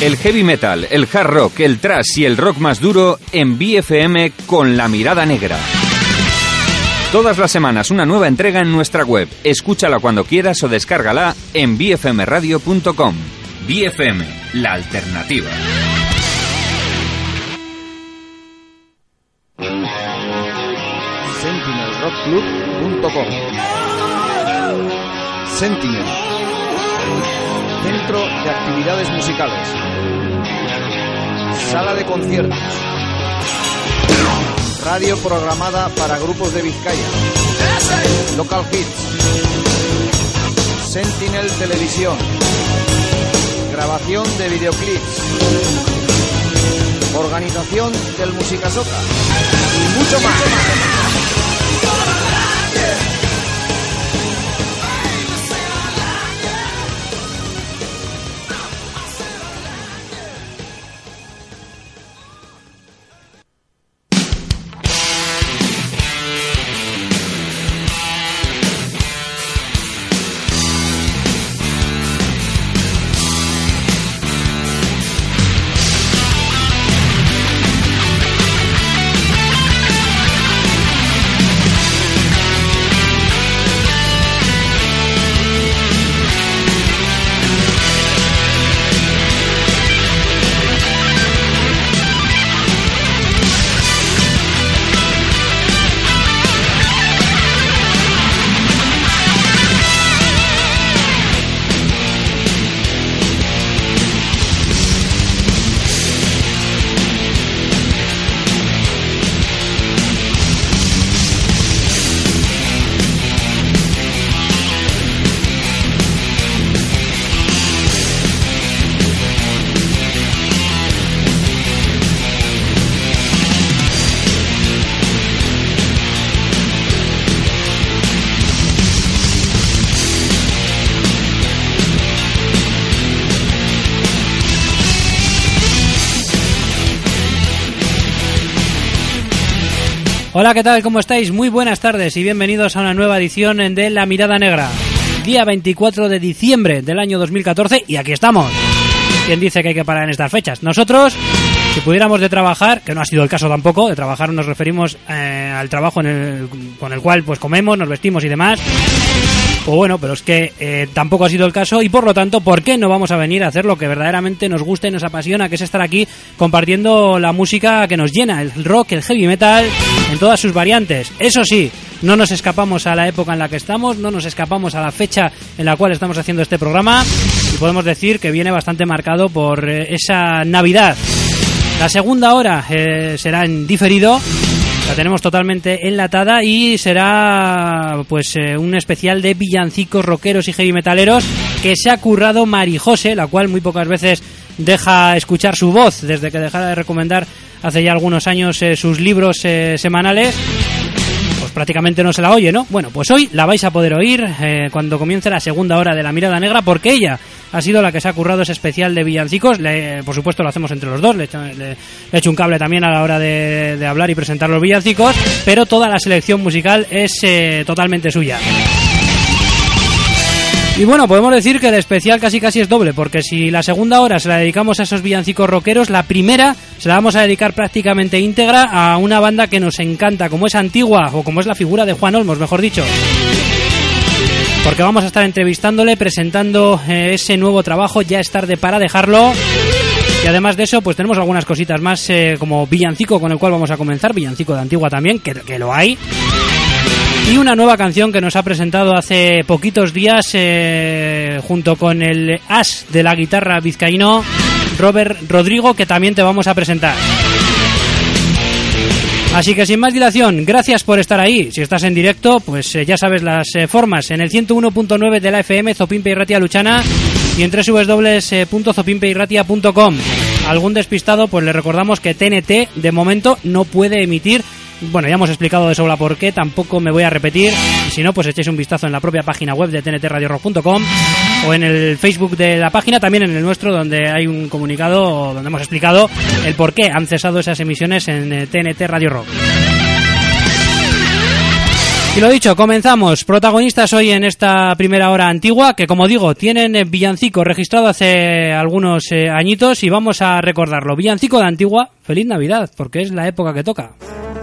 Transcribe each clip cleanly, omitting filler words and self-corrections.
El heavy metal, el hard rock, el thrash y el rock más duro en BFM con La Mirada Negra. Todas las semanas una nueva entrega en nuestra web. Escúchala cuando quieras o descárgala en bfmradio.com. BFM, la alternativa. SentinelRockClub.com. Sentinel, centro de actividades musicales, sala de conciertos, radio programada para grupos de Vizcaya, local hits, Sentinel Televisión, grabación de videoclips, organización del Musicasoca y mucho más. Hola, ¿qué tal? ¿Cómo estáis? Muy buenas tardes y bienvenidos a una nueva edición de La Mirada Negra. Día 24 de diciembre del año 2014 y aquí estamos. ¿Quién dice que hay que parar en estas fechas? Nosotros, si pudiéramos de trabajar, que no ha sido el caso tampoco, de trabajar nos referimos al trabajo con el cual pues comemos, nos vestimos y demás. Pues bueno, pero es que tampoco ha sido el caso y por lo tanto, ¿por qué no vamos a venir a hacer lo que verdaderamente nos gusta y nos apasiona, que es estar aquí compartiendo la música que nos llena, el rock, el heavy metal, en todas sus variantes? Eso sí, no nos escapamos a la época en la que estamos, no nos escapamos a la fecha en la cual estamos haciendo este programa y podemos decir que viene bastante marcado por esa Navidad. La segunda hora será en diferido. La tenemos totalmente enlatada y será pues un especial de villancicos rockeros y heavy metaleros que se ha currado Marijose, la cual muy pocas veces deja escuchar su voz desde que dejara de recomendar hace ya algunos años sus libros semanales. Pues prácticamente no se la oye, ¿no? Bueno, pues hoy la vais a poder oír cuando comience la segunda hora de La Mirada Negra, porque ella ha sido la que se ha currado ese especial de villancicos. Por supuesto lo hacemos entre los dos, le he hecho un cable también a la hora de hablar y presentar los villancicos, pero toda la selección musical es totalmente suya. Y bueno, podemos decir que el especial casi es doble, porque si la segunda hora se la dedicamos a esos villancicos rockeros, la primera se la vamos a dedicar prácticamente íntegra a una banda que nos encanta, como es Antigua, o como es la figura de Juan Olmos, mejor dicho. Porque vamos a estar entrevistándole, presentando ese nuevo trabajo, Ya es tarde para dejarlo. Y además de eso, pues tenemos algunas cositas más, como villancico con el cual vamos a comenzar, villancico de Antigua también, que lo hay. Y una nueva canción que nos ha presentado hace poquitos días junto con el as de la guitarra vizcaíno, Robert Rodrigo, que también te vamos a presentar. Así que sin más dilación, gracias por estar ahí. Si estás en directo, pues ya sabes las formas. En el 101.9 de la FM, Zopimpe y Ratia Luchana, y en www.zopimpeirratia.com. Algún despistado, pues le recordamos que TNT de momento no puede emitir. Bueno, ya hemos explicado de sobra por qué, tampoco me voy a repetir. Y si no, pues echéis un vistazo en la propia página web de tntradiorock.com o en el Facebook de la página, también en el nuestro, donde hay un comunicado donde hemos explicado el por qué han cesado esas emisiones en TNT Radio Rock. Y lo dicho, comenzamos. Protagonistas hoy en esta primera hora antigua, que como digo, tienen villancico registrado hace algunos añitos y vamos a recordarlo. Villancico de Antigua, feliz Navidad, porque es la época que toca.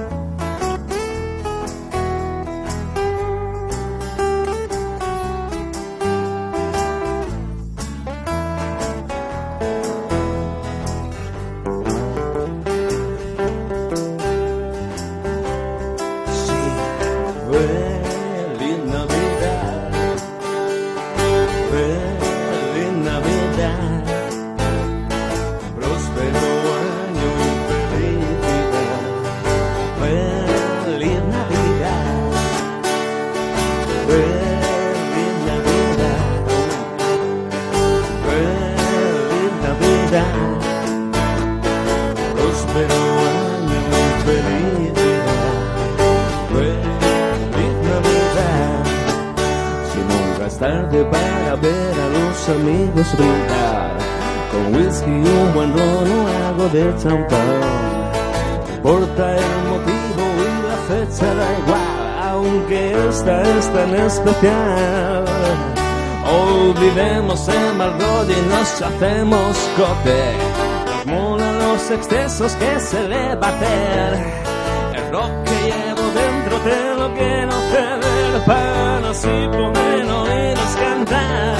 Tarde para ver a los amigos brindar con whisky y un buen ron o algo de champán. No importa el motivo y la fecha da igual, aunque esta es tan especial. Olvidemos el mal rollo y nos hacemos cote. Nos molan los excesos que se le va a hacer. El rock que llevo dentro te lo quiero ceder para así poder oírnos cantar.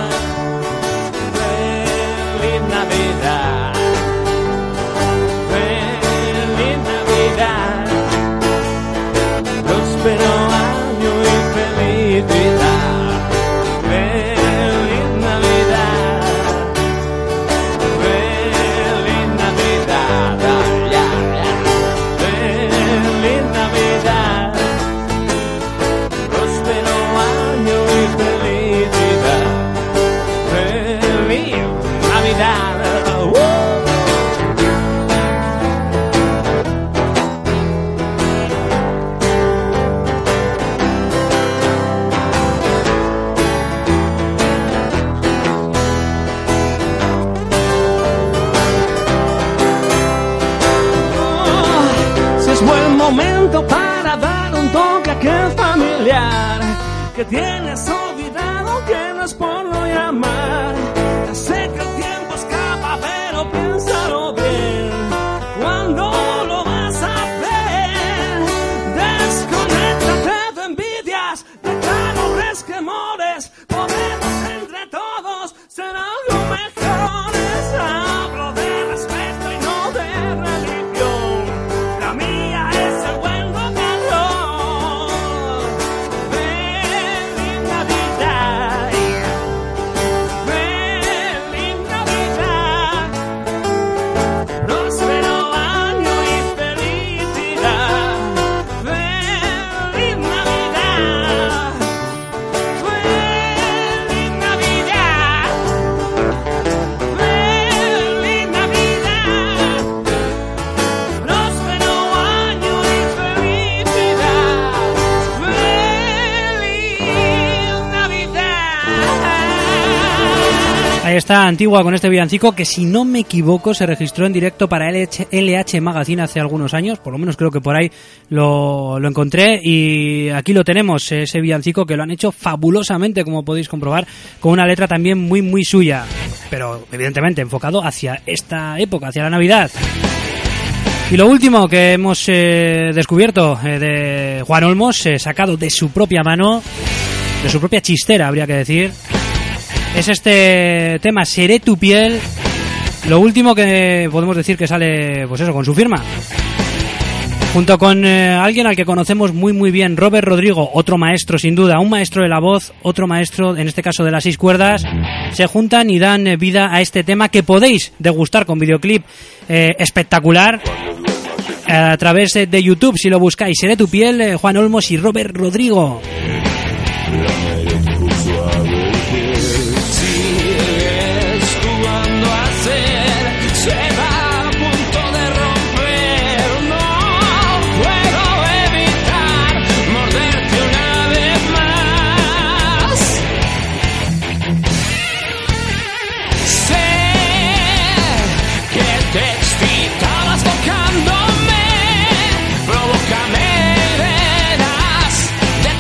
Feliz Navidad, feliz Navidad, próspero año y felicidad. Feliz Navidad, feliz Navidad, feliz Navidad, próspero año y felicidad. Feliz Navidad. Momento para dar un toque a aquel familiar que tienes olvidado, que no es por no llamar. Ya sé que el tiempo escapa, pero piénsalo bien. ¿Cuándo lo vas a hacer? Desconéctate de envidias, de claros resquemores. Podemos entre todos ser algo mejores. Hablo de respeto y no de religión. La mía es el buen rock and roll. Feliz Navidad, feliz Navidad, próspero año y felicidad. Feliz Navidad, feliz Navidad, feliz Navidad, próspero año y felicidad. Feliz Navidad. Ahí está Antigua con este villancico que, si no me equivoco, se registró en directo para LH Magazine hace algunos años, por lo menos creo que por ahí lo encontré, y aquí lo tenemos, ese villancico que lo han hecho fabulosamente, como podéis comprobar, con una letra también muy muy suya, pero evidentemente enfocado hacia esta época, hacia la Navidad. Y lo último que hemos descubierto de Juan Olmos, sacado de su propia mano, de su propia chistera, habría que decir, es este tema Seré tu piel. Lo último que podemos decir que sale, pues eso, con su firma, junto con alguien al que conocemos muy muy bien, Robert Rodrigo, otro maestro sin duda, un maestro de la voz, otro maestro en este caso de las 6 cuerdas. Se juntan y dan vida a este tema que podéis degustar con videoclip espectacular a través de YouTube, si lo buscáis. Seré tu piel, Juan Olmos y Robert Rodrigo. Provócame, verás,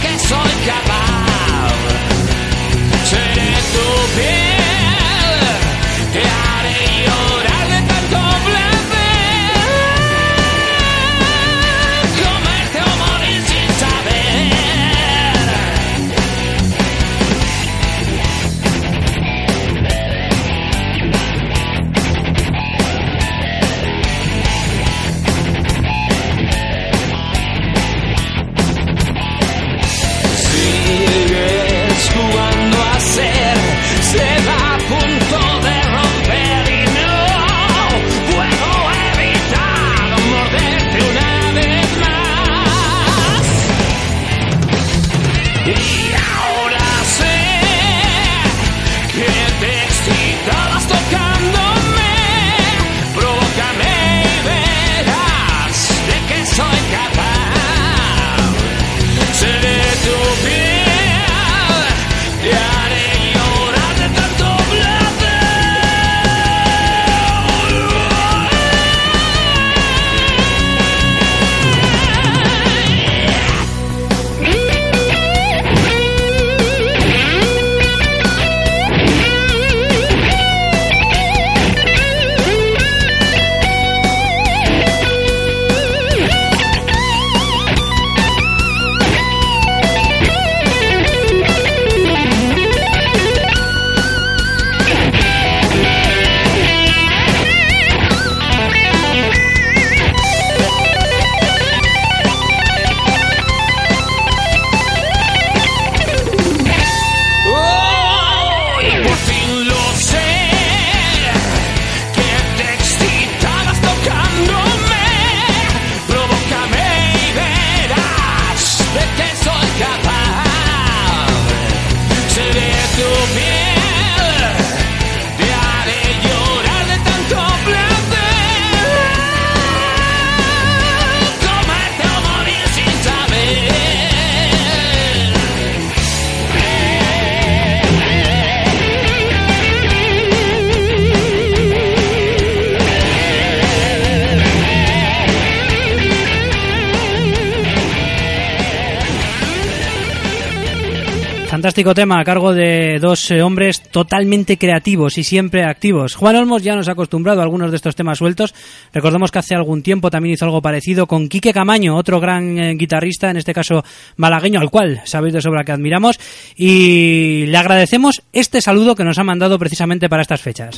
Fantástico tema a cargo de dos hombres totalmente creativos y siempre activos. Juan Olmos ya nos ha acostumbrado a algunos de estos temas sueltos. Recordemos que hace algún tiempo también hizo algo parecido con Quique Camaño, otro gran guitarrista, en este caso malagueño, al cual sabéis de sobra que admiramos. Y le agradecemos este saludo que nos ha mandado precisamente para estas fechas.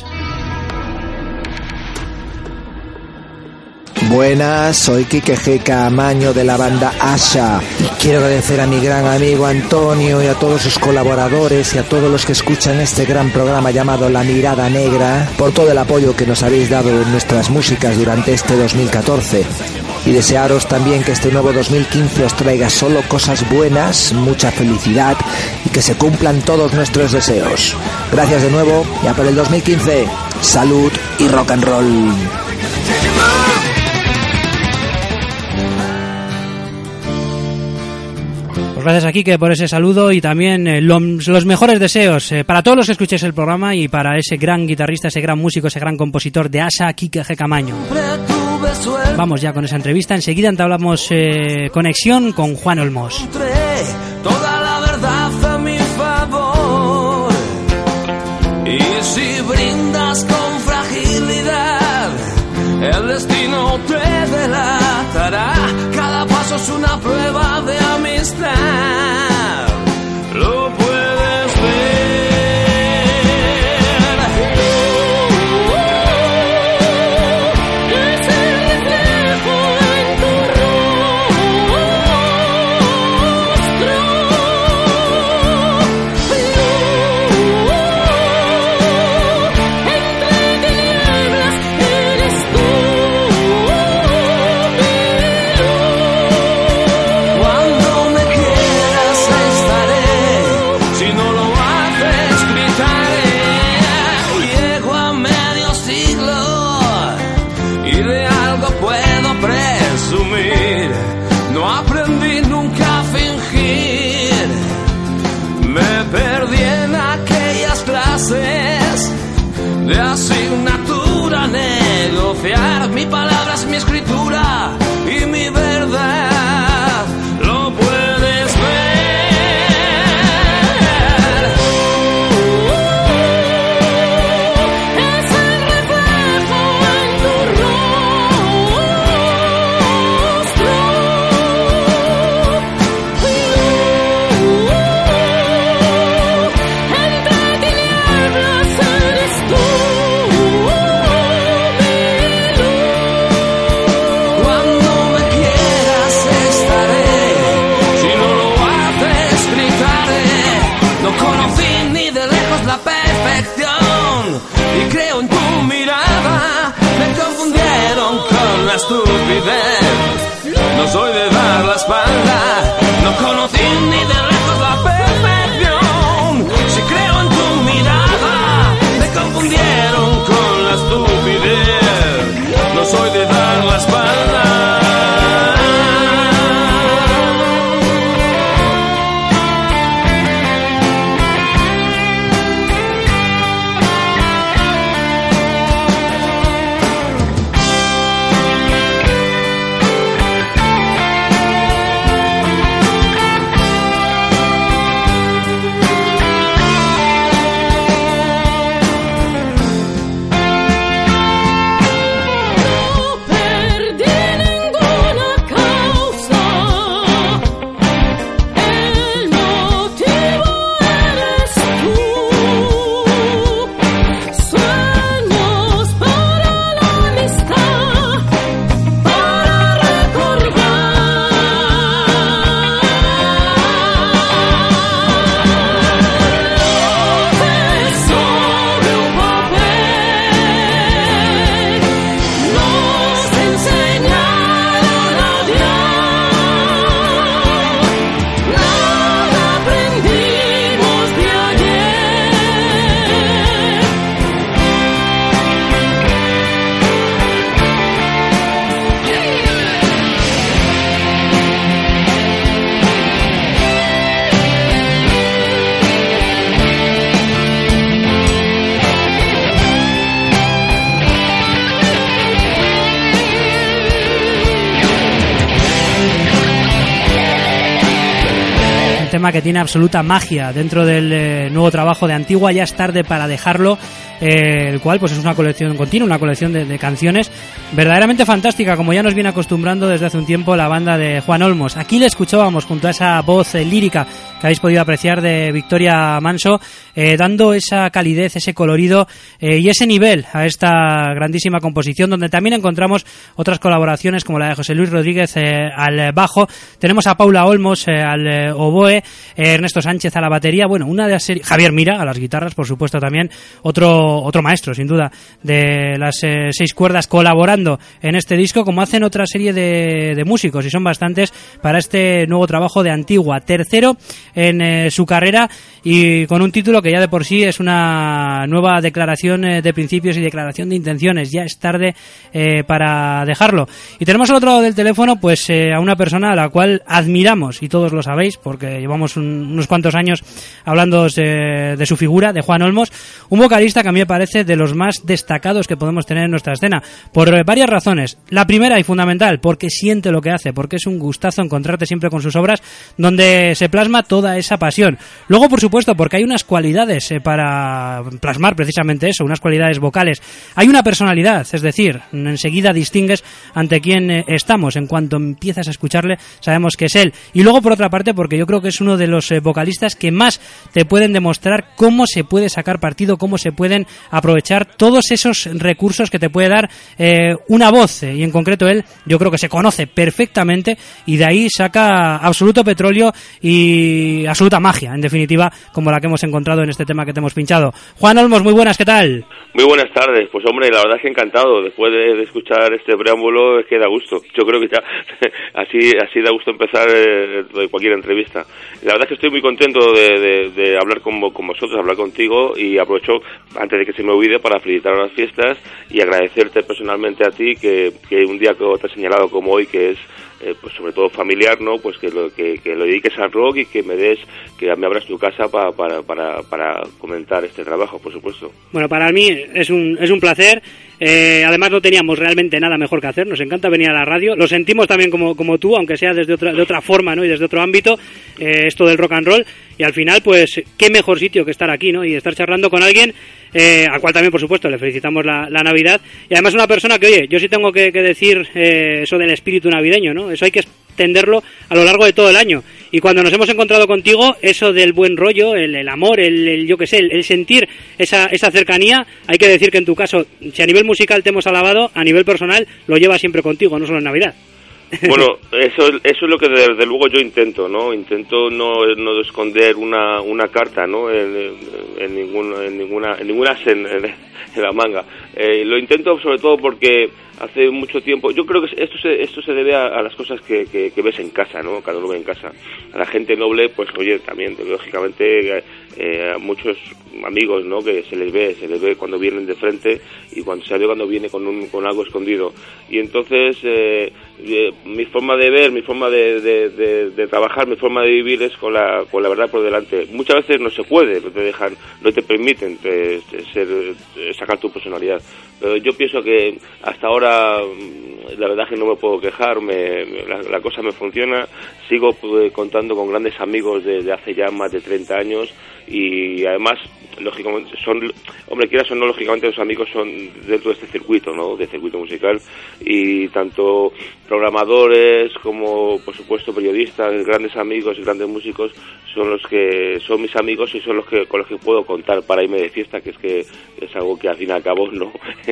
Buenas, soy Quique G. Camaño de la banda Asha y quiero agradecer a mi gran amigo Antonio y a todos sus colaboradores y a todos los que escuchan este gran programa llamado La Mirada Negra por todo el apoyo que nos habéis dado en nuestras músicas durante este 2014 y desearos también que este nuevo 2015 os traiga solo cosas buenas, mucha felicidad y que se cumplan todos nuestros deseos. Gracias de nuevo y a por el 2015. Salud y rock and roll. Gracias a Quique por ese saludo y también los mejores deseos para todos los que escuchéis el programa y para ese gran guitarrista, ese gran músico, ese gran compositor de Asha, Quique G. Camaño. Vamos ya con esa entrevista. Enseguida entablamos conexión con Juan Olmos. Toda la verdad a mi favor. Y si brindas con fragilidad, el destino te delatará. Cada paso es una prueba de amistad. Lo puedes ver. Es el reflejo en tu rostro. Entre tinieblas eres tú. Cuando me quieras estaré, si no lo haces gritaré. Llego a medio siglo y de algo puedo presumir. No aprendí nunca a fingir. Me perdí en aquellas clases de asignatura, negociar. Mi palabra es mi escritura y mi verdad. Lo puedes ver. Es el reflejo en tu rostro. Entre tinieblas eres tú. Cuando me quieras estaré, si no lo haces gritaré. No conocí ni de lejos la perfección y creo en tu mirada. Me confundieron con la estupidez. No soy de dar la espalda. No conocí ni de lejos la perfección. Si creo en tu mirada, me confundieron con la estupidez. No soy de dar la espalda. tema que tiene absoluta magia dentro del nuevo trabajo de Antigua, Ya es tarde para dejarlo, el cual pues es una colección continua, una colección de canciones verdaderamente fantástica, como ya nos viene acostumbrando desde hace un tiempo la banda de Juan Olmos. Aquí le escuchábamos junto a esa voz lírica que habéis podido apreciar de Victoria Manso, dando esa calidez, ese colorido y ese nivel a esta grandísima composición, donde también encontramos otras colaboraciones como la de José Luis Rodríguez al bajo. Tenemos a Paula Olmos al oboe, Ernesto Sánchez a la batería, bueno, una de las series, Javier Mira a las guitarras, por supuesto, también otro maestro, sin duda, de las 6 cuerdas colaborando en este disco, como hacen otra serie de músicos, y son bastantes para este nuevo trabajo de Antigua, tercero en su carrera, y con un título que ya de por sí es una nueva declaración de principios y declaración de intenciones. Ya es tarde para dejarlo. Y tenemos al otro lado del teléfono pues a una persona a la cual admiramos, y todos lo sabéis porque llevamos unos cuantos años hablando de su figura, de Juan Olmos, un vocalista que a mí me parece de los más destacados que podemos tener en nuestra escena, por varias razones. La primera y fundamental, porque siente lo que hace, porque es un gustazo encontrarte siempre con sus obras donde se plasma toda esa pasión. Luego, por supuesto, porque hay unas cualidades para plasmar precisamente eso, unas cualidades vocales. Hay una personalidad, es decir, enseguida distingues ante quién estamos. En cuanto empiezas a escucharle, sabemos que es él. Y luego, por otra parte, porque yo creo que es uno de los vocalistas que más te pueden demostrar cómo se puede sacar partido, cómo se pueden aprovechar todos esos recursos que te puede dar una voz, y en concreto él, yo creo que se conoce perfectamente, y de ahí saca absoluto petróleo y absoluta magia, en definitiva, como la que hemos encontrado en este tema que te hemos pinchado. Juan Olmos, muy buenas, ¿qué tal? Muy buenas tardes. Pues hombre, la verdad es que encantado. Después de escuchar este preámbulo, es que da gusto. Yo creo que ya así da gusto empezar cualquier entrevista. La verdad es que estoy muy contento de hablar con vosotros, hablar contigo, y aprovecho, antes de que se me olvide, para felicitar las fiestas y agradecerte personalmente a ti que un día que te he señalado como hoy, que es pues sobre todo familiar, ¿no? Pues que lo dediques al rock y que me abras tu casa para comentar este trabajo, por supuesto. Bueno, para mí es un placer. Además no teníamos realmente nada mejor que hacer, nos encanta venir a la radio, lo sentimos también como tú, aunque sea de otra forma, ¿no? Y desde otro ámbito, esto del rock and roll, y al final pues qué mejor sitio que estar aquí, ¿no? Y estar charlando con alguien al cual también, por supuesto, le felicitamos la Navidad, y además una persona que, oye, yo sí tengo que decir eso del espíritu navideño, ¿no? Eso hay que extenderlo a lo largo de todo el año, y cuando nos hemos encontrado contigo, eso del buen rollo, el amor, yo que sé, el sentir esa cercanía, hay que decir que en tu caso, si a nivel musical te hemos alabado, a nivel personal lo llevas siempre contigo, no solo en Navidad. Bueno, eso es lo que desde luego yo intento, ¿no? Intento no esconder una carta, ¿no? En ninguna en la manga. Lo intento sobre todo porque hace mucho tiempo, yo creo que esto se debe a las cosas que ves en casa, ¿no? Cada uno ve en casa. A la gente noble, pues oye, también lógicamente a muchos amigos, ¿no? Que se les ve cuando vienen de frente, y se ve cuando viene con algo escondido. Y entonces mi forma de ver, mi forma de trabajar, mi forma de vivir es con la verdad por delante. Muchas veces no se puede, no te permiten sacar tu personalidad. Pero yo pienso que hasta ahora la verdad es que no me puedo quejar, la cosa me funciona, sigo contando con grandes amigos de hace ya más de 30 años, y además, lógicamente, quieras o no, lógicamente los amigos son dentro de este circuito, ¿no? De circuito musical, y tanto programadores como, por supuesto, periodistas, grandes amigos y grandes músicos son mis amigos, y son con los que puedo contar para irme de fiesta, que es algo que al fin y al cabo, ¿no?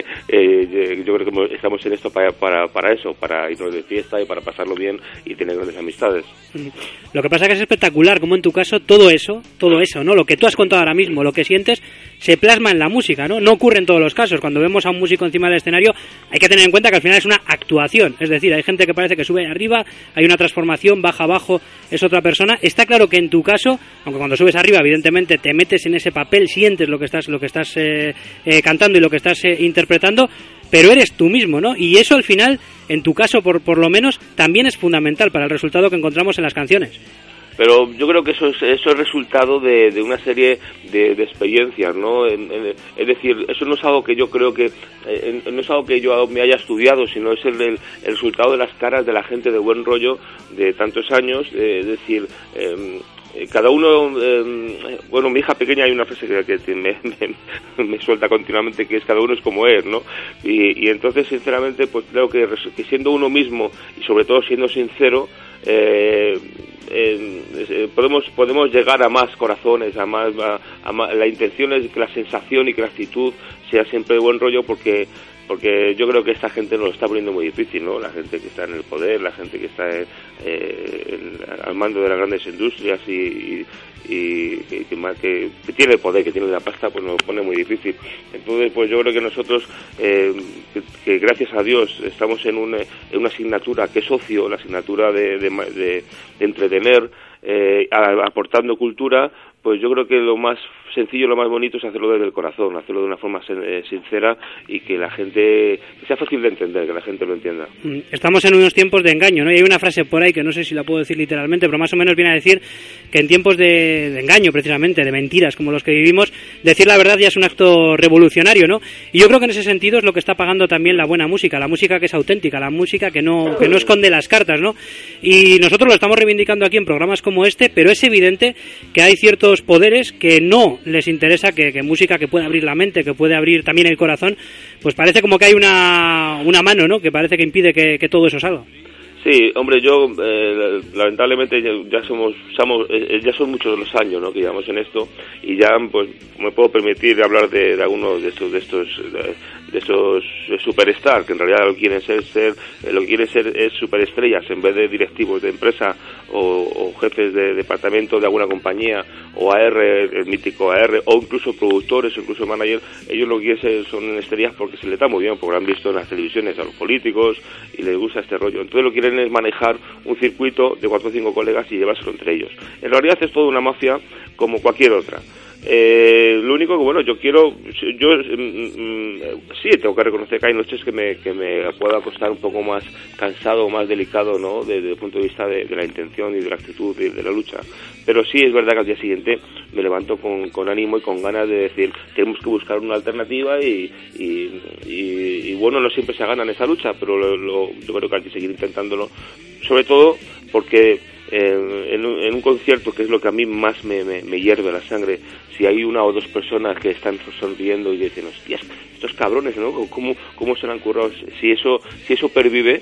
Yo creo que estamos en esto para eso, para irnos de fiesta y para pasarlo bien y tener grandes amistades. Lo que pasa es que es espectacular como en tu caso todo eso, ¿no? Lo que tú has contado ahora mismo, lo que sientes, se plasma en la música, ¿no? No ocurre en todos los casos. Cuando vemos a un músico encima del escenario, hay que tener en cuenta que al final es una actuación, es decir, hay gente que parece que sube arriba, hay una transformación, baja abajo, es otra persona. Está claro que en tu caso, aunque cuando subes arriba, evidentemente te metes en ese papel, sientes lo que estás cantando y lo que estás interpretando, pero eres tú mismo, ¿no? Y eso al final, en tu caso por lo menos, también es fundamental para el resultado que encontramos en las canciones. Pero yo creo que eso es resultado de una serie de experiencias, ¿no? Es decir, eso no es algo que yo creo que no es algo que yo me haya estudiado, sino es el resultado de las caras de la gente de buen rollo de tantos años. Es decir, cada uno, bueno, mi hija pequeña hay una frase que me suelta continuamente, que es cada uno es como es, ¿no? Y entonces, sinceramente, pues creo que siendo uno mismo y sobre todo siendo sincero, podemos llegar a más corazones, a más, la intención es que la sensación y que la actitud sea siempre de buen rollo, porque yo creo que esta gente nos lo está poniendo muy difícil, ¿no? La gente que está en el poder, la gente que está al mando de las grandes industrias y que tiene el poder, que tiene la pasta, pues nos lo pone muy difícil. Entonces, pues yo creo que nosotros, que gracias a Dios estamos en una asignatura que es ocio, la asignatura de entretener, aportando cultura, pues yo creo que lo más sencillo, lo más bonito es hacerlo desde el corazón, hacerlo de una forma sincera y que la gente, que sea fácil de entender, que la gente lo entienda. Estamos en unos tiempos de engaño, ¿no? Y hay una frase por ahí que no sé si la puedo decir literalmente, pero más o menos viene a decir que en tiempos de engaño, precisamente, de mentiras como los que vivimos, decir la verdad ya es un acto revolucionario, ¿no? Y yo creo que en ese sentido es lo que está pagando también la buena música, la música que es auténtica, la música que no esconde las cartas, ¿no? Y nosotros lo estamos reivindicando aquí en programas como este, pero es evidente que hay ciertos poderes que no les interesa que música que puede abrir la mente, que puede abrir también el corazón, pues parece como que hay una mano, ¿no? Que parece que impide que todo eso salga. Sí, hombre, yo lamentablemente ya son muchos los años, ¿no?, que llevamos en esto, y ya pues me puedo permitir hablar de algunos de estos superstars, que en realidad lo que quieren ser es superestrellas en vez de directivos de empresa o jefes de departamento de alguna compañía, o AR, el mítico AR, o incluso productores, o incluso managers. Ellos lo que quieren ser son estrellas porque se les da muy bien, porque han visto en las televisiones a los políticos y les gusta este rollo. Entonces lo que quieren es manejar un circuito de 4 o 5 colegas y llevárselo entre ellos. En realidad es toda una mafia como cualquier otra. Lo único que, bueno, sí tengo que reconocer que hay noches que me pueda costar un poco más cansado, más delicado, ¿no?, desde el punto de vista de la intención y de la actitud de la lucha. Pero sí es verdad que al día siguiente me levanto con ánimo y con ganas de decir, tenemos que buscar una alternativa y bueno, no siempre se gana en esa lucha, pero yo creo que hay que seguir intentándolo, sobre todo porque en un concierto, que es lo que a mí más me hierve la sangre, si hay una o dos personas que están sonriendo y dicen, hostias, estos cabrones, ¿no?, ¿cómo se han currado? Si eso pervive,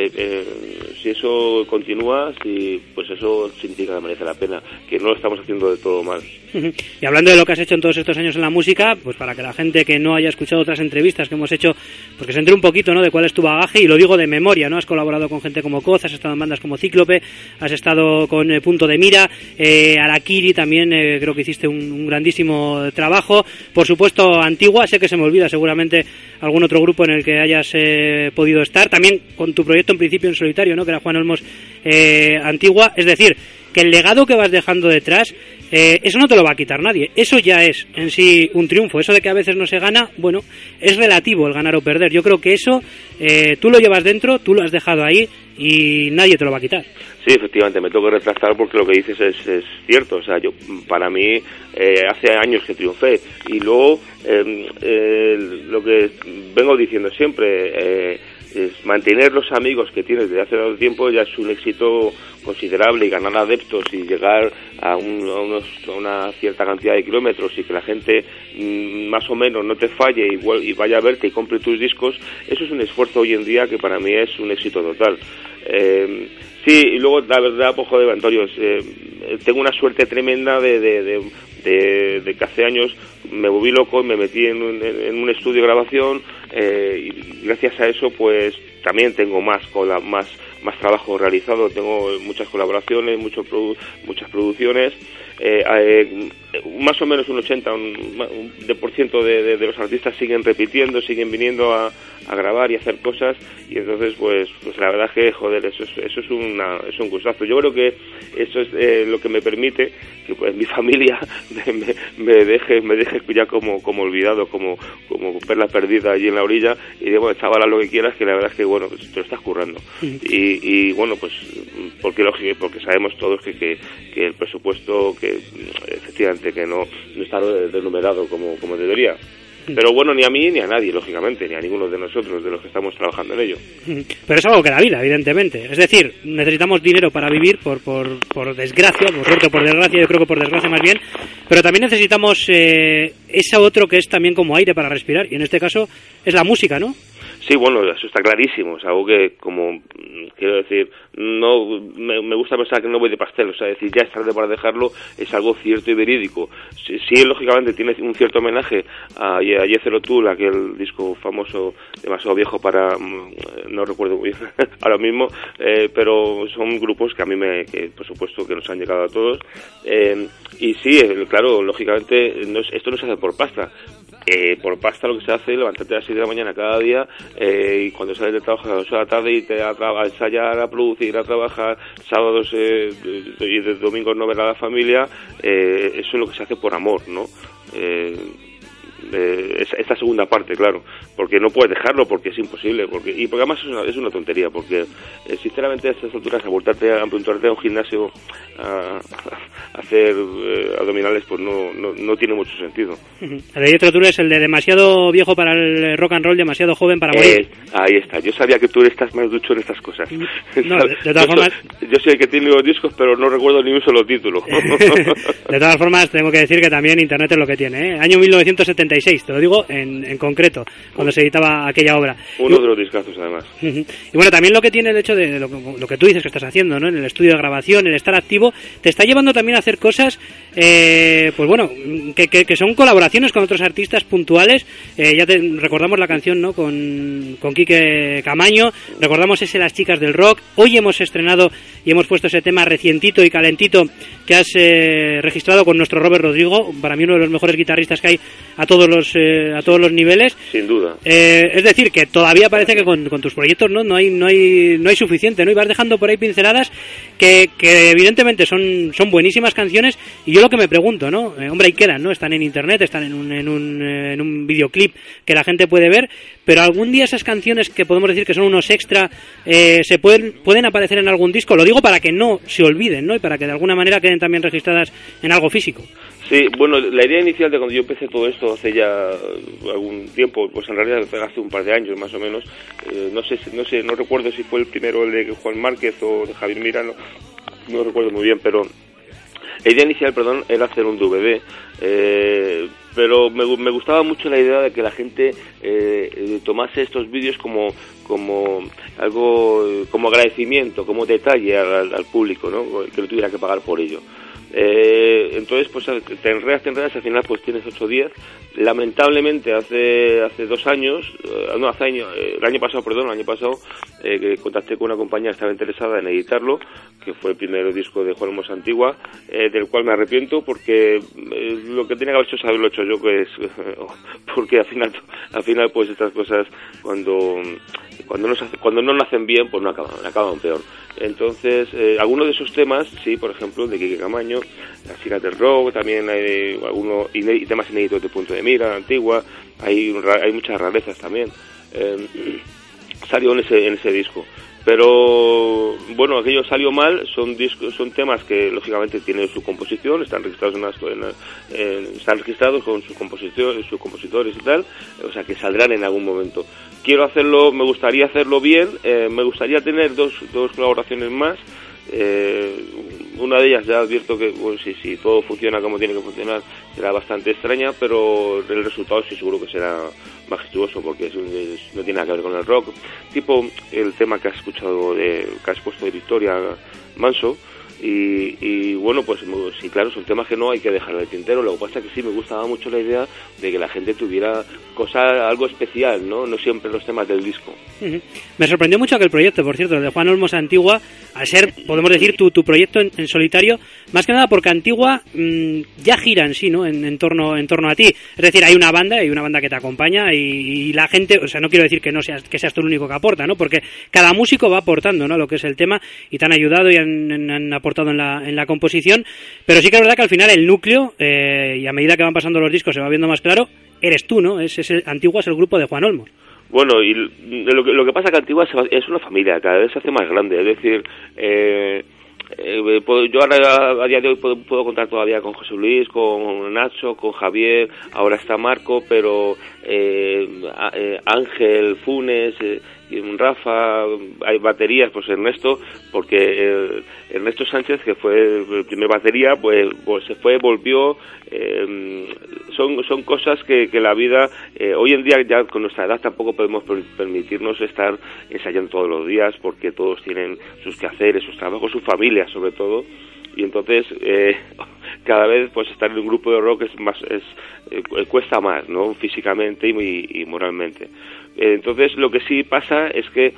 si eso continúa, pues eso significa que merece la pena, que no lo estamos haciendo de todo mal. Y hablando de lo que has hecho en todos estos años en la música, pues para que la gente que no haya escuchado otras entrevistas que hemos hecho, pues que se entere un poquito, ¿no?, de cuál es tu bagaje, y lo digo de memoria, ¿no? Has colaborado con gente como Coz, has estado en bandas como Cíclope, has estado con Punto de Mira, Harakiri también, creo que hiciste un grandísimo trabajo. Por supuesto, Antigua, sé que se me olvida seguramente algún otro grupo en el que hayas podido estar, también con tu proyecto en principio en solitario, ¿no?, que era Juan Olmos, Antigua. Es decir, que el legado que vas dejando detrás, eso no te lo va a quitar nadie. Eso ya es en sí un triunfo. Eso de que a veces no se gana, bueno, es relativo el ganar o perder. Yo creo que eso tú lo llevas dentro, tú lo has dejado ahí y nadie te lo va a quitar. Sí, efectivamente, me tengo que retractar porque lo que dices es cierto. O sea, para mí hace años que triunfé, y luego lo que vengo diciendo siempre, es mantener los amigos que tienes desde hace tanto tiempo ya es un éxito considerable, y ganar adeptos y llegar a una cierta cantidad de kilómetros y que la gente más o menos no te falle y vaya a verte y compre tus discos, eso es un esfuerzo hoy en día que para mí es un éxito total. Sí, y luego la verdad, pues joder, Antonio, tengo una suerte tremenda de que hace años me volví loco y me metí en un estudio de grabación, y gracias a eso pues también tengo más trabajo realizado, tengo muchas colaboraciones, muchas producciones, más o menos un 80% de los artistas siguen repitiendo, siguen viniendo a grabar y a hacer cosas, y entonces pues la verdad es que joder, eso es un gustazo. Yo creo que eso es lo que me permite que pues mi familia me deje ya como olvidado, como perla perdida allí en la orilla, y digo, bueno, chaval, haz lo que quieras, que la verdad es que bueno, pues te lo estás currando. Y bueno, pues porque sabemos todos que el presupuesto, que efectivamente que no está denumerado como debería. Pero bueno, ni a mí ni a nadie, lógicamente, ni a ninguno de nosotros, de los que estamos trabajando en ello. Pero es algo que da vida, evidentemente. Es decir, necesitamos dinero para vivir, por desgracia, por suerte o por desgracia, yo creo que por desgracia más bien, pero también necesitamos ese otro que es también como aire para respirar, y en este caso es la música, ¿no? Sí, bueno, eso está clarísimo, es algo que, como quiero decir, no me gusta pensar que no voy de pastel, o sea, decir ya es tarde para dejarlo, es algo cierto y verídico. Sí, lógicamente tiene un cierto homenaje a Jethro Tull, aquel disco famoso, demasiado viejo para, no recuerdo muy bien ahora mismo, pero son grupos que a mí que por supuesto que nos han llegado a todos, y sí, claro, lógicamente esto no se hace por pasta. Por pasta lo que se hace es levantarte a las 6 de la mañana cada día, y cuando sales de trabajo a las 8 de la tarde y te a ensayar, a producir, a trabajar, sábados y de domingos no ver a la familia, eso es lo que se hace por amor, ¿no? Esta segunda parte, claro, porque no puedes dejarlo, porque es imposible, porque además es una tontería, porque sinceramente a estas alturas apuntarte a un gimnasio a hacer abdominales pues no tiene mucho sentido. El de Jethro Tull es el de demasiado viejo para el rock and roll, demasiado joven para morir. Ahí está, yo sabía que tú estás más ducho en estas cosas. No, de todas formas... Yo soy el que tiene los discos, pero no recuerdo ni un solo título. De todas formas, tengo que decir que también Internet es lo que tiene, ¿eh? Año 1976, te lo digo en concreto, cuando se editaba aquella obra. Uno de los discazos, además. Y bueno, también lo que tiene el hecho de lo que tú dices que estás haciendo, ¿no? En el estudio de grabación, el estar activo, te está llevando también a hacer cosas, pues bueno, que son colaboraciones con otros artistas puntuales. Ya recordamos la canción, ¿no? Con Quique Camaño, recordamos ese Las Chicas del Rock. Hoy hemos estrenado y hemos puesto ese tema recientito y calentito que has registrado con nuestro Robert Rodrigo, para mí uno de los mejores guitarristas que hay a todos los niveles. Sin duda. Es decir, que todavía parece que con tus proyectos no hay suficiente, ¿no? Y vas dejando por ahí pinceladas que evidentemente son buenísimas canciones, y yo lo que me pregunto, ¿no? Hombre, ahí quedan, ¿no? Están en internet, están en un videoclip que la gente puede ver, pero algún día esas canciones que podemos decir que son unos extra se pueden aparecer en algún disco. Lo digo para que no se olviden, ¿no? Y para que de alguna manera queden también registradas en algo físico. Sí, bueno, la idea inicial de cuando yo empecé todo esto hace ya algún tiempo, pues en realidad hace un par de años más o menos, no recuerdo si fue el primero el de Juan Márquez o de Javier Mirano, no recuerdo muy bien, pero la idea inicial, era hacer un DVD, pero me gustaba mucho la idea de que la gente tomase estos vídeos como algo, como agradecimiento, como detalle al público, ¿no? Que no tuviera que pagar por ello. Entonces pues te enredas, al final pues tienes 8 días. Lamentablemente hace 2 años, el año pasado que contacté con una compañía que estaba interesada en editarlo, que fue el primer disco de Juan Olmos Antigua, del cual me arrepiento porque lo que tenía que haber hecho es haberlo hecho yo, que es porque al final pues estas cosas cuando no nacen bien pues no acaban peor. Entonces algunos de esos temas, sí, por ejemplo de Quique Camaño, Las Chicas del Rock, también hay algunos temas inéditos de Punto de Mira, Antigua, hay muchas rarezas también, salió en ese disco. Pero bueno, aquello salió mal, son temas que lógicamente tienen su composición, están registrados están registrados con sus compositores y tal, o sea que saldrán en algún momento. Me gustaría hacerlo bien, me gustaría tener dos colaboraciones más. Una de ellas ya advierto que si todo funciona como tiene que funcionar será bastante extraña, pero el resultado sí seguro que será majestuoso, porque no tiene nada que ver con el rock, tipo el tema que has escuchado que has puesto de Victoria Manso, y bueno, pues sí, claro, son temas que no hay que dejar al tintero. Lo que pasa es que sí me gustaba mucho la idea de que la gente tuviera algo especial, ¿no? No siempre los temas del disco. Me sorprendió mucho aquel proyecto, por cierto, de Juan Olmos Antigua, al ser, podemos decir, tu proyecto en solitario, más que nada porque Antigua ya gira en sí, ¿no? En torno a ti. Es decir, hay una banda que te acompaña, y la gente, o sea, no quiero decir que seas tú el único que aporta, ¿no? Porque cada músico va aportando, ¿no? Lo que es el tema, y te han ayudado y han aportado en la composición, pero sí que es verdad que al final el núcleo, y a medida que van pasando los discos se va viendo más claro, eres tú, ¿no? Antigua es el grupo de Juan Olmos. Bueno, y lo que pasa que Antigua es una familia, cada vez se hace más grande, es decir, yo ahora a día de hoy puedo contar todavía con José Luis, con Nacho, con Javier, ahora está Marco, pero Ángel, Funes, Rafa, hay baterías, pues Ernesto, porque Ernesto Sánchez, que fue el primer batería, pues se fue, volvió. Son cosas que la vida, hoy en día ya con nuestra edad tampoco podemos permitirnos estar ensayando todos los días, porque todos tienen sus quehaceres, sus trabajos, sus familias sobre todo, y entonces cada vez pues estar en un grupo de rock cuesta más, ¿no? Físicamente y moralmente. Entonces lo que sí pasa es que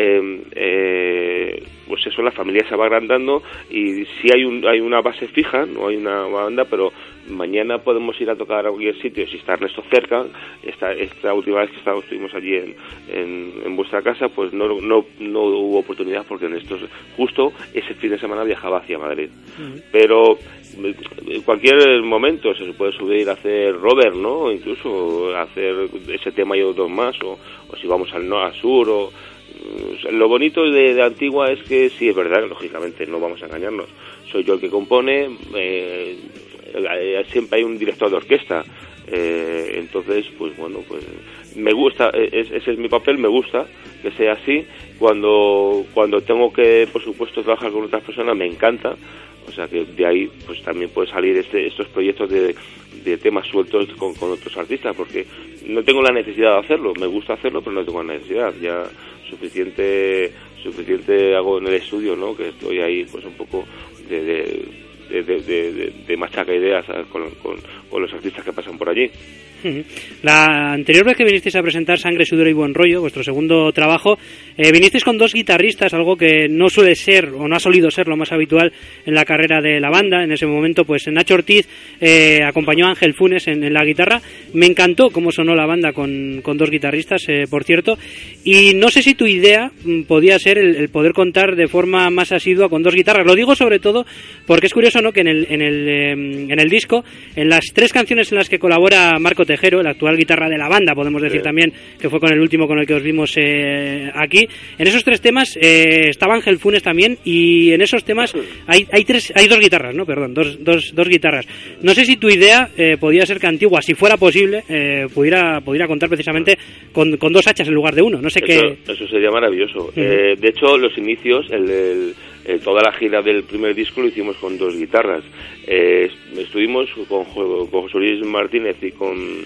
pues eso, la familia se va agrandando, y sí hay una base fija, no hay una banda, pero mañana podemos ir a tocar a cualquier sitio si está Ernesto cerca. Esta última vez que estuvimos allí en vuestra casa, pues no hubo oportunidad, porque Ernesto justo ese fin de semana viajaba hacia Madrid. Pero en cualquier momento se puede subir a hacer Robert, ¿no? O incluso hacer ese tema y otros más, o si vamos al sur, lo bonito de Antigua es que sí, es verdad, lógicamente no vamos a engañarnos, soy yo el que compone, siempre hay un director de orquesta, entonces pues bueno, pues me gusta, ese es mi papel, me gusta que sea así. Cuando tengo que, por supuesto, trabajar con otras personas, me encanta. O sea que de ahí pues también puede salir estos proyectos de temas sueltos con otros artistas, porque no tengo la necesidad de hacerlo, me gusta hacerlo, pero no tengo la necesidad. Ya suficiente hago en el estudio, ¿no? Que estoy ahí pues un poco de machaca ideas, ¿sabes? Con los artistas que pasan por allí. La anterior vez que vinisteis a presentar Sangre, Sudor y Buen Rollo, vuestro segundo trabajo, vinisteis con dos guitarristas, algo que no suele ser o no ha solido ser lo más habitual en la carrera de la banda. En ese momento pues Nacho Ortiz acompañó a Ángel Funes en la guitarra. Me encantó cómo sonó la banda con dos guitarristas, por cierto, y no sé si tu idea podía ser el poder contar de forma más asidua con dos guitarras. Lo digo sobre todo porque es curioso, ¿no?, que en el disco, en las 3 canciones en las que colabora Marco Tejero, el actual guitarra de la banda, podemos decir también, que fue con el último con el que os vimos aquí, en esos 3 temas estaba Ángel Funes también, y en esos temas hay dos guitarras, ¿no? Perdón, dos guitarras. No sé si tu idea podía ser que Antigua, si fuera posible, pudiera contar precisamente con 2 hachas en lugar de 1. No sé qué. Eso sería maravilloso. De hecho, los inicios, toda la gira del primer disco lo hicimos con 2 guitarras. Estuvimos con José Luis Martínez y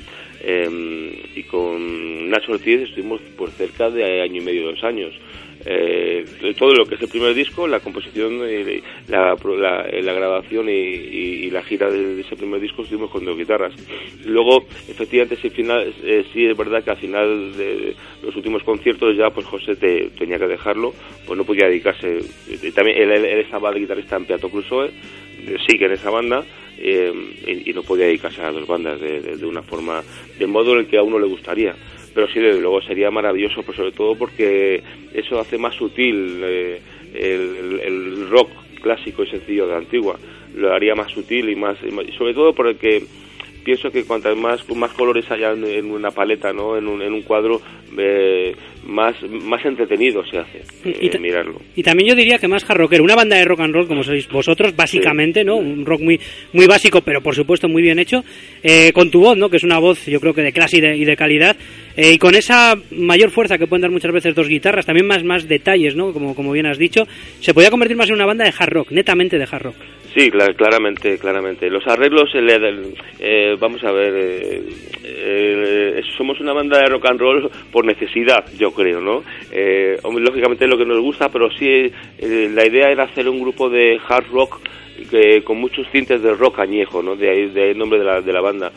con Nacho Ortiz, estuvimos por cerca de año y medio, 2 años. Todo lo que es el primer disco, la composición, la grabación y la gira de ese primer disco estuvimos con 2 guitarras. Luego, efectivamente, sí es verdad que al final de los últimos conciertos ya pues José tenía que dejarlo, pues no podía dedicarse. También él estaba de guitarrista en Piatto Crusoe, sigue en esa banda, y no podía dedicarse a las 2 bandas de una forma, de modo en el que a uno le gustaría. Pero sí, desde luego sería maravilloso, pues sobre todo porque eso hace más sutil el rock clásico y sencillo de Antigua, lo haría más sutil y sobre todo porque pienso que cuantas más colores haya en una paleta, ¿no?, en un cuadro, más entretenido se hace mirarlo. Y también yo diría que más hard rockero, una banda de rock and roll como sois vosotros, básicamente, sí, ¿no? Un rock muy muy básico, pero por supuesto muy bien hecho, con tu voz, ¿no?, que es una voz, yo creo que de clase y de calidad, y con esa mayor fuerza que pueden dar muchas veces 2 guitarras, también más detalles, ¿no?, como bien has dicho, se podía convertir más en una banda de hard rock, netamente de hard rock. Sí, claramente. Los arreglos, vamos a ver, somos una banda de rock and roll por necesidad, yo creo, ¿no? Lógicamente es lo que nos gusta, pero sí la idea era hacer un grupo de hard rock con muchos tintes de rock añejo, ¿no? De ahí el nombre de la banda.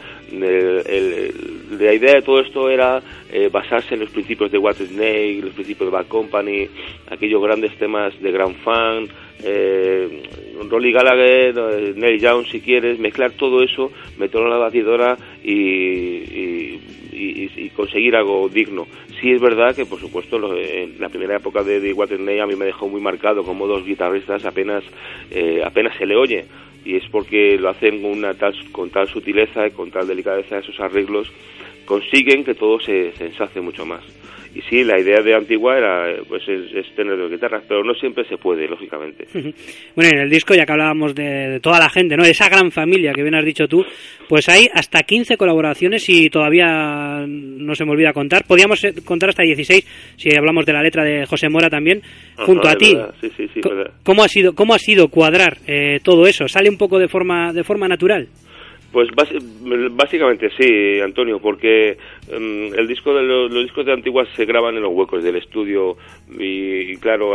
La idea de todo esto era basarse en los principios de Whitesnake, los principios de Bad Company, aquellos grandes temas de Grand Funk, Rolly Gallagher, Neil Young, si quieres, mezclar todo eso, meterlo en la batidora y conseguir algo digno. Sí es verdad que, por supuesto, en la primera época de Whitesnake a mí me dejó muy marcado como 2 guitarristas apenas se le oye, y es porque lo hacen con tal sutileza y con tal delicadeza, esos arreglos consiguen que todo se ensace mucho más. sí, la idea de Antigua era pues es tener dos guitarras, pero no siempre se puede, lógicamente. Bueno, en el disco, ya que hablábamos de toda la gente, ¿no? De esa gran familia que bien has dicho tú, pues hay hasta 15 colaboraciones y todavía no se me olvida contar. Podríamos contar hasta 16 si hablamos de la letra de José Mora también, junto a ti. Sí, verdad. ¿Cómo ha sido cuadrar todo eso? ¿Sale un poco de forma natural? Pues básicamente sí, Antonio, porque el disco de los discos de Antigua se graban en los huecos del estudio y claro,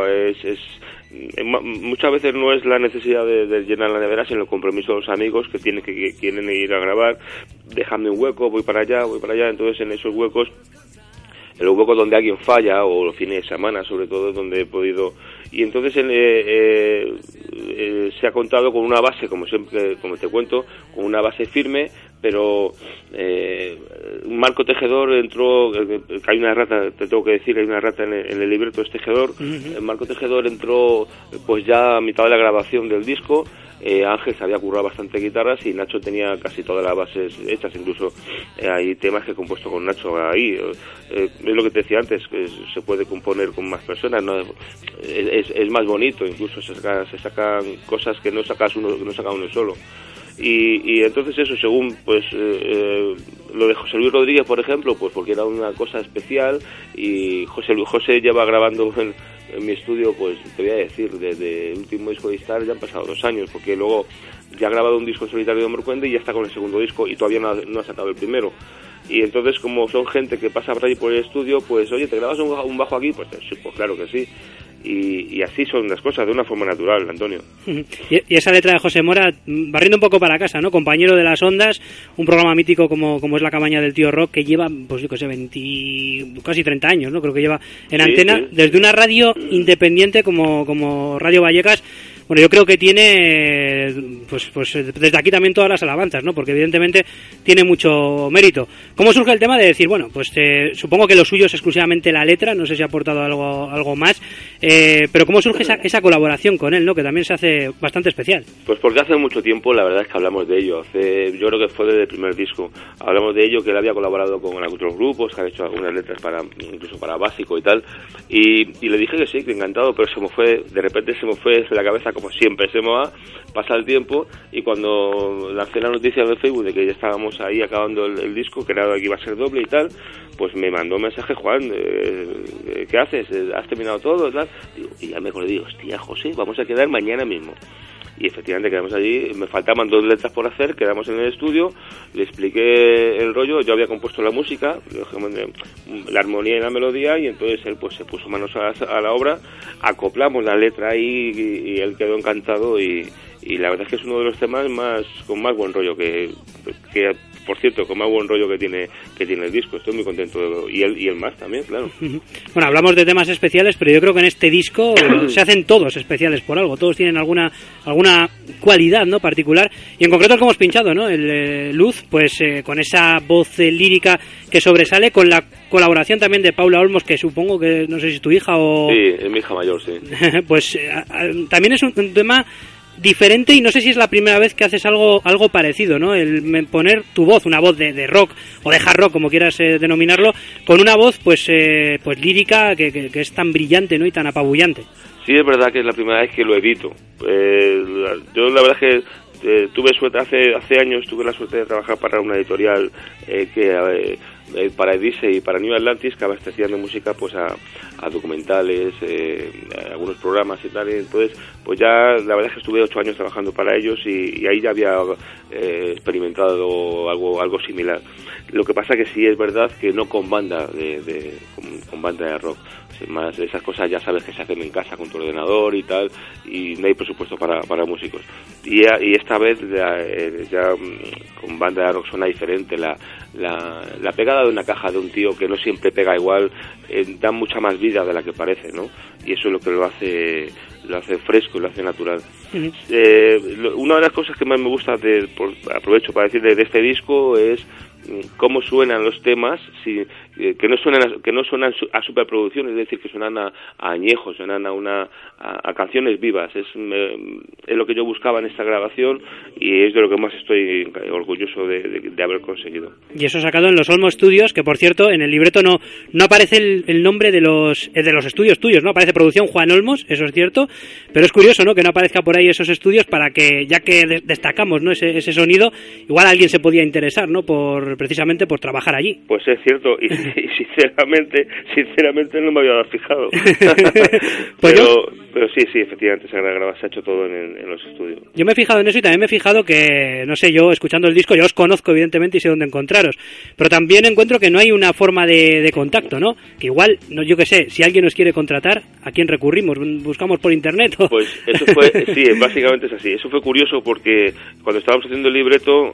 muchas veces no es la necesidad de llenar la nevera, sino el compromiso de los amigos que quieren ir a grabar, déjame un hueco, voy para allá, entonces en esos huecos, en los huecos donde alguien falla, o los fines de semana sobre todo, donde he podido, y entonces se ha contado con una base, como siempre, como te cuento, con una base firme, pero Marco Tejedor entró, hay una errata, te tengo que decir, hay una errata en el libreto de Tejedor. Marco Tejedor entró pues ya a mitad de la grabación del disco. Ángel se había currado bastante guitarras y Nacho tenía casi todas las bases hechas, incluso hay temas que he compuesto con Nacho ahí. Es lo que te decía antes, que se puede componer con más personas, ¿no? Es más bonito, incluso se sacan cosas que no saca uno solo. Y entonces eso, según pues lo de José Luis Rodríguez, por ejemplo, pues porque era una cosa especial, y José lleva grabando en mi estudio, pues te voy a decir, desde el último disco de Star ya han pasado 2 años, porque luego ya ha grabado un disco solitario de Hombre y ya está con el segundo disco y todavía no ha sacado el primero. Y entonces, como son gente que pasa por ahí por el estudio, pues oye, ¿te grabas un bajo aquí? Pues sí, pues claro que sí. Y así son las cosas, de una forma natural, Antonio. Y esa letra de José Mora, barriendo un poco para casa, ¿no? Compañero de las ondas, un programa mítico como es La Cabaña del Tío Rock, que lleva, pues yo que sé, casi 30 años, ¿no? Creo que lleva en antena, desde una radio independiente como Radio Vallecas. Bueno, yo creo que tiene, pues desde aquí también todas las alabanzas, ¿no? Porque evidentemente tiene mucho mérito. ¿Cómo surge el tema de decir, bueno, pues supongo que lo suyo es exclusivamente la letra, no sé si ha aportado algo más, pero cómo surge esa colaboración con él, ¿no? Que también se hace bastante especial. Pues porque hace mucho tiempo, la verdad es que hablamos de ello. Yo creo que fue desde el primer disco. Hablamos de ello, que él había colaborado con otros grupos, que había hecho algunas letras incluso para Básico y tal, y le dije que sí, que encantado, pero de repente se me fue de la cabeza, como siempre se me va, pasa el tiempo, y cuando lancé la noticia en el Facebook de que ya estábamos ahí acabando el disco, que era que iba a ser doble y tal, pues me mandó un mensaje: Juan, ¿qué haces? ¿Has terminado todo? Tal. Y ya me acordé, digo, hostia, José, vamos a quedar mañana mismo. Y efectivamente quedamos allí, me faltaban 2 letras por hacer, quedamos en el estudio, le expliqué el rollo, yo había compuesto la música, la armonía y la melodía, y entonces él pues se puso manos a la obra, acoplamos la letra ahí y él quedó encantado, y la verdad es que es uno de los temas con más buen rollo que por cierto, con más buen rollo que tiene el disco. Estoy muy contento, y él más también, claro. Bueno, hablamos de temas especiales, pero yo creo que en este disco se hacen todos especiales por algo, todos tienen alguna cualidad, ¿no?, particular, y en concreto el que hemos pinchado, ¿no?, el Luz, pues con esa voz lírica que sobresale, con la colaboración también de Paula Olmos, que supongo que, no sé si es tu hija o... Sí, es mi hija mayor, sí. Pues también es un tema diferente, y no sé si es la primera vez que haces algo parecido, ¿no? El poner tu voz, una voz de rock o de hard rock, como quieras denominarlo, con una voz pues lírica que es tan brillante, ¿no?, y tan apabullante. Sí, es verdad que es la primera vez que lo edito. Yo la verdad es que tuve suerte, hace años tuve la suerte de trabajar para una editorial para Edise y para New Atlantis, que abastecían de música pues a documentales, a algunos programas y tal, y entonces pues ya la verdad es que estuve 8 años trabajando para ellos, y ahí ya había experimentado algo similar. Lo que pasa que sí es verdad que no con banda con banda de rock. Más esas cosas ya sabes que se hacen en casa con tu ordenador y tal, y no hay presupuesto para músicos, y esta vez ya con banda de rock suena diferente. La pegada de una caja de un tío que no siempre pega igual da mucha más vida de la que parece, ¿no? Y eso es lo que lo hace fresco y lo hace natural. Una de las cosas que más me gusta, aprovecho para decir, de este disco, es cómo suenan los temas, que no suenan a superproducción, es decir, que suenan a añejos, suenan a canciones vivas. Es lo que yo buscaba en esta grabación y es de lo que más estoy orgulloso de haber conseguido. Y eso sacado en los Olmo Studios, que por cierto en el libreto no aparece el nombre de los estudios tuyos, ¿no? Aparece Producción Juan Olmos, eso es cierto, pero es curioso, ¿no?, que no aparezca por ahí esos estudios, para que, ya que destacamos, ¿no?, ese sonido, igual alguien se podía interesar, ¿no?, precisamente por trabajar allí. Pues es cierto, y sinceramente no me había fijado. Pues pero sí, efectivamente se ha hecho todo en los estudios. Yo me he fijado en eso y también me he fijado que, no sé, yo escuchando el disco, yo os conozco evidentemente y sé dónde encontraros, pero también encuentro que no hay una forma de contacto, ¿no? Que igual, no, yo qué sé, si alguien nos quiere contratar, ¿a quién recurrimos? ¿Buscamos por internet? ¿O? Pues eso fue, sí, básicamente es así. Eso fue curioso porque cuando estábamos haciendo el libreto,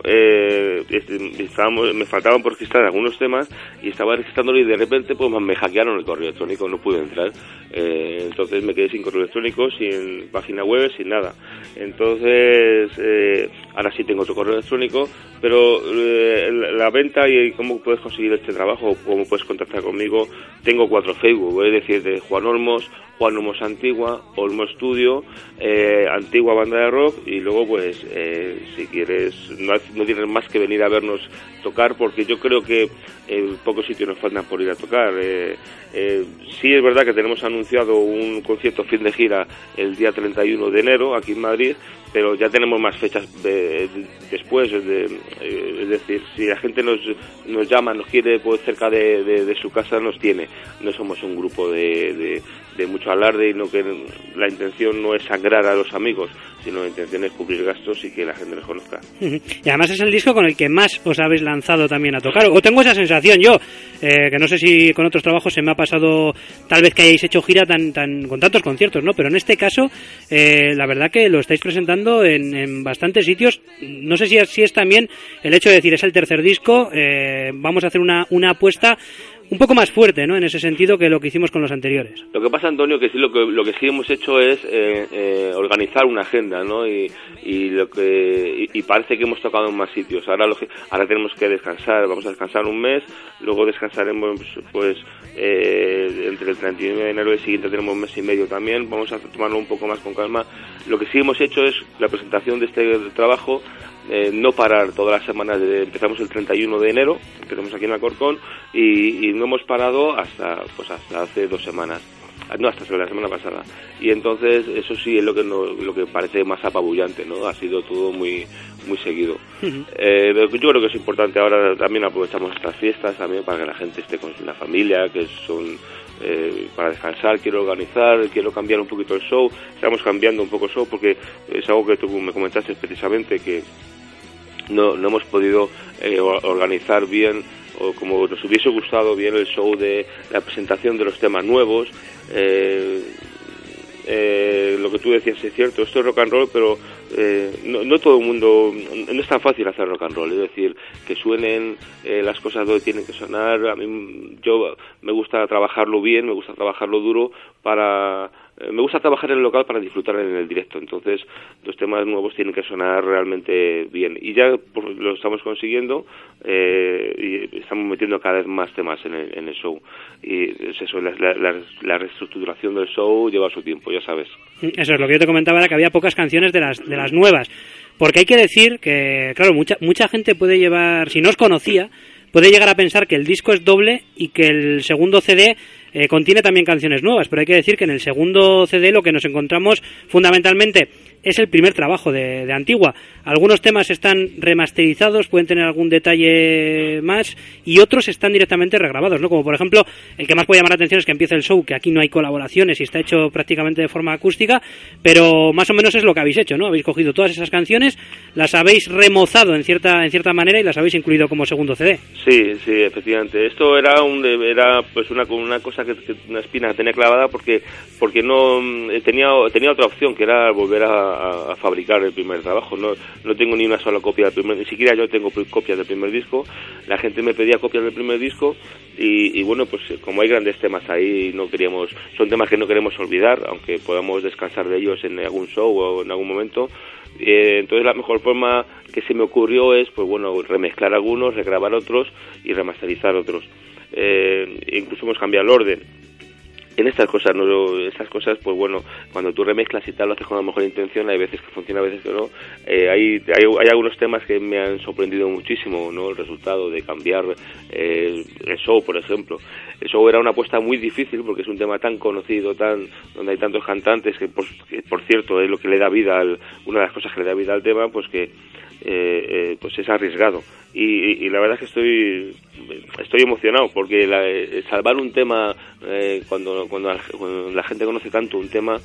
me faltaban por registrar algunos temas y estaba registrándolo y de repente pues me hackearon el correo electrónico, no pude entrar. Entonces me quedé sin correo electrónico, sin página web, sin nada. Entonces ahora sí tengo otro correo electrónico, pero la venta y cómo puedes conseguir este trabajo, cómo puedes contactar conmigo, tengo 4 Facebook, es decir, de Juan Olmos Antigua, Olmo Studio, Antigua Banda de Rock, y luego pues si quieres no tienes más que venir a vernos tocar, porque yo creo que pocos sitios nos faltan por ir a tocar. Sí es verdad que tenemos anunciado un concierto fin de gira el día 31 de enero aquí en Madrid, pero ya tenemos más fechas después, es decir, si la gente nos llama, nos quiere pues cerca de su casa, nos tiene. No somos un grupo de mucho alarde, y no, que la intención no es sangrar a los amigos, sino la intención es cubrir gastos y que la gente nos conozca. Y además es el disco con el que más os habéis lanzado también a tocar, o tengo esa sensación yo, que no sé si con otros trabajos se me ha pasado, tal vez que hayáis hecho gira con tantos conciertos, ¿no? Pero en este caso, la verdad que lo estáis presentando en bastantes sitios. No sé si es también el hecho de decir, es el tercer disco, vamos a hacer una apuesta un poco más fuerte, ¿no?, en ese sentido, que lo que hicimos con los anteriores. Lo que pasa, Antonio, que sí, lo que sí hemos hecho es organizar una agenda, ¿no? Y parece que hemos tocado en más sitios. Ahora tenemos que descansar, vamos a descansar un mes, luego descansaremos pues entre el 31 de enero y el siguiente tenemos un mes y medio también. Vamos a tomarlo un poco más con calma. Lo que sí hemos hecho es la presentación de este trabajo. No parar todas las semanas, empezamos el 31 de enero, empezamos aquí en Alcorcón y no hemos parado hasta hace 2 semanas, no, hasta la semana pasada, y entonces eso sí es lo que parece más apabullante, ¿no? Ha sido todo muy seguido. Yo creo que es importante ahora, también aprovechamos estas fiestas también para que la gente esté con la familia, que son para descansar. Quiero cambiar un poquito el show, estamos cambiando un poco el show porque es algo que tú me comentaste precisamente, que no hemos podido organizar bien, o como nos hubiese gustado bien, el show de la presentación de los temas nuevos. Lo que tú decías es cierto, esto es rock and roll, pero no todo el mundo, no es tan fácil hacer rock and roll, es decir, que suenen las cosas donde tienen que sonar. A mí, yo me gusta trabajarlo bien, me gusta trabajarlo duro, me gusta trabajar en el local para disfrutar en el directo. Entonces los temas nuevos tienen que sonar realmente bien, y ya lo estamos consiguiendo, y estamos metiendo cada vez más temas en el show, y es eso, la reestructuración del show lleva su tiempo, ya sabes. Eso es lo que yo te comentaba, era que había pocas canciones de las nuevas, porque hay que decir que, claro, mucha gente puede llevar, si no os conocía, puede llegar a pensar que el disco es doble y que el segundo CD contiene también canciones nuevas, pero hay que decir que en el segundo CD lo que nos encontramos fundamentalmente es el primer trabajo de Antigua. Algunos temas están remasterizados, pueden tener algún detalle más, y otros están directamente regrabados, ¿no? Como por ejemplo, el que más puede llamar la atención es que empieza el show, que aquí no hay colaboraciones y está hecho prácticamente de forma acústica, pero más o menos es lo que habéis hecho, ¿no? Habéis cogido todas esas canciones, las habéis remozado en cierta manera y las habéis incluido como segundo CD. Sí, efectivamente. Esto era pues una cosa una espina que tenía clavada porque no tenía otra opción, que era volver a fabricar el primer trabajo. No tengo ni una sola copia del primer, ni siquiera yo tengo copias del primer disco. La gente me pedía copias del primer disco y bueno, pues como hay grandes temas ahí, son temas que no queremos olvidar, aunque podamos descansar de ellos en algún show o en algún momento. Entonces la mejor forma que se me ocurrió es, pues bueno, remezclar algunos, regrabar otros y remasterizar otros. incluso hemos cambiado el orden. En estas cosas, pues bueno, cuando tú remezclas y tal, lo haces con la mejor intención, hay veces que funciona, a veces que no. Hay algunos temas que me han sorprendido muchísimo, ¿no? El resultado de cambiar el show, por ejemplo. El show era una apuesta muy difícil porque es un tema tan conocido, donde hay tantos cantantes que por cierto, es lo que le da vida, una de las cosas que le da vida al tema, pues que pues es arriesgado. Y la verdad es que estoy emocionado porque salvar un tema cuando la gente conoce tanto un tema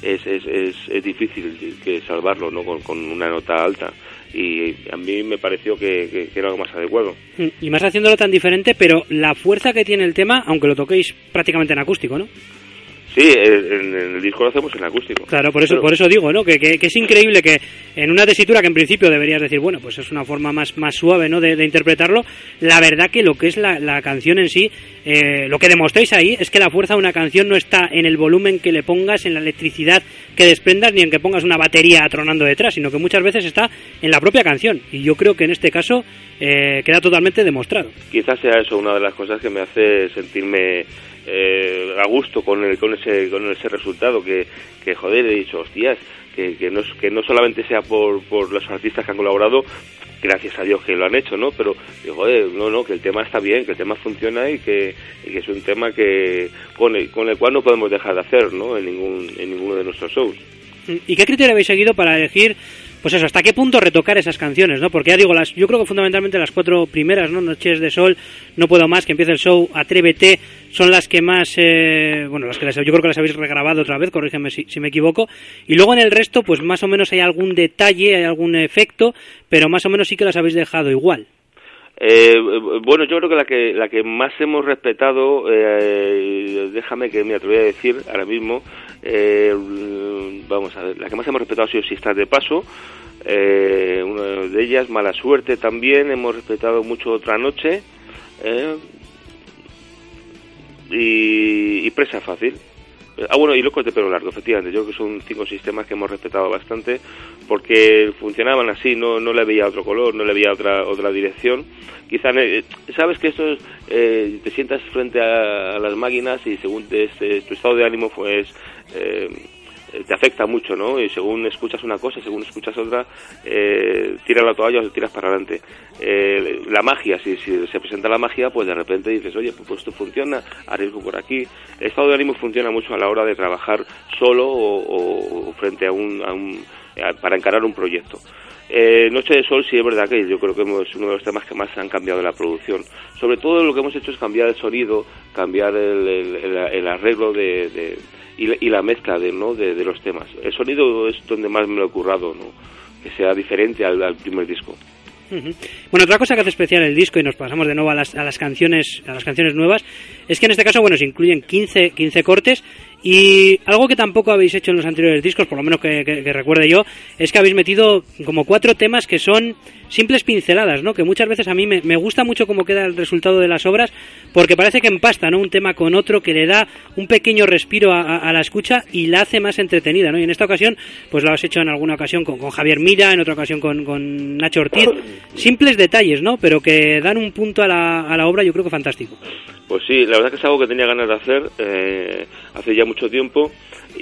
es difícil que salvarlo, ¿no? Con una nota alta, y a mí me pareció que era algo más adecuado. Y más haciéndolo tan diferente, pero la fuerza que tiene el tema, aunque lo toquéis prácticamente en acústico, ¿no? Sí, en el disco lo hacemos en acústico. Claro, por eso digo, ¿no? Que es increíble que en una tesitura que en principio deberías decir, bueno, pues es una forma más suave, ¿no? de interpretarlo. La verdad que lo que es la canción en sí, lo que demostráis ahí es que la fuerza de una canción no está en el volumen que le pongas, en la electricidad que desprendas, ni en que pongas una batería tronando detrás, sino que muchas veces está en la propia canción. Y yo creo que en este caso queda totalmente demostrado. Quizás sea eso una de las cosas que me hace sentirme a gusto con ese resultado, que joder, he dicho, hostias, que no solamente sea por los artistas que han colaborado, gracias a Dios que lo han hecho, ¿no? Pero joder, no, que el tema está bien, que el tema funciona y que es un tema que con el cual no podemos dejar de hacer, ¿no? En ninguno de nuestros shows. ¿Y qué criterio habéis seguido para elegir, pues eso, hasta qué punto retocar esas canciones, ¿no? Porque ya digo, yo creo que fundamentalmente las 4 primeras, ¿no? Noches de Sol, No Puedo Más, que empieza el show, Atrévete, son las que más, yo creo que las habéis regrabado otra vez, corrígeme si me equivoco, y luego en el resto, pues más o menos hay algún detalle, hay algún efecto, pero más o menos sí que las habéis dejado igual. Bueno, yo creo que la que más hemos respetado, déjame que me atreví a decir ahora mismo, vamos a ver, la que más hemos respetado ha sido Si Estás de Paso, una de ellas, Mala Suerte también, hemos respetado mucho Otra Noche, y Presa Fácil. Bueno, y Locos de Pelo Largo, efectivamente. Yo creo que son 5 sistemas que hemos respetado bastante porque funcionaban así, no le veía otro color, no le veía otra dirección. Quizá, sabes que esto te sientas frente a las máquinas y según tu estado de ánimo, pues te afecta mucho, ¿no? Y según escuchas una cosa, según escuchas otra, tiras la toalla o tiras para adelante. La magia, si se presenta la magia, pues de repente dices, oye, pues esto funciona, arriesgo por aquí. El estado de ánimo funciona mucho a la hora de trabajar solo o frente para encarar un proyecto. Noche de Sol sí es verdad que yo creo que es uno de los temas que más han cambiado de la producción. Sobre todo lo que hemos hecho es cambiar el sonido, cambiar el arreglo y la mezcla de los temas. El sonido es donde más me lo he currado, ¿no? Que sea diferente al primer disco. Bueno, otra cosa que hace especial el disco, y nos pasamos de nuevo a las canciones nuevas, es que en este caso, bueno, se incluyen 15 cortes, y algo que tampoco habéis hecho en los anteriores discos, por lo menos que recuerde yo, es que habéis metido como 4 temas que son simples pinceladas, ¿no? Que muchas veces a mí me gusta mucho cómo queda el resultado de las obras, porque parece que empasta, ¿no? Un tema con otro, que le da un pequeño respiro a la escucha y la hace más entretenida, ¿no? Y en esta ocasión, pues lo has hecho en alguna ocasión con Javier Mira, en otra ocasión con Nacho Ortiz. Simples detalles, ¿no? Pero que dan un punto a la obra, yo creo que fantástico. Pues sí, la verdad que es algo que tenía ganas de hacer hace ya mucho tiempo,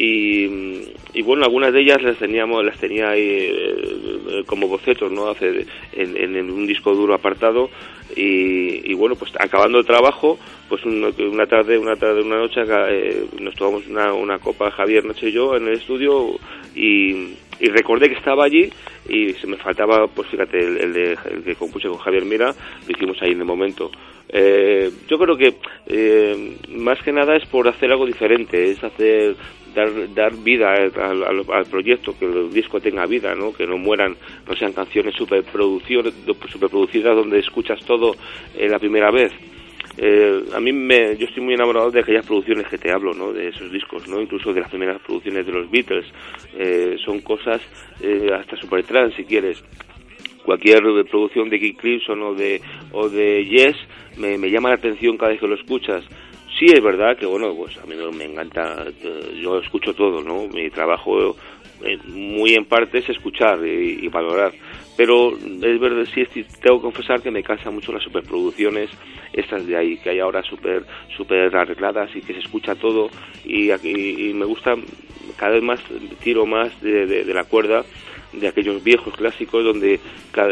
y bueno, algunas de ellas las tenía ahí como bocetos, ¿no? En un disco duro apartado, y bueno, pues acabando el trabajo, pues una noche nos tomamos una copa, Javier, Nacho y yo, en el estudio, y recordé que estaba allí y se me faltaba, pues fíjate, el que compuse con Javier Mira, lo hicimos ahí en el momento. Yo creo que más que nada es por hacer algo diferente, es dar vida al proyecto, que el disco tenga vida, ¿no? Que no mueran, no sean canciones superproducidas donde escuchas todo la primera vez. Yo estoy muy enamorado de aquellas producciones que te hablo, ¿no? De esos discos, ¿no? Incluso de las primeras producciones de los Beatles. Son cosas hasta Supertramp, si quieres. Cualquier producción de King Crimson o de Yes me llama la atención cada vez que lo escuchas. Sí es verdad que, bueno, pues a mí me encanta, yo escucho todo, ¿no? Mi trabajo muy en parte es escuchar y valorar, pero es verdad, sí, tengo que confesar que me cansa mucho las superproducciones estas de ahí, que hay ahora super arregladas y que se escucha todo, y me gusta, cada vez más tiro más de la cuerda de aquellos viejos clásicos donde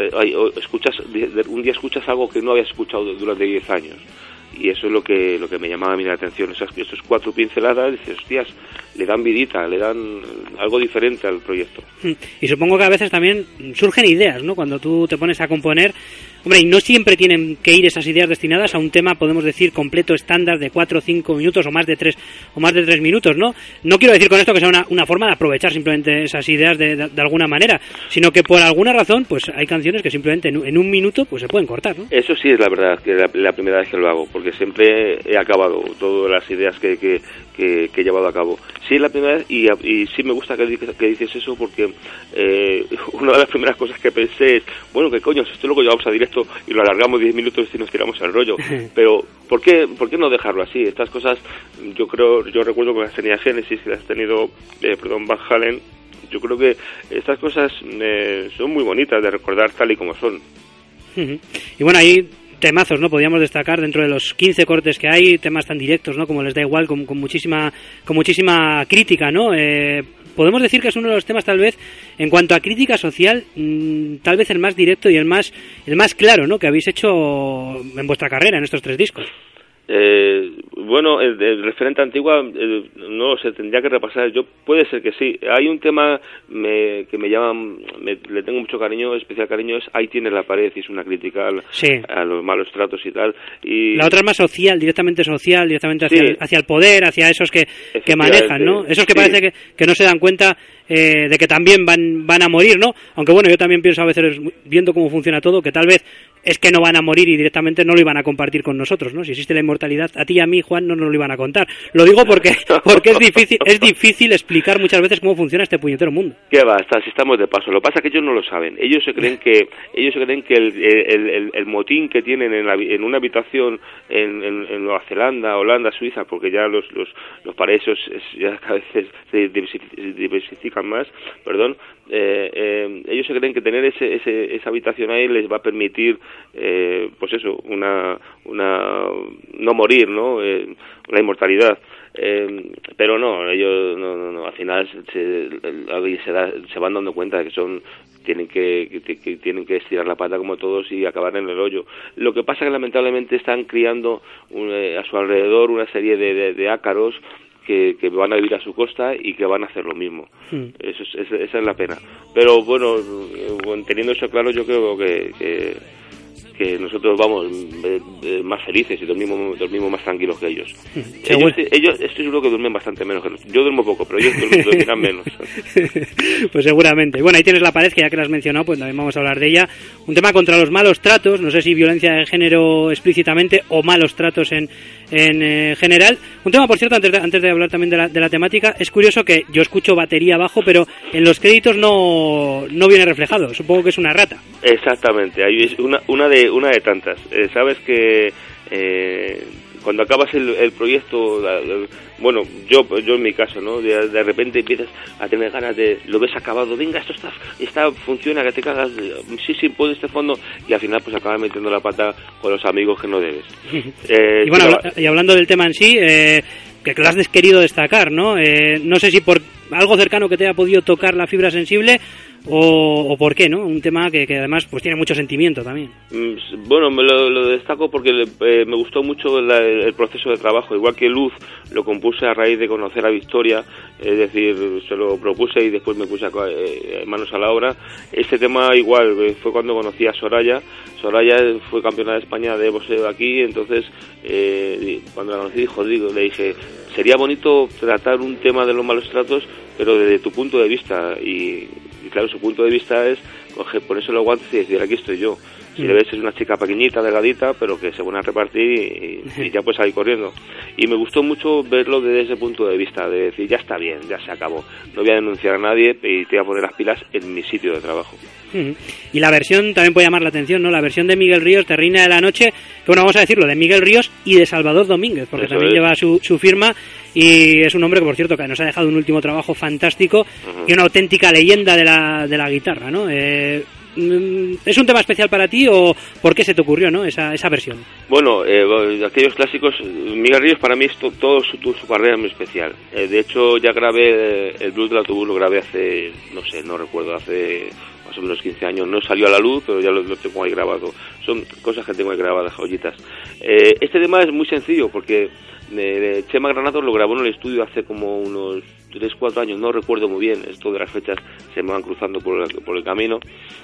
un día escuchas algo que no habías escuchado durante 10 años. Y eso es lo que me llamaba a mí la atención, esas 4 pinceladas, dices, hostias, le dan vidita, le dan algo diferente al proyecto. Y supongo que a veces también surgen ideas, ¿no? Cuando tú te pones a componer, hombre, y no siempre tienen que ir esas ideas destinadas a un tema, podemos decir, completo, estándar, de 4 o 5 minutos o más de 3 minutos, ¿no? No quiero decir con esto que sea una forma de aprovechar simplemente esas ideas de alguna manera, sino que por alguna razón, pues hay canciones que simplemente en un minuto pues se pueden cortar, ¿no? Eso sí es la verdad, que la primera vez que lo hago, porque siempre he acabado todas las ideas que he llevado a cabo. Sí, es la primera vez, y sí me gusta que dices eso, porque una de las primeras cosas que pensé es, bueno, ¿qué coño? Esto luego llevamos a directo y lo alargamos 10 minutos y nos tiramos al rollo. Pero, ¿por qué no dejarlo así? Estas cosas, yo recuerdo que las tenía Genesis, que las has tenido, Van Halen. Yo creo que estas cosas son muy bonitas de recordar tal y como son. Y bueno, ahí temazos, ¿no? Podríamos destacar dentro de los 15 cortes que hay, temas tan directos, ¿no? Como Les Da Igual, con muchísima crítica, ¿no? Podemos decir que es uno de los temas, tal vez, en cuanto a crítica social, tal vez el más directo y el más claro, ¿no? Que habéis hecho en vuestra carrera, en estos 3 discos. Bueno, el referente Antigua, no sé, tendría que repasar. Puede ser que sí. Hay un tema que me llama, le tengo mucho cariño, especial cariño, es Ahí tienes la pared, y es una crítica a los malos tratos y tal. Y la otra es más social, directamente hacia el poder, hacia esos que manejan, ¿no? Esos que parece que no se dan cuenta de que también van a morir, ¿no? Aunque bueno, yo también pienso a veces, viendo cómo funciona todo, que tal vez es que no van a morir y directamente no lo iban a compartir con nosotros, ¿no? Si existe la inmortalidad, a ti y a mí, Juan, no nos lo iban a contar. Lo digo porque es difícil explicar muchas veces cómo funciona este puñetero mundo. ¿Qué va? Si estamos de paso. Lo que pasa es que ellos no lo saben. Ellos se creen que el motín que tienen en una habitación en Nueva Zelanda, Holanda, Suiza, porque ya los paraísos ya cada vez se diversifican más, perdón, ellos se creen que tener esa habitación ahí les va a permitir pues eso, no morir, ¿no? La inmortalidad. Pero no, ellos no, al final se van dando cuenta de que tienen que estirar la pata como todos y acabar en el hoyo. Lo que pasa es que lamentablemente están criando a su alrededor una serie de ácaros que van a vivir a su costa y que van a hacer lo mismo. Esa es la pena. Pero bueno, teniendo eso claro, yo creo que nosotros vamos más felices y dormimos más tranquilos que ellos. Ellos estoy seguro que duermen bastante menos que nosotros. Yo duermo poco, pero ellos dormirán menos. Pues seguramente. Bueno, ahí tienes la pared, que ya que la has mencionado, pues también vamos a hablar de ella. Un tema contra los malos tratos, no sé si violencia de género explícitamente o malos tratos en general. Un tema, por cierto, antes de hablar también de la temática, es curioso que yo escucho batería abajo, pero en los créditos no viene reflejado. Supongo que es una rata. Exactamente, ahí es una de tantas. Sabes que cuando acabas el proyecto, bueno, yo en mi caso, ¿no? De repente empiezas a tener ganas lo ves acabado, venga, esto funciona, que te cagas, sí, pon este fondo, y al final pues acabas metiendo la pata con los amigos que no debes. Y bueno, y hablando del tema en sí, que lo has querido destacar, ¿no? No sé si por algo cercano que te haya podido tocar la fibra sensible, o por qué, ¿no? Un tema que además pues tiene mucho sentimiento también. Bueno, lo destaco porque me gustó mucho el proceso de trabajo. Igual que Luz lo compuse a raíz de conocer a Victoria, es decir, se lo propuse y después me puse manos a la obra. Este tema igual, fue cuando conocí a Soraya. Soraya fue campeona de España de boxeo aquí, entonces cuando la conocí, le dije, sería bonito tratar un tema de los malos tratos, pero desde tu punto de vista. Y claro, su punto de vista es ponerse los guantes y decir, aquí estoy yo. Si le ves, es una chica pequeñita, delgadita, pero que se van a repartir y ya pues salir corriendo. Y me gustó mucho verlo desde ese punto de vista, de decir, ya está bien, ya se acabó. No voy a denunciar a nadie y te voy a poner las pilas en mi sitio de trabajo. Y la versión también puede llamar la atención, ¿no? La versión de Miguel Ríos, de Reina de la Noche, que bueno, vamos a decirlo, de Miguel Ríos y de Salvador Domínguez, porque eso también lleva su firma, y es un hombre que, por cierto, que nos ha dejado un último trabajo fantástico y una auténtica leyenda de la guitarra, ¿no? ¿Es un tema especial para ti o por qué se te ocurrió, ¿no? esa versión? Bueno, aquellos clásicos, Miguel Ríos para mí es todo su carrera es muy especial. De hecho, ya grabé el Blues del Autobús, lo grabé hace, no recuerdo, hace más o menos 15 años. No salió a la luz, pero ya lo tengo ahí grabado. Son cosas que tengo ahí grabadas, joyitas. Este tema es muy sencillo porque Chema Granados lo grabó en el estudio hace como unos 3-4 años, no recuerdo muy bien, esto de las fechas se me van cruzando por el camino,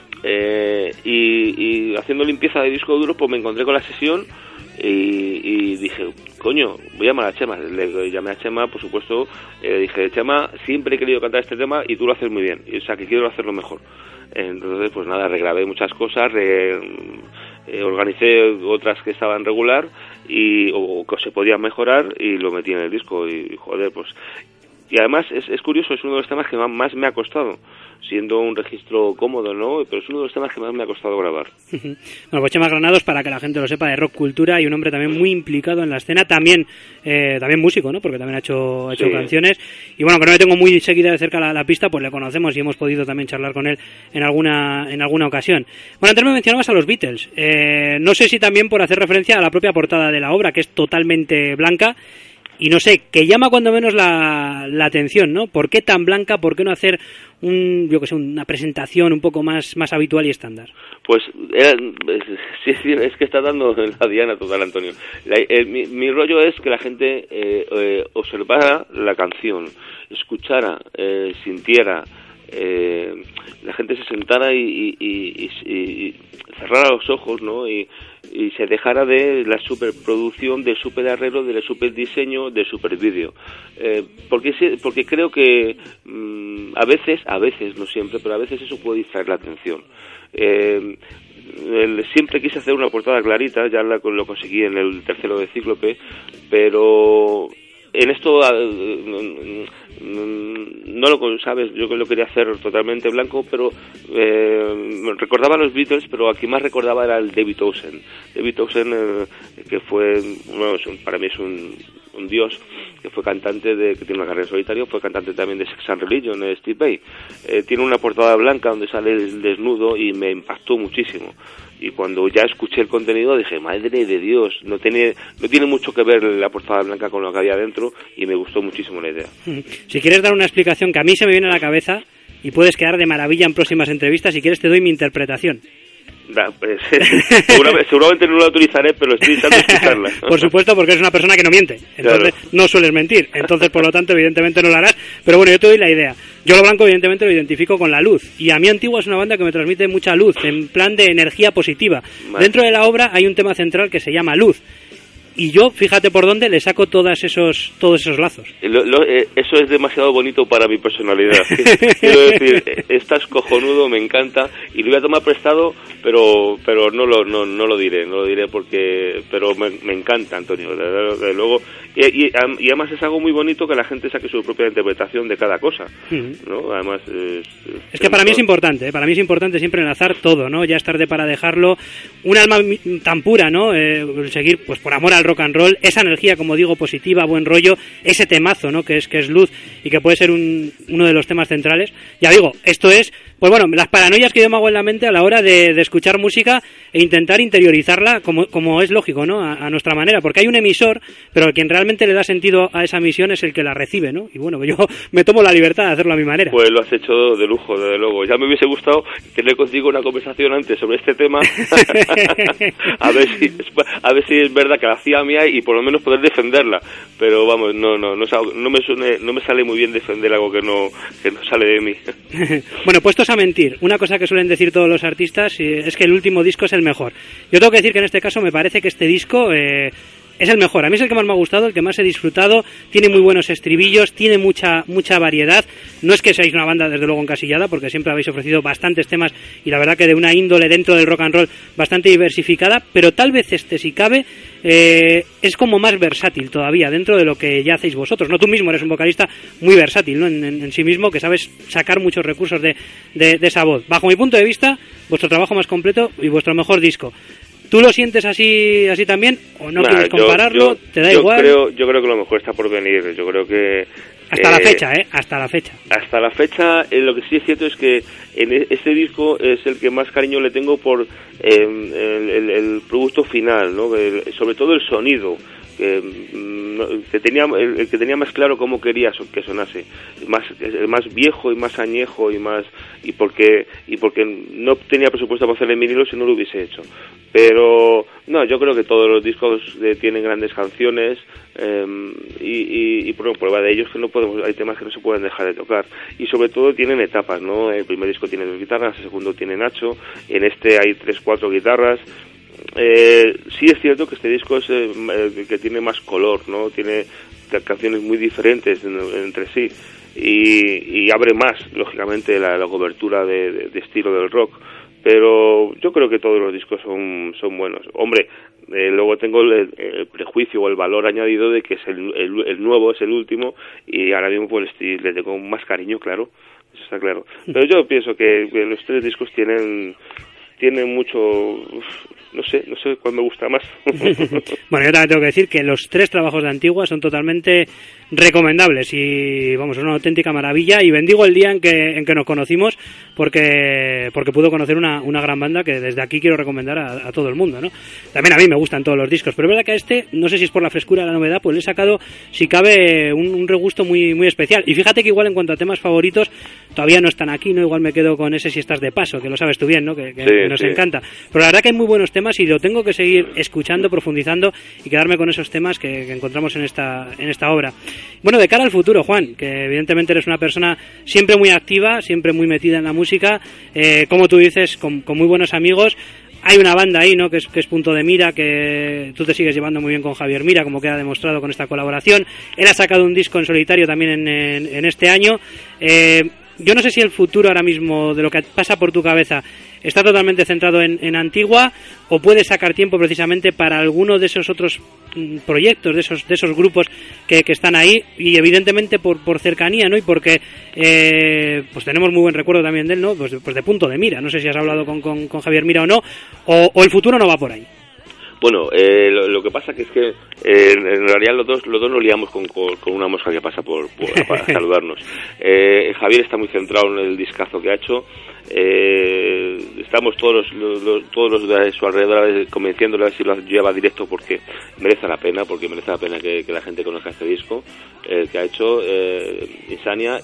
y haciendo limpieza de disco duro pues me encontré con la sesión y dije, coño, voy a llamar a Chema. Le llamé a Chema, por supuesto, dije, Chema, siempre he querido cantar este tema y tú lo haces muy bien, o sea que quiero hacerlo mejor. Entonces pues nada, regrabé muchas cosas, organicé otras que estaban regular o que se podían mejorar y lo metí en el disco y joder, pues. Y además es curioso, es uno de los temas que más me ha costado, siendo un registro cómodo, ¿no? Pero es uno de los temas que más me ha costado grabar. Bueno, pues Chema Granados, para que la gente lo sepa, de Rock Cultura, y un hombre también muy implicado en la escena, también músico, ¿no? Porque también ha hecho canciones. Y bueno, que no le tengo muy seguida de cerca la pista, pues le conocemos y hemos podido también charlar con él en alguna ocasión. Bueno, antes me mencionabas a los Beatles. No sé si también por hacer referencia a la propia portada de la obra, que es totalmente blanca. Y no sé, que llama cuando menos la atención, ¿no? ¿Por qué tan blanca? ¿Por qué no hacer una presentación un poco más habitual y estándar? Pues sí, es que está dando la diana total, Antonio. Mi rollo es que la gente observara la canción, escuchara, sintiera, la gente se sentara y cerrara los ojos, ¿no? Y se dejara de la superproducción, del super arreglo, del super diseño, del super vídeo. Porque creo que a veces, no siempre, pero a veces eso puede distraer la atención. Siempre quise hacer una portada clarita, ya lo conseguí en el tercero de Cíclope, pero en esto no lo sabes, yo lo quería hacer totalmente blanco, pero recordaba a los Beatles, pero a quien más recordaba era el David Townsend. David Townsend, que fue, bueno, para mí es un dios, que fue cantante que tiene una carrera en solitario, fue cantante también de Sex and Religion, Steve Vai. Tiene una portada blanca donde sale el desnudo y me impactó muchísimo. Y cuando ya escuché el contenido dije, madre de Dios, no tiene mucho que ver la portada blanca con lo que había dentro, y me gustó muchísimo la idea. Si quieres dar una explicación que a mí se me viene a la cabeza y puedes quedar de maravilla en próximas entrevistas, si quieres te doy mi interpretación. Pues, seguramente no la utilizaré, pero estoy deseando escucharla. Por supuesto, porque eres una persona que no miente, entonces claro, no sueles mentir, entonces por lo tanto evidentemente no lo harás, pero bueno, yo te doy la idea. Yo lo blanco evidentemente lo identifico con la luz, y a mí Antigua es una banda que me transmite mucha luz, en plan de energía positiva. Vale. Dentro de la obra hay un tema central que se llama luz, y yo, fíjate por dónde, le saco todos esos lazos. Eso es demasiado bonito para mi personalidad. Quiero decir, estás cojonudo, me encanta, y lo voy a tomar prestado, pero no lo diré pero me encanta, Antonio, desde luego. Y además es algo muy bonito que la gente saque su propia interpretación de cada cosa, ¿no? Además es que para mí es importante, siempre enlazar todo, ¿no? Ya es tarde para dejarlo. Un alma tan pura, ¿no? Seguir, pues por amor al rock and roll, esa energía, como digo, positiva, buen rollo, ese temazo, ¿no? Que es luz y que puede ser uno de los temas centrales. Ya digo, esto es, pues bueno, las paranoias que yo me hago en la mente a la hora de escuchar música e intentar interiorizarla como es lógico, ¿no? A nuestra manera, porque hay un emisor, pero quien realmente le da sentido a esa emisión es el que la recibe, ¿no? Y bueno, yo me tomo la libertad de hacerlo a mi manera. Pues lo has hecho de lujo, desde luego. Ya me hubiese gustado tener contigo una conversación antes sobre este tema a ver si es verdad que la hacía mía y por lo menos poder defenderla, pero vamos, no me sale muy bien defender algo que no sale de mí. Bueno, puestos a mentir, una cosa que suelen decir todos los artistas es que el último disco es el mejor. Yo tengo que decir que en este caso me parece que este disco es el mejor. A mí es el que más me ha gustado, el que más he disfrutado. Tiene muy buenos estribillos, tiene mucha variedad. No es que seáis una banda desde luego encasillada, porque siempre habéis ofrecido bastantes temas y la verdad que de una índole dentro del rock and roll bastante diversificada, pero tal vez si cabe, es como más versátil todavía dentro de lo que ya hacéis vosotros, ¿no? Tú mismo eres un vocalista muy versátil, ¿no? En sí mismo, que sabes sacar muchos recursos de esa voz. Bajo mi punto de vista, vuestro trabajo más completo y vuestro mejor disco. ¿Tú lo sientes así también o no quieres compararlo? ¿Te da igual? Yo creo que lo mejor está por venir. Yo creo que hasta la fecha, hasta la fecha. Hasta la fecha, lo que sí es cierto es que en este disco es el que más cariño le tengo por el producto final, ¿no? Sobre todo el sonido. Que tenía el que tenía más claro cómo quería que sonase, más viejo y más añejo y porque no tenía presupuesto para hacer el vinilo si no lo hubiese hecho. Pero no, yo creo que todos los discos tienen grandes canciones y por prueba de ellos que no podemos, hay temas que no se pueden dejar de tocar y sobre todo tienen etapas, ¿no? El primer disco tiene 2 guitarras, el segundo tiene Nacho, en este hay 3-4 guitarras. Sí es cierto que este disco es que tiene más color, ¿no? Tiene canciones muy diferentes entre sí y abre más, lógicamente, la cobertura de estilo del rock. Pero yo creo que todos los discos son buenos. Hombre, luego tengo el prejuicio o el valor añadido de que es el nuevo, es el último y ahora mismo pues le tengo más cariño, claro, eso está claro. Pero yo pienso que los 3 discos tienen mucho... No sé cuál me gusta más. Bueno, yo también tengo que decir que los 3 trabajos de Antigua son totalmente recomendables y vamos, es una auténtica maravilla y bendigo el día en que nos conocimos porque pudo conocer una gran banda que desde aquí quiero recomendar a todo el mundo, ¿no? También a mí me gustan todos los discos, pero es verdad que a este, no sé si es por la frescura de la novedad, pues le he sacado, si cabe, un regusto muy, muy especial. Y fíjate que igual en cuanto a temas favoritos todavía no están aquí, ¿no? Igual me quedo con ese Si estás de paso, que lo sabes tú bien, ¿no? Que nos encanta. Pero la verdad que hay muy buenos temas y lo tengo que seguir escuchando, profundizando y quedarme con esos temas que encontramos en esta obra. Bueno, de cara al futuro, Juan, que evidentemente eres una persona siempre muy activa, siempre muy metida en la música, como tú dices, con muy buenos amigos. Hay una banda ahí, ¿no? Que es Punto de Mira, que tú te sigues llevando muy bien con Javier Mira, como queda demostrado con esta colaboración. Él ha sacado un disco en solitario también en este año. Yo no sé si el futuro ahora mismo, de lo que pasa por tu cabeza, está totalmente centrado en Antigua o puedes sacar tiempo precisamente para alguno de esos otros proyectos, de esos grupos que están ahí y evidentemente por cercanía, ¿no? Y porque pues tenemos muy buen recuerdo también de él, ¿no? Pues de Punto de Mira. No sé si has hablado con Javier Mira o no, o el futuro no va por ahí. Bueno, lo que pasa que es que en realidad los dos nos liamos con una mosca que pasa para saludarnos. Javier está muy centrado en el discazo que ha hecho. Estamos todos los de su alrededor convenciéndole a ver si lo lleva directo porque merece la pena que la gente conozca este disco que ha hecho Insania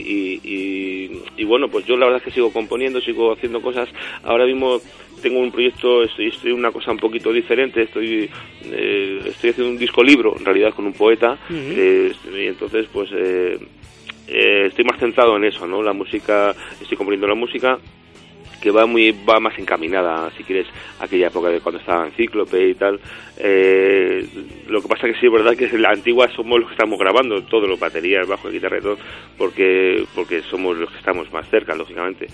y bueno, pues yo la verdad es que sigo componiendo, sigo haciendo cosas. Ahora mismo tengo un proyecto, estoy una cosa un poquito diferente, estoy haciendo un disco libro en realidad con un poeta. Y entonces pues estoy más centrado en eso, ¿no? La música, estoy componiendo la música que va más encaminada, si quieres, a aquella época de cuando estaba en Cíclope y tal. Lo que pasa que sí es verdad que en la Antigua somos los que estamos grabando todo, los baterías, bajo, guitarra y todo, porque somos los que estamos más cerca, lógicamente.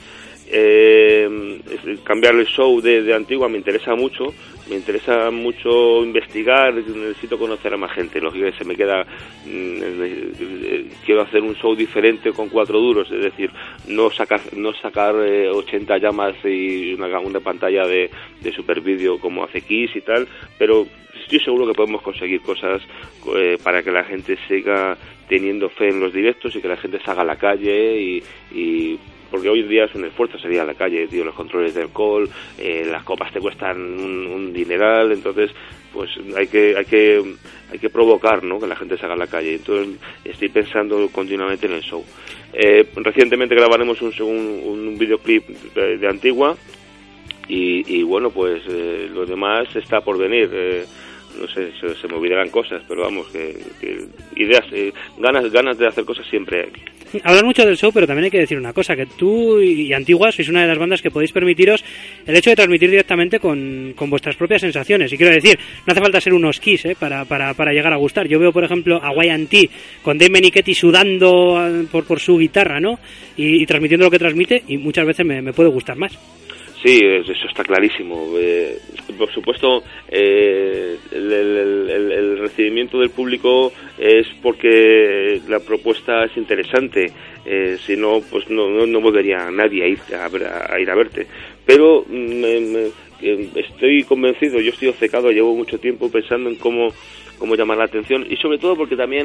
Cambiar el show de Antigua me interesa mucho investigar, necesito conocer a más gente, lógicamente se me queda quiero hacer un show diferente con 4 duros, es decir, no sacar 80 llamas y una pantalla de super vídeo como hace Kiss y tal, pero estoy seguro que podemos conseguir cosas para que la gente siga teniendo fe en los directos y que la gente salga a la calle y porque hoy en día es un esfuerzo salir a la calle, tío, los controles de alcohol, las copas te cuestan un dineral, entonces pues hay que provocar, ¿no? Que la gente salga a la calle. Entonces estoy pensando continuamente en el show. Recientemente grabaremos un videoclip de Antigua y bueno, pues lo demás está por venir. No sé, se me olvidarán cosas, pero vamos, que ideas, ganas de hacer cosas siempre hay. Hablas mucho del show, pero también hay que decir una cosa, que tú y Antigua sois una de las bandas que podéis permitiros el hecho de transmitir directamente con vuestras propias sensaciones. Y quiero decir, no hace falta ser unos Kiss para llegar a gustar. Yo veo, por ejemplo, a Wayne T con Dave Menichetti sudando por su guitarra, ¿no? Y transmitiendo lo que transmite, y muchas veces me puede gustar más. Sí, eso está clarísimo. Por supuesto, el recibimiento del público es porque la propuesta es interesante. Si no, pues no volvería nadie a ir a verte. Pero estoy convencido, yo estoy obcecado, llevo mucho tiempo pensando en cómo llamar la atención, y sobre todo porque también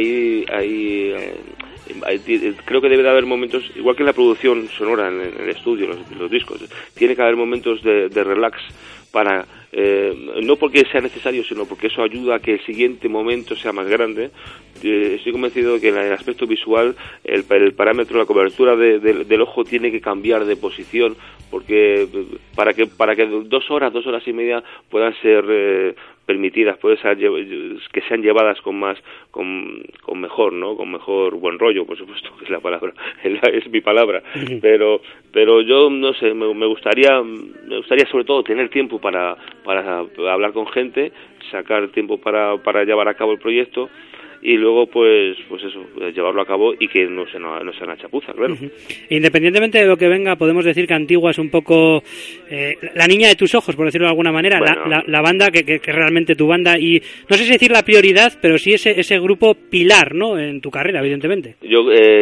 creo que debe de haber momentos, igual que en la producción sonora en el estudio, los discos, tiene que haber momentos de relax para, no porque sea necesario, sino porque eso ayuda a que el siguiente momento sea más grande. Estoy convencido de que en el aspecto visual el parámetro, la cobertura del ojo tiene que cambiar de posición, porque para que 2 horas y media puedan ser permitidas, puede ser que sean llevadas con mejor, ¿no? Con mejor buen rollo, por supuesto, que es la palabra, es mi palabra. Pero yo no sé, me gustaría sobre todo tener tiempo para hablar con gente, sacar tiempo para llevar a cabo el proyecto, y luego pues eso, llevarlo a cabo y que no sea una chapuza, claro. Independientemente de lo que venga, podemos decir que Antigua es un poco la niña de tus ojos, por decirlo de alguna manera. Bueno, la banda que es realmente tu banda, y no sé si decir la prioridad, pero sí ese grupo pilar, ¿no?, en tu carrera, evidentemente. Yo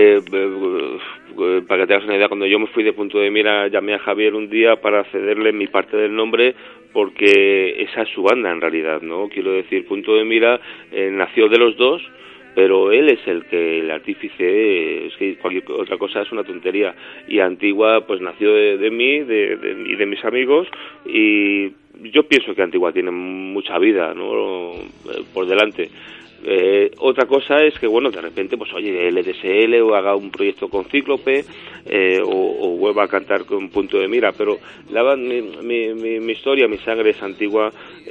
para que te hagas una idea, cuando yo me fui de Punto de Mira, llamé a Javier un día para cederle mi parte del nombre, porque esa es su banda en realidad, ¿no? Quiero decir, Punto de Mira nació de los dos, pero él es el artífice, es que cualquier otra cosa es una tontería. Y Antigua pues nació de mí y de mis amigos, y yo pienso que Antigua tiene mucha vida, ¿no?, por delante. Otra cosa es que, bueno, de repente, pues oye, LDSL o haga un proyecto con Cíclope, o vuelva a cantar con Punto de Mira, pero mi historia, mi sangre es Antigua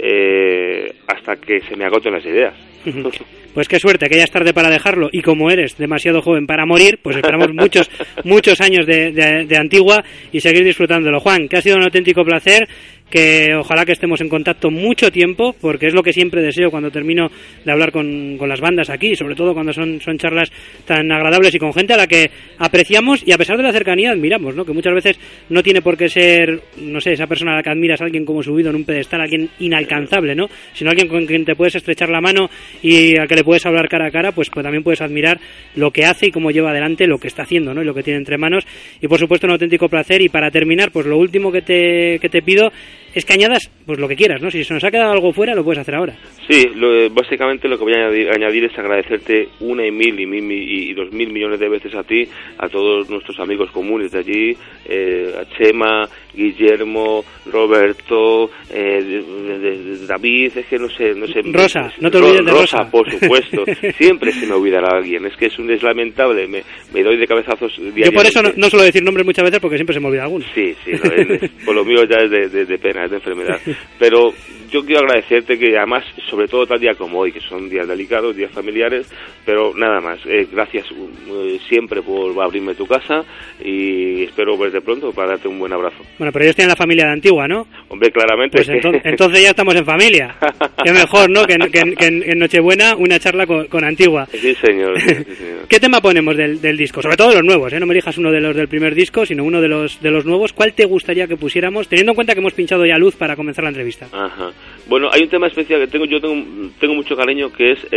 hasta que se me agoten las ideas. Pues qué suerte, que ya es tarde para dejarlo, y como eres demasiado joven para morir, pues esperamos muchos años de Antigua y seguir disfrutándolo. Juan, que ha sido un auténtico placer, que ojalá que estemos en contacto mucho tiempo, porque es lo que siempre deseo cuando termino de hablar con las bandas aquí, sobre todo cuando son charlas tan agradables y con gente a la que apreciamos y a pesar de la cercanía admiramos, ¿no? Que muchas veces no tiene por qué ser, no sé, esa persona a la que admiras, alguien como subido en un pedestal, alguien inalcanzable, ¿no? Sino alguien con quien te puedes estrechar la mano y al que le puedes hablar cara a cara, pues también puedes admirar lo que hace y cómo lleva adelante lo que está haciendo, ¿no?, y lo que tiene entre manos. Y por supuesto un auténtico placer. Y para terminar, pues lo último que te pido es que añadas pues lo que quieras, ¿no? Si se nos ha quedado algo fuera, lo puedes hacer ahora. Sí, básicamente lo que voy a añadir es agradecerte 1 y 1000 y 2000 millones de veces a ti, a todos nuestros amigos comunes de allí, a Chema, Guillermo, Roberto, David, es que no sé. Rosa, no te olvides de Rosa. Por supuesto, siempre se me olvidará alguien, es que es lamentable, me doy de cabezazos diariamente. Yo por eso no suelo decir nombres muchas veces, porque siempre se me olvida alguno. Sí, por lo mío ya es de pena, es de enfermedad. Pero yo quiero agradecerte que además, sobre todo tal día como hoy, que son días delicados, días familiares, pero nada más, gracias siempre por abrirme tu casa, y espero verte pronto para darte un buen abrazo. Bueno, pero ellos tienen la familia de Antigua, ¿no? Hombre, claramente. Pues entonces ya estamos en familia. Qué mejor, ¿no?, que en Nochebuena una charla con Antigua. Sí, señor. ¿Qué tema ponemos del disco? Sobre todo de los nuevos, ¿eh? No me elijas uno de los del primer disco, sino uno de los nuevos. ¿Cuál te gustaría que pusiéramos, teniendo en cuenta que hemos pinchado ya Luz para comenzar la entrevista? Ajá. Bueno, hay un tema especial que tengo mucho cariño, que es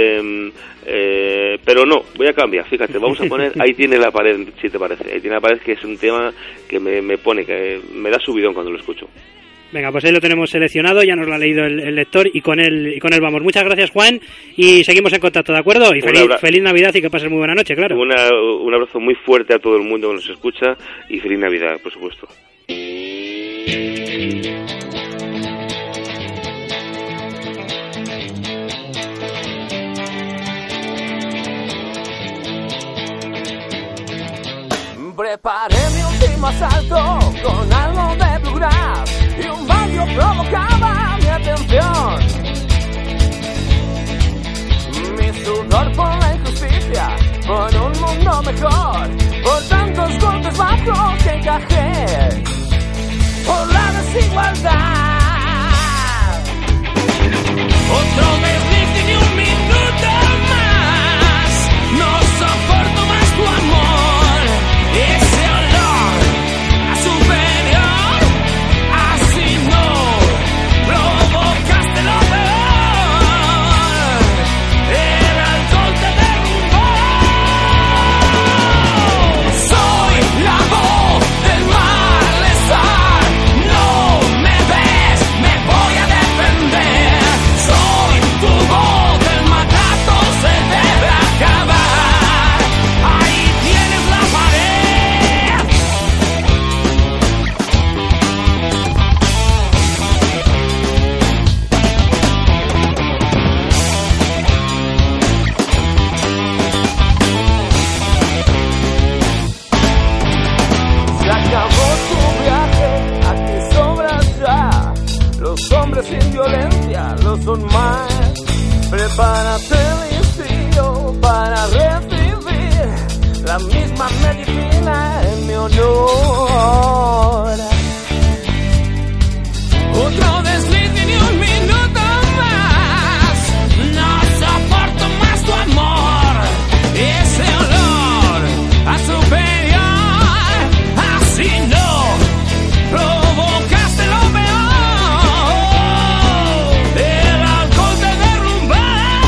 pero no, voy a cambiar, fíjate, vamos a poner Ahí tiene la pared, si te parece. Ahí tiene la pared, que es un tema que me pone, que me da subidón cuando lo escucho. Venga, pues ahí lo tenemos seleccionado, ya nos lo ha leído el lector, y con él vamos. Muchas gracias, Juan, y seguimos en contacto, ¿de acuerdo? Y feliz Navidad, y que pases muy buena noche, claro. Un abrazo muy fuerte a todo el mundo que nos escucha, y feliz Navidad, por supuesto. Preparé mi último asalto con algo de bluegrass y un banjo provocaba mi atención. Mi sudor por la injusticia, por un mundo mejor, por tantos golpes bajos que encajé, por la desigualdad. Otro desliz ni un minuto más, no soporto más tu amor. Ese olor a superior, así no provocaste lo peor. El alcohol te derrumbó. Soy la voz del mal. prepárate limpio para recibir la misma medicina en mi honor. Otro desliz y ni un minuto más. No soporto más tu amor. Ese olor a superior. Así no provocaste lo peor. El alcohol te derrumba.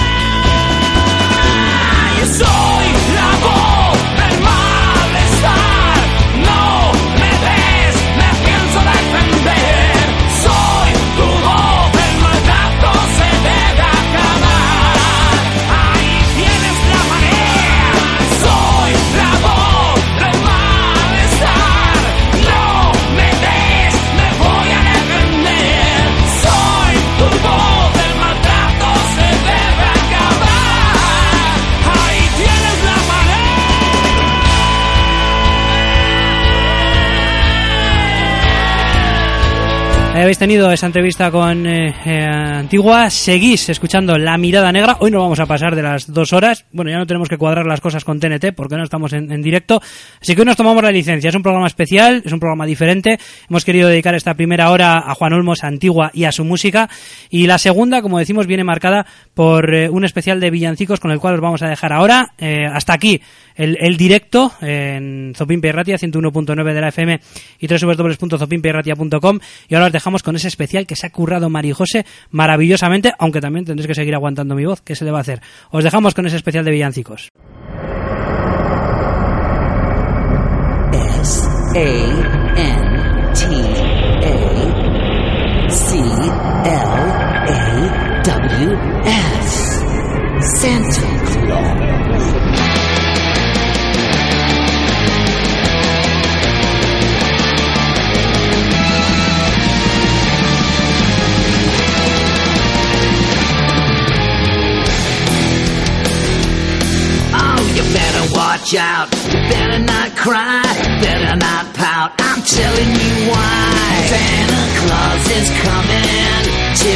Y soy la voz del malestar. No me des, me pienso defender. Soy tu voz, el maltrato se debe acabar. Ahí tienes la manera. Soy la voz del malestar. No me des, me voy a defender. Soy tu voz, el maltrato se debe acabar. Ahí tienes la Habéis tenido esa entrevista con Antigua. Seguís escuchando La Mirada Negra. Hoy nos vamos a pasar de las 2 horas. Bueno, ya no tenemos que cuadrar las cosas con TNT porque no estamos en directo. Así que hoy nos tomamos la licencia. Es un programa especial, es un programa diferente. Hemos querido dedicar esta primera hora a Juan Olmos, a Antigua y a su música. Y la segunda, como decimos, viene marcada por un especial de villancicos con el cual os vamos a dejar ahora. Hasta aquí el directo en Zopimpe y Ratia, 101.9 de la FM y www.zopimpeyratia.com. Y ahora os dejamos con ese especial que se ha currado Mari José maravillosamente, aunque también tendréis que seguir aguantando mi voz. ¿Qué se le va a hacer? Os dejamos con ese especial de villancicos. SANTACLAWS. Santa Claus. You better watch out, you better not cry, better not pout, I'm telling you why. Santa Claus is coming to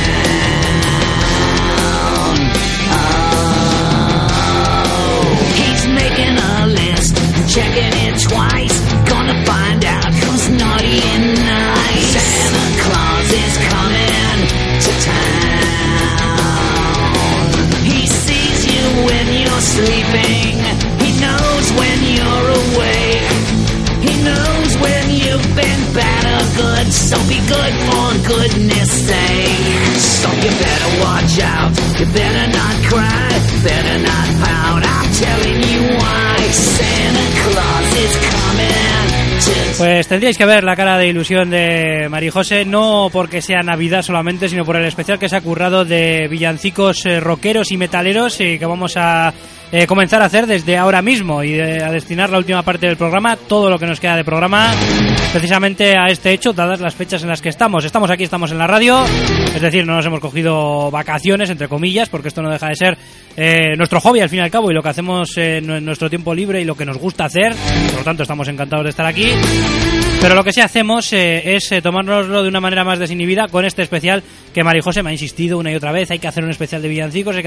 town. Oh, he's making a list, checking it twice, gonna find out who's naughty and nice. Santa Claus is coming to town. He sees you when you're sleeping. He knows when you're awake. He knows when you've been bad or good. So be good for goodness sake. So you better watch out. You better not cry. Better not pout. I'm telling you why. Santa Claus is coming to... Pues tendríais que ver la cara de ilusión de Mari José, no porque sea Navidad solamente, sino por el especial que se ha currado de villancicos rockeros y metaleros y que vamos a comenzar a hacer desde ahora mismo y a destinar la última parte del programa, todo lo que nos queda de programa, precisamente a este hecho, dadas las fechas en las que estamos. Estamos aquí, estamos en la radio, es decir, no nos hemos cogido vacaciones, entre comillas, porque esto no deja de ser nuestro hobby al fin y al cabo y lo que hacemos en nuestro tiempo libre y lo que nos gusta hacer, por lo tanto estamos encantados de estar aquí. Pero lo que sí hacemos es tomárnoslo de una manera más desinhibida con este especial que Mari José me ha insistido una y otra vez. Hay que hacer un especial de villancicos,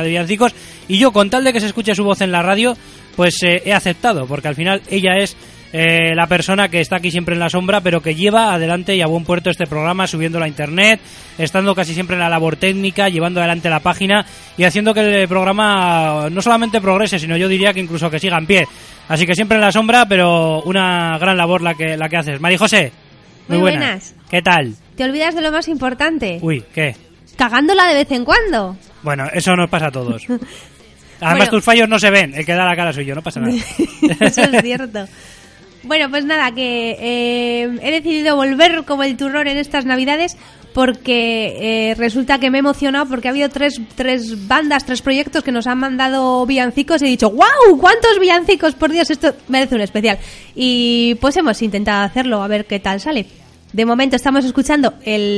y yo, con tal de que se escuche su voz en la radio, pues he aceptado, porque al final ella es la persona que está aquí siempre en la sombra, pero que lleva adelante y a buen puerto este programa, subiéndolo a internet, estando casi siempre en la labor técnica, llevando adelante la página y haciendo que el programa no solamente progrese, sino yo diría que incluso que siga en pie. Así que siempre en la sombra, pero una gran labor la que haces. Mari José, muy buenas. ¿Qué tal? Te olvidas de lo más importante. Uy, ¿qué? Cagándola de vez en cuando. Bueno, eso nos pasa a todos. Además, bueno, tus fallos no se ven, el que da la cara soy yo, no pasa nada. Eso es cierto. Bueno, pues nada, que he decidido volver como el turrón en estas Navidades porque resulta que me he emocionado porque ha habido tres bandas, 3 proyectos que nos han mandado villancicos y he dicho ¡wow! ¿Cuántos villancicos? Por Dios, esto merece un especial. Y pues hemos intentado hacerlo, a ver qué tal sale. De momento estamos escuchando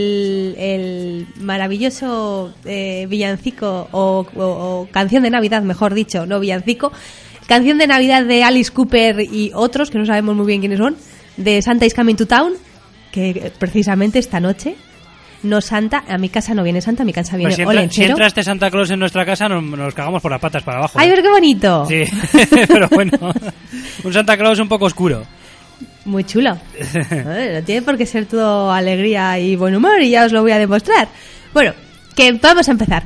el maravilloso villancico o canción de Navidad, mejor dicho, no villancico, canción de Navidad de Alice Cooper y otros que no sabemos muy bien quiénes son, de Santa is Coming to Town, que precisamente esta noche no Santa. A mi casa no viene Santa, a mi casa viene Pues si entra este Santa Claus en nuestra casa, nos cagamos por las patas para abajo. ¡Ay, pero qué bonito! Sí, pero bueno, un Santa Claus un poco oscuro. Muy chulo. No tiene por qué ser todo alegría y buen humor, y ya os lo voy a demostrar. Bueno, que vamos a empezar.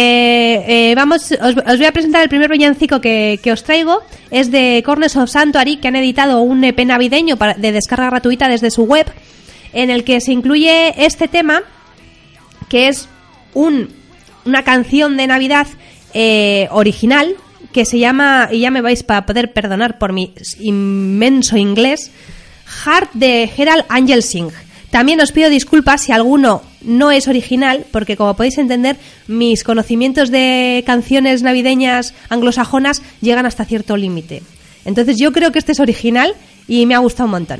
Os voy a presentar el primer villancico que os traigo. Es de Corners of Sanctuary, que han editado un EP navideño de descarga gratuita desde su web, en el que se incluye este tema, que es una canción de Navidad original, que se llama, y ya me vais para poder perdonar por mi inmenso inglés, Heart de Herald Angel Sing. También os pido disculpas si alguno no es original, porque como podéis entender, mis conocimientos de canciones navideñas anglosajonas llegan hasta cierto límite. Entonces yo creo que este es original y me ha gustado un montón.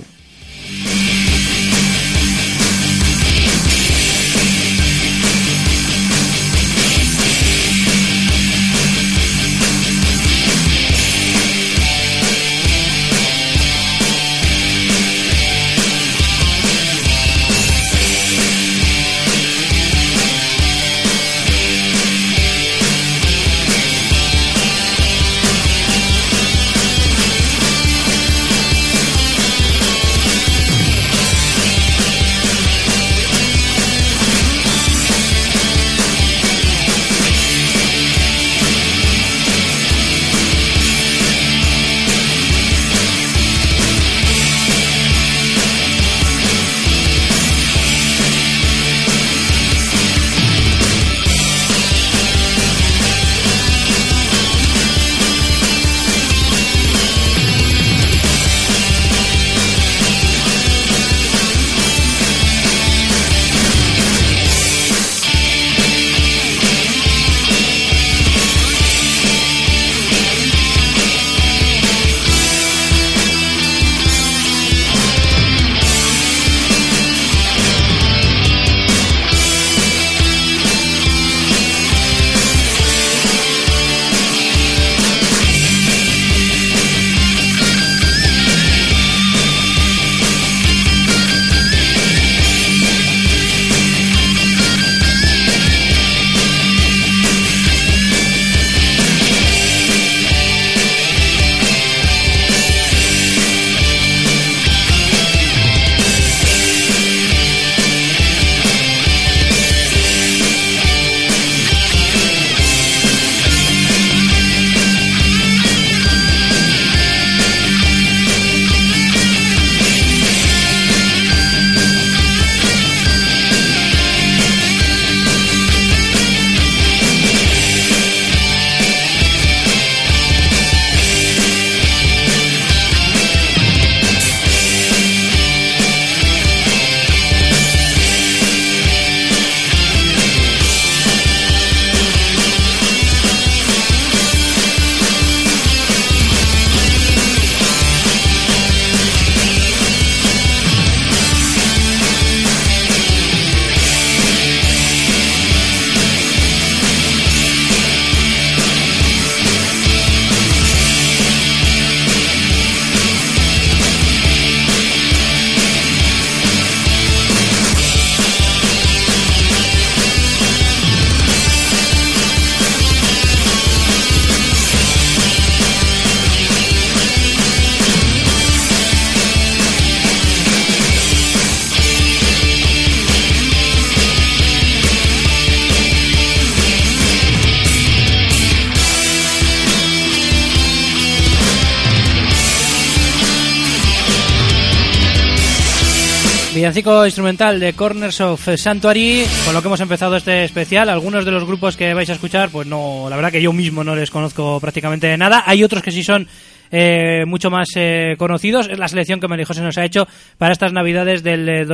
Villancico instrumental de Corners of Sanctuary, con lo que hemos empezado este especial. Algunos de los grupos que vais a escuchar, pues no, la verdad que yo mismo no les conozco prácticamente nada. Hay otros que sí son mucho más conocidos. Es la selección que María José nos ha hecho para estas navidades del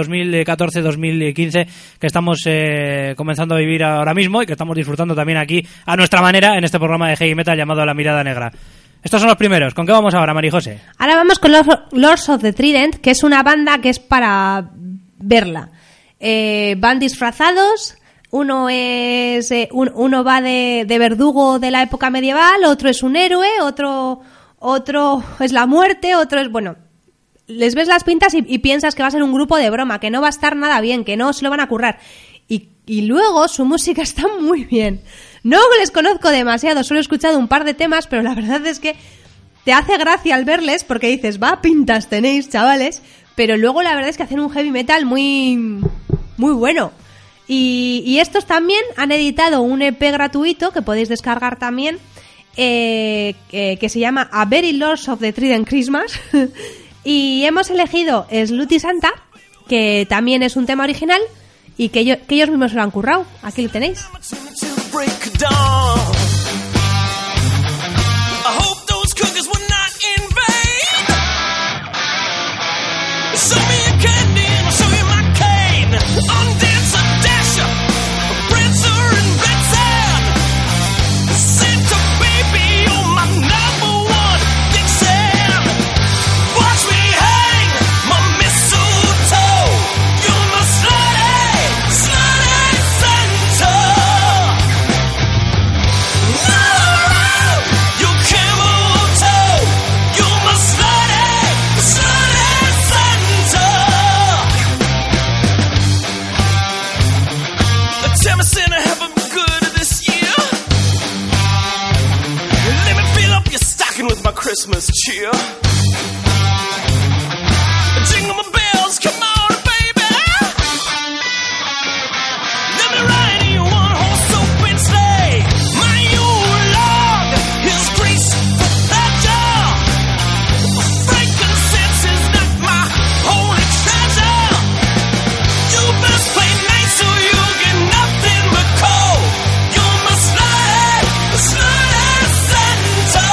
2014-2015 que estamos comenzando a vivir ahora mismo y que estamos disfrutando también aquí a nuestra manera en este programa de heavy metal llamado La Mirada Negra. Estos son los primeros. ¿Con qué vamos ahora, María José? Ahora vamos con Lords of the Trident, que es una banda que es para verla. Van disfrazados. Uno va de verdugo de la época medieval, otro es un héroe, otro es la muerte, otro es... Bueno, les ves las pintas y piensas que va a ser un grupo de broma, que no va a estar nada bien, que no se lo van a currar. Y Y luego su música está muy bien. No les conozco demasiado, solo he escuchado un par de temas, pero la verdad es que te hace gracia al verles porque dices, va, pintas tenéis, chavales. Pero luego la verdad es que hacen un heavy metal muy bueno. Y estos también han editado un EP gratuito que podéis descargar también, que se llama A Very Lords of the Trident Christmas. Y hemos elegido Slutty Santa, que también es un tema original y que ellos mismos se lo han currado. Aquí lo tenéis. Christmas cheer. Jingle my bells, come on, baby. Let me ride in your one-horse open sleigh. My Yule log is grease for pleasure. Frankincense is not my holy treasure. You best play nice or you'll get nothing but cold. You're my slutty Santa.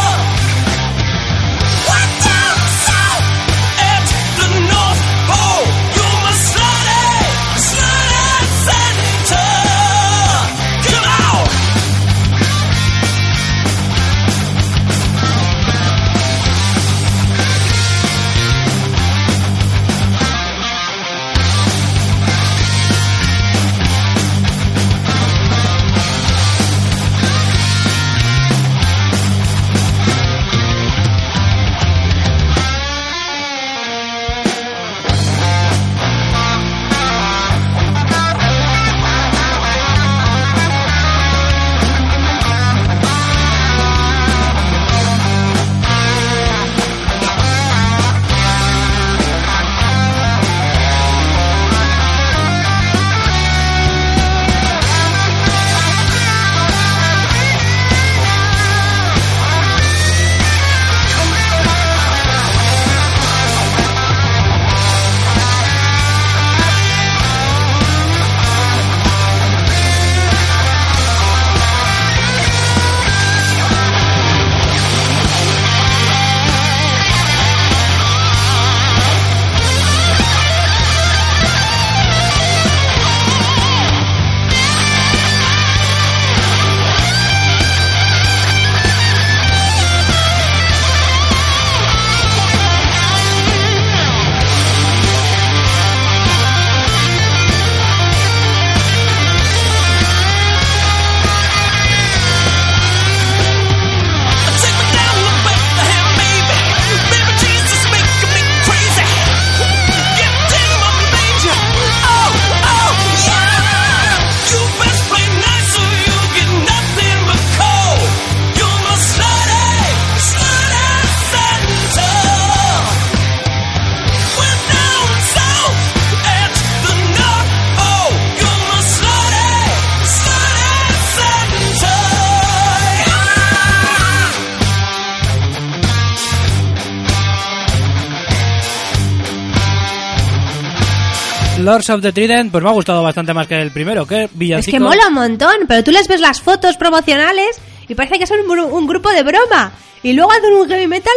Lords of the Trident, pues me ha gustado bastante más que el primero. ¿Qué villancico? Es que mola un montón, pero tú les ves las fotos promocionales y parece que son un grupo de broma. Y luego hacen un heavy metal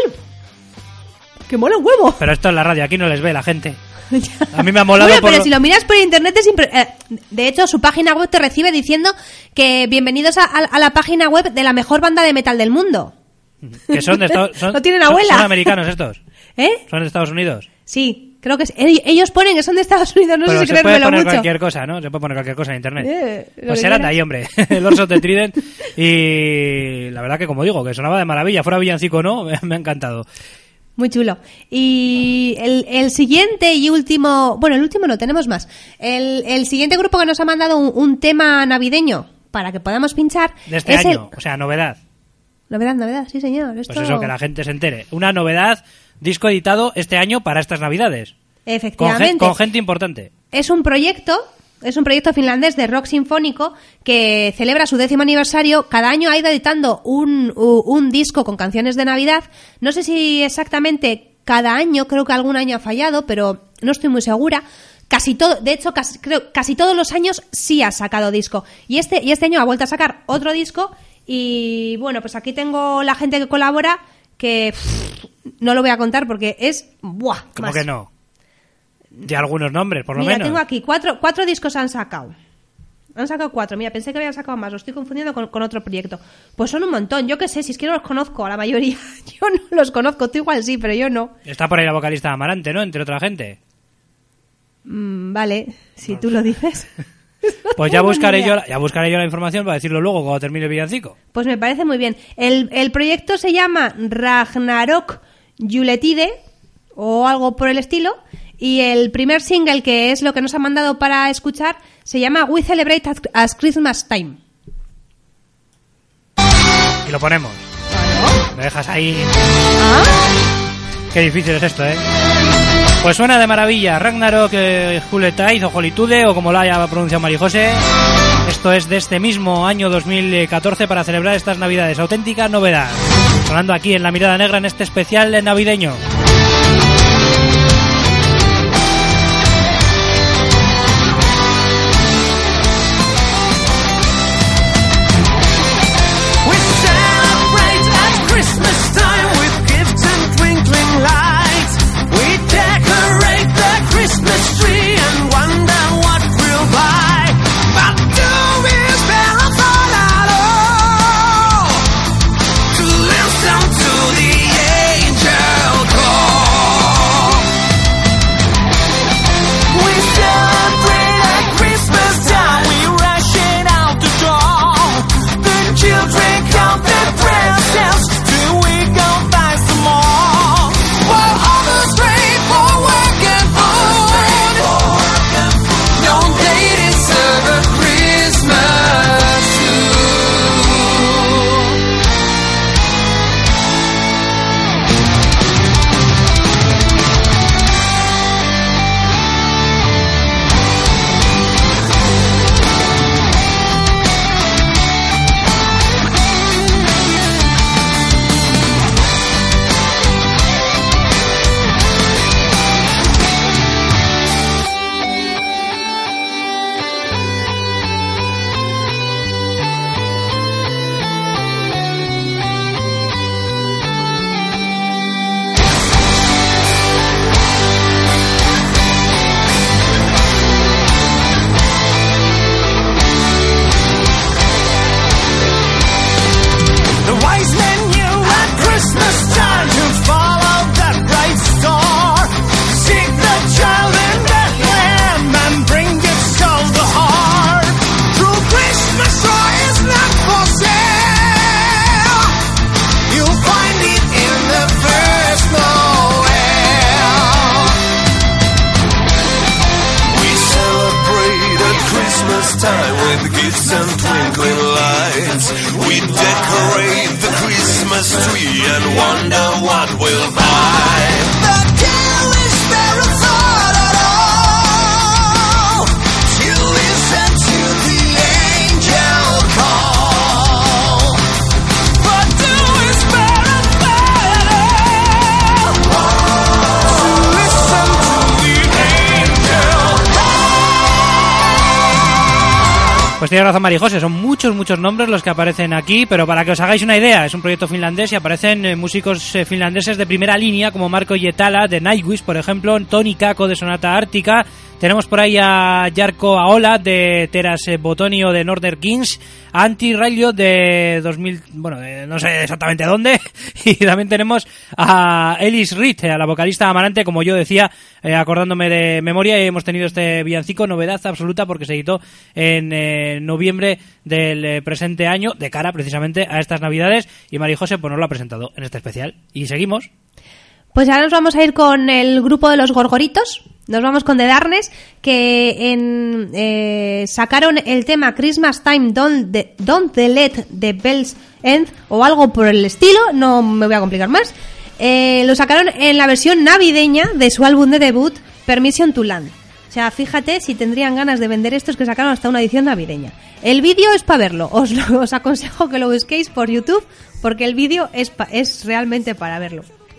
que mola un huevo. Pero esto es la radio, aquí no les ve la gente. A mí me ha molado. Bueno, pero si lo miras por internet de hecho su página web te recibe diciendo que bienvenidos a la página web de la mejor banda de metal del mundo. Que son de Estados Unidos. No tienen abuela. Son americanos estos. ¿Eh? Son de Estados Unidos. Sí, creo que ellos ponen que son de Estados Unidos, no pero sé si creérmelo mucho. Se puede poner mucho. cualquier cosa, ¿no? Se puede poner cualquier cosa en internet. Pues serán de ahí, hombre. Lords of the Trident. Y la verdad que, como digo, que sonaba de maravilla. Fuera villancico o no, me ha encantado. Muy chulo. Y el siguiente y último... Bueno, el último no, tenemos más. El siguiente grupo que nos ha mandado un tema navideño para que podamos pinchar... De este año, o sea, novedad. Novedad, sí señor. Esto... Pues eso, que la gente se entere. Una novedad, disco editado este año para estas navidades. Efectivamente. Con gente importante. Es un proyecto finlandés de rock sinfónico que celebra su 10º aniversario. Cada año ha ido editando un disco con canciones de Navidad. No sé si exactamente cada año, creo que algún año ha fallado, pero no estoy muy segura. Casi todos los años sí ha sacado disco. Y este año ha vuelto a sacar otro disco. Y bueno, pues aquí tengo la gente que colabora, que no lo voy a contar porque es... ¡Buah! ¿Cómo más. que no? De algunos nombres, por lo Mira, menos. tengo aquí cuatro discos han sacado. Han sacado 4. Mira, pensé que habían sacado más. Lo estoy confundiendo con otro proyecto. Pues son un montón. Yo qué sé, si es que no los conozco a la mayoría. Yo no los conozco. Tú igual sí, pero yo no. Está por ahí la vocalista Amarante, ¿no? Entre otra gente. Vale, si tú lo dices. Pues ya buscaré yo la información para decirlo luego cuando termine el villancico. Pues me parece muy bien. El proyecto se llama Ragnarok Juletide o algo por el estilo. Y el primer single, que es lo que nos ha mandado para escuchar, se llama We Celebrate as Christmas Time. Y lo ponemos. ¿Claro? Me dejas ahí. ¿Ah? Qué difícil es esto, ¿eh? Pues suena de maravilla. Ragnarok Juletide o Jolitude, o como lo haya pronunciado Marijose. Esto es de este mismo año 2014 para celebrar estas navidades. Auténtica novedad. Sonando aquí en La Mirada Negra en este especial navideño. Pues tiene razón Marijose, son muchos nombres los que aparecen aquí, pero para que os hagáis una idea, es un proyecto finlandés y aparecen músicos finlandeses de primera línea como Marco Hietala de Nightwish, por ejemplo, Toni Kakko de Sonata Ártica, tenemos por ahí a Jarkko Ahola de Teras Botonio de Northern Kings, a Antti Railio de 2000, bueno, no sé exactamente dónde, y también tenemos a Elis Reed, a la vocalista Amarante, como yo decía, acordándome de memoria, y hemos tenido este villancico, novedad absoluta porque se editó en noviembre del presente año, de cara precisamente a estas navidades, y Marijose pues nos lo ha presentado en este especial. Y seguimos. Pues ahora nos vamos a ir con el grupo de los Gorgoritos. Nos vamos con The Darkness, que sacaron el tema Christmas Time, Don't Let the Bells End, o algo por el estilo, no me voy a complicar más. Lo sacaron en la versión navideña de su álbum de debut, Permission to Land. O sea, fíjate si tendrían ganas de vender estos, que sacaron hasta una edición navideña. El vídeo es para verlo, os aconsejo que lo busquéis por YouTube, porque el vídeo es realmente para verlo.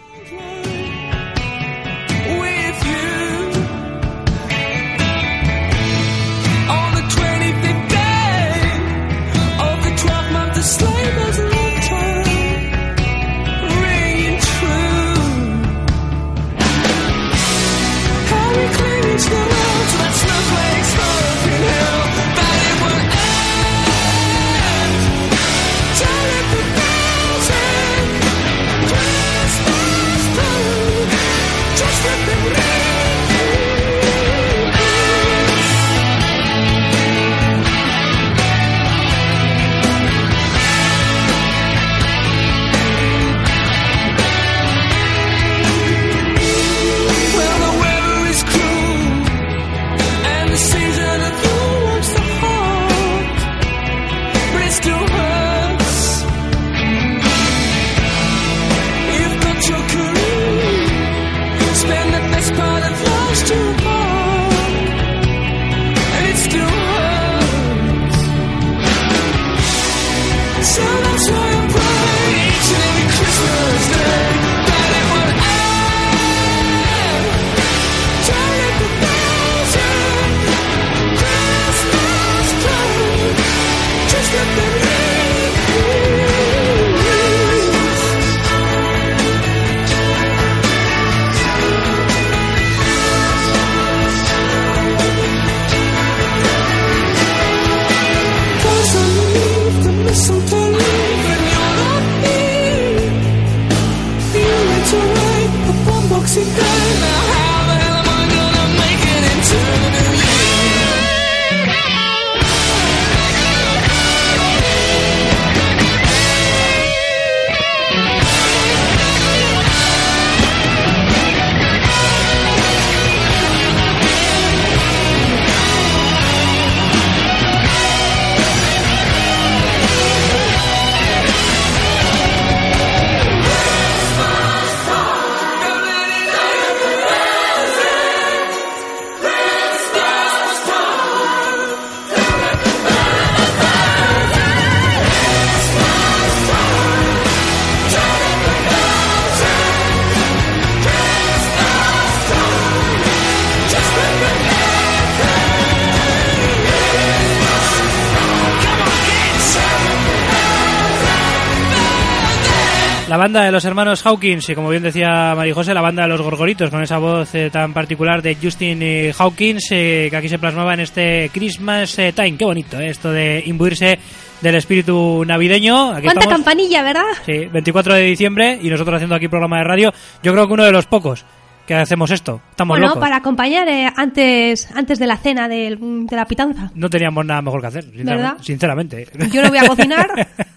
La banda de los hermanos Hawkins, y como bien decía María José, la banda de los Gorgoritos, con esa voz tan particular de Justin Hawkins, que aquí se plasmaba en este Christmas Time. Qué bonito, esto de imbuirse del espíritu navideño. Aquí ¿Cuánta estamos, campanilla, verdad? sí, 24 de diciembre, y nosotros haciendo aquí programa de radio. Yo creo que uno de los pocos que hacemos esto. Estamos locos. Para acompañar antes de la cena de la pitanza. No teníamos nada mejor que hacer, ¿Verdad? sinceramente. Yo no voy a cocinar.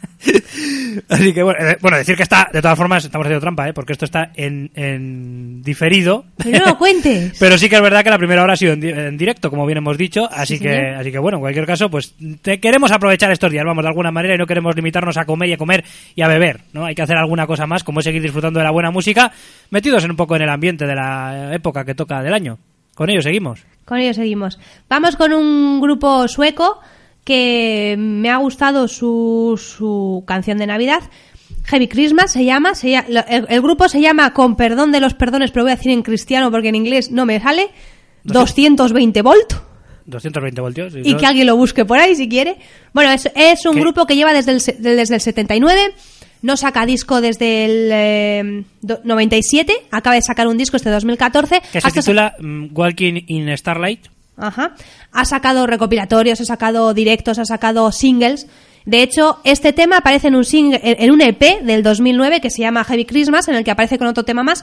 Así que bueno, decir que está, de todas formas, estamos haciendo trampa, porque esto está en diferido. Pero no lo cuentes. Pero sí que es verdad que la primera hora ha sido en directo, como bien hemos dicho, así Sí, que señor. así que bueno, en cualquier caso, pues queremos aprovechar estos días, vamos, de alguna manera, y no queremos limitarnos a comer y a beber, ¿no? Hay que hacer alguna cosa más, como es seguir disfrutando de la buena música, metidos un poco en el ambiente de la época que toca del año. Con ello seguimos. Con ello seguimos. Vamos con un grupo sueco que me ha gustado su canción de Navidad. Heavy Christmas se llama. El grupo se llama, con perdón de los perdones, pero voy a decir en cristiano porque en inglés no me sale, 220 volt. 220 voltios. Y que alguien lo busque por ahí si quiere. Bueno, es un grupo que lleva desde el 79. No saca disco desde el 97. Acaba de sacar un disco este 2014. Que se titula Walking in Starlight. Ajá. Ha sacado recopilatorios, ha sacado directos, ha sacado singles. De hecho, este tema aparece en un EP del 2009 que se llama Heavy Christmas, en el que aparece con otro tema más.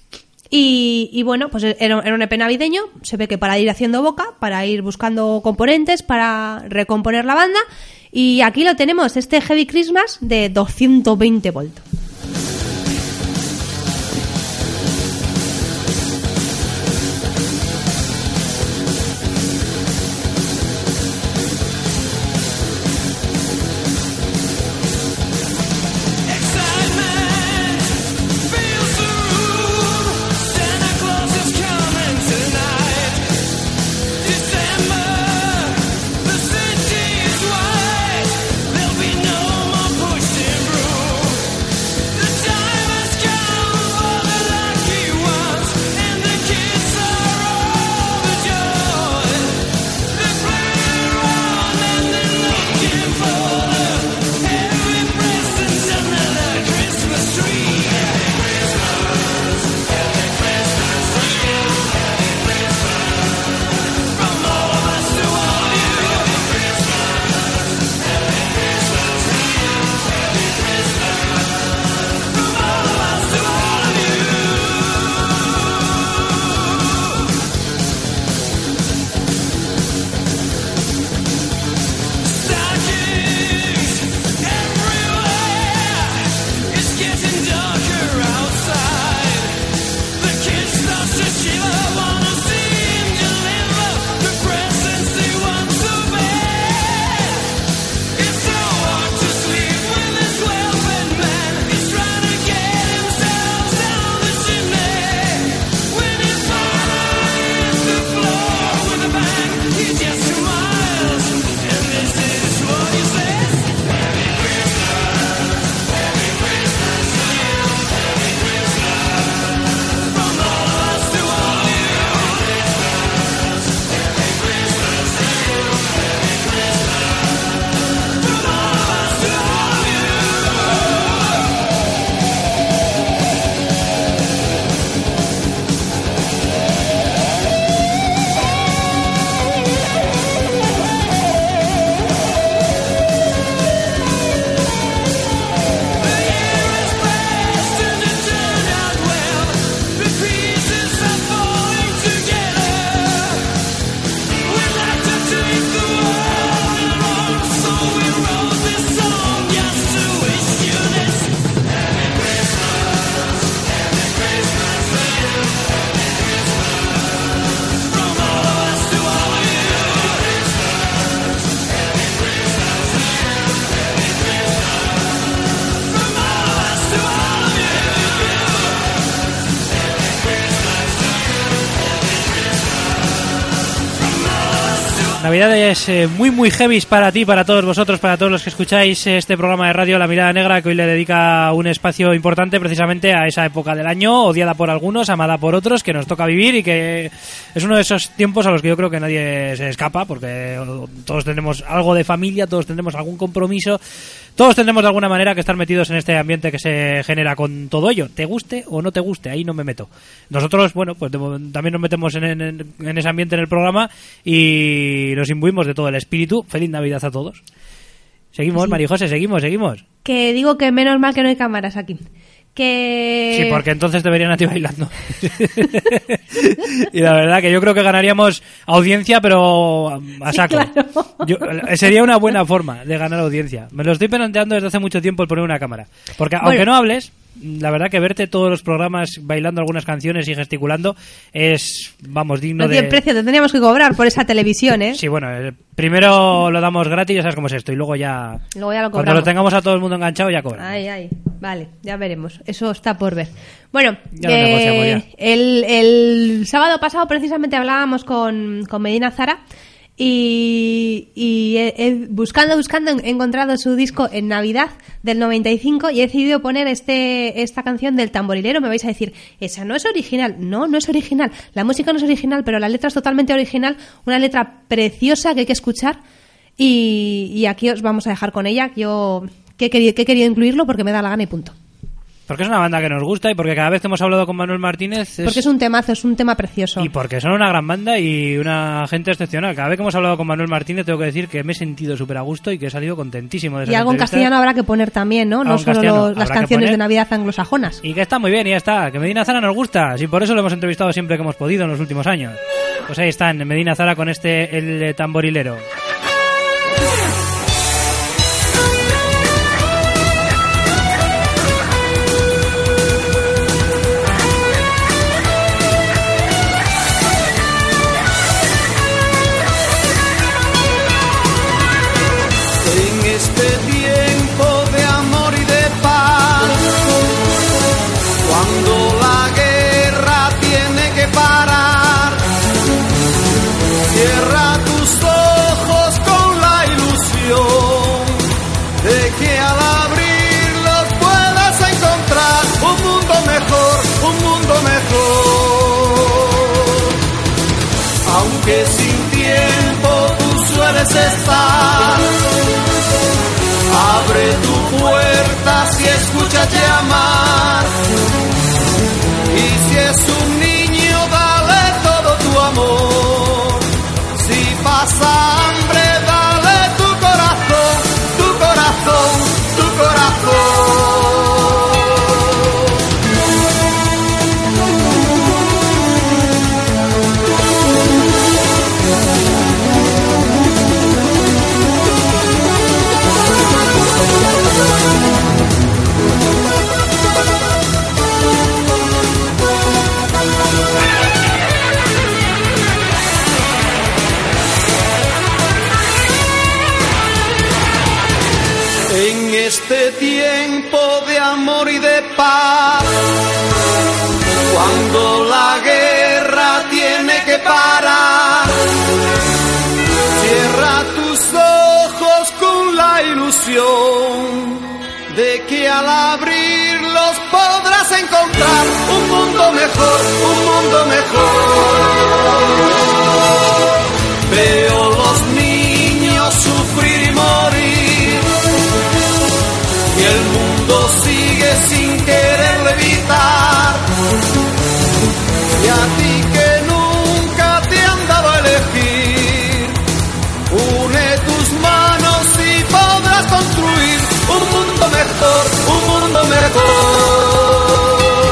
Y bueno, pues era un EP navideño. Se ve que para ir haciendo boca, para ir buscando componentes, para recomponer la banda. Y aquí lo tenemos, este Heavy Christmas de 220 volt. Navidades muy heavies para ti, para todos vosotros, para todos los que escucháis este programa de radio La Mirada Negra, que hoy le dedica un espacio importante precisamente a esa época del año, odiada por algunos, amada por otros, que nos toca vivir y que es uno de esos tiempos a los que yo creo que nadie se escapa, porque todos tenemos algo de familia, todos tendremos algún compromiso, todos tendremos de alguna manera que estar metidos en este ambiente que se genera con todo ello, te guste o no te guste, ahí no me meto. Nosotros, bueno, pues también nos metemos en ese ambiente en el programa y nos imbuimos de todo el espíritu. Feliz Navidad a todos. Seguimos, sí. María José, seguimos. Que digo que menos mal que no hay cámaras aquí. Sí, porque entonces te verían a ti bailando. Y la verdad que yo creo que ganaríamos audiencia, pero a saco. Sí, claro. Sería una buena forma de ganar audiencia. Me lo estoy planteando desde hace mucho tiempo el poner una cámara. Porque aunque no hables, la verdad que verte todos los programas bailando algunas canciones y gesticulando es, vamos, digno de... No tiene precio, te tendríamos que cobrar por esa televisión, ¿eh? Sí, bueno, primero lo damos gratis, ya sabes cómo es esto, y luego ya lo cobramos. Cuando lo tengamos a todo el mundo enganchado ya cobramos. Ay, vale, ya veremos, eso está por ver. Bueno, ya lo negociamos ya. El sábado pasado precisamente hablábamos con Medina Zara y buscando he encontrado su disco en Navidad del 95 y he decidido poner esta canción del Tamborilero. Me vais a decir, esa no es original. No es original, la música no es original, pero la letra es totalmente original, una letra preciosa que hay que escuchar y aquí os vamos a dejar con ella. Yo que he querido incluirlo porque me da la gana y punto. Porque es una banda que nos gusta y porque cada vez que hemos hablado con Manuel Martínez... Porque es un temazo, es un tema precioso. Y porque son una gran banda y una gente excepcional. Cada vez que hemos hablado con Manuel Martínez tengo que decir que me he sentido súper a gusto y que he salido contentísimo de esa Y algo en castellano habrá que poner también, ¿no? No solo las canciones de Navidad anglosajonas. Y que está muy bien, y ya está. Que Medina Zara nos gusta. Y por eso lo hemos entrevistado siempre que hemos podido en los últimos años. Pues ahí están, Medina Zara con el Tamborilero. Que sin tiempo tú sueles estar, abre tu puerta si escuchas llamar, y si es un niño dale todo tu amor, si pasa hambre dale tu corazón, tu corazón, tu corazón. En este tiempo de amor y de paz, cuando la guerra tiene que parar, cierra tus ojos con la ilusión de que al abrirlos podrás encontrar un mundo mejor, un mundo mejor. Veo los niños sufrir y morir, y el mundo sigue sin quererlo evitar. Y a ti que nunca te han dado a elegir, une tus manos y podrás construir un mundo mejor, un mundo mejor.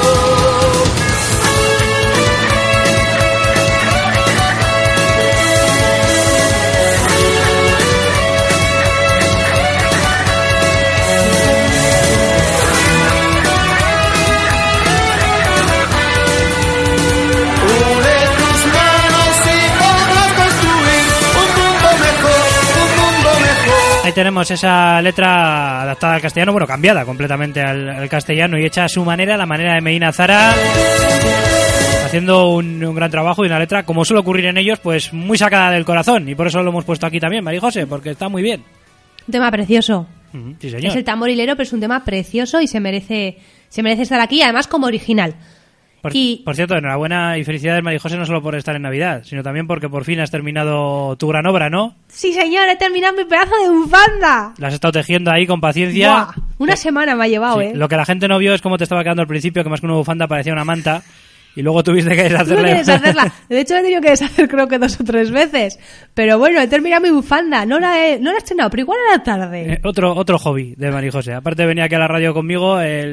Ahí tenemos esa letra adaptada al castellano, bueno, cambiada completamente al castellano y hecha a su manera, la manera de Medina Zara. haciendo un gran trabajo y una letra, como suele ocurrir en ellos, pues muy sacada del corazón. Y por eso lo hemos puesto aquí también, María José, porque está muy bien. Un tema precioso. Sí, señor. Es el tamborilero, pero es un tema precioso y se merece estar aquí, además como original. Por cierto, enhorabuena y felicidades, María José, no solo por estar en Navidad, sino también porque por fin has terminado tu gran obra, ¿no? Sí, señor, he terminado mi pedazo de bufanda. La has estado tejiendo ahí con paciencia. Buah, una semana me ha llevado, Sí, lo que la gente no vio es cómo te estaba quedando al principio, que más que una bufanda parecía una manta, y luego tuviste que deshacerla. De hecho, he tenido que deshacer creo que 2 o 3 veces. Pero bueno, he terminado mi bufanda. No la he estrenado, pero igual era tarde. Otro hobby de María José. Aparte venía aquí a la radio conmigo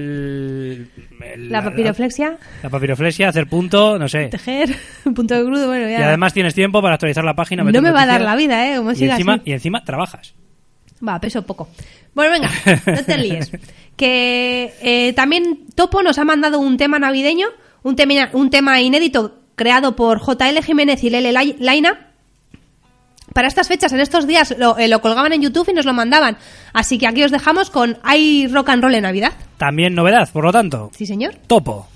la papiroflexia. La papiroflexia, hacer punto, no sé. Tejer, punto de crudo, bueno, ya. Y además tienes tiempo para actualizar la página. No me va a dar la vida, como siga así. Y encima trabajas. Va, peso poco. Bueno, venga, no te líes. Que también Topo nos ha mandado un tema navideño, un tema inédito creado por JL Jiménez y Lele Laina. Para estas fechas, en estos días, lo colgaban en YouTube y nos lo mandaban. Así que aquí os dejamos con Hay Rock and Roll en Navidad. También novedad, por lo tanto. Sí, señor. Topo.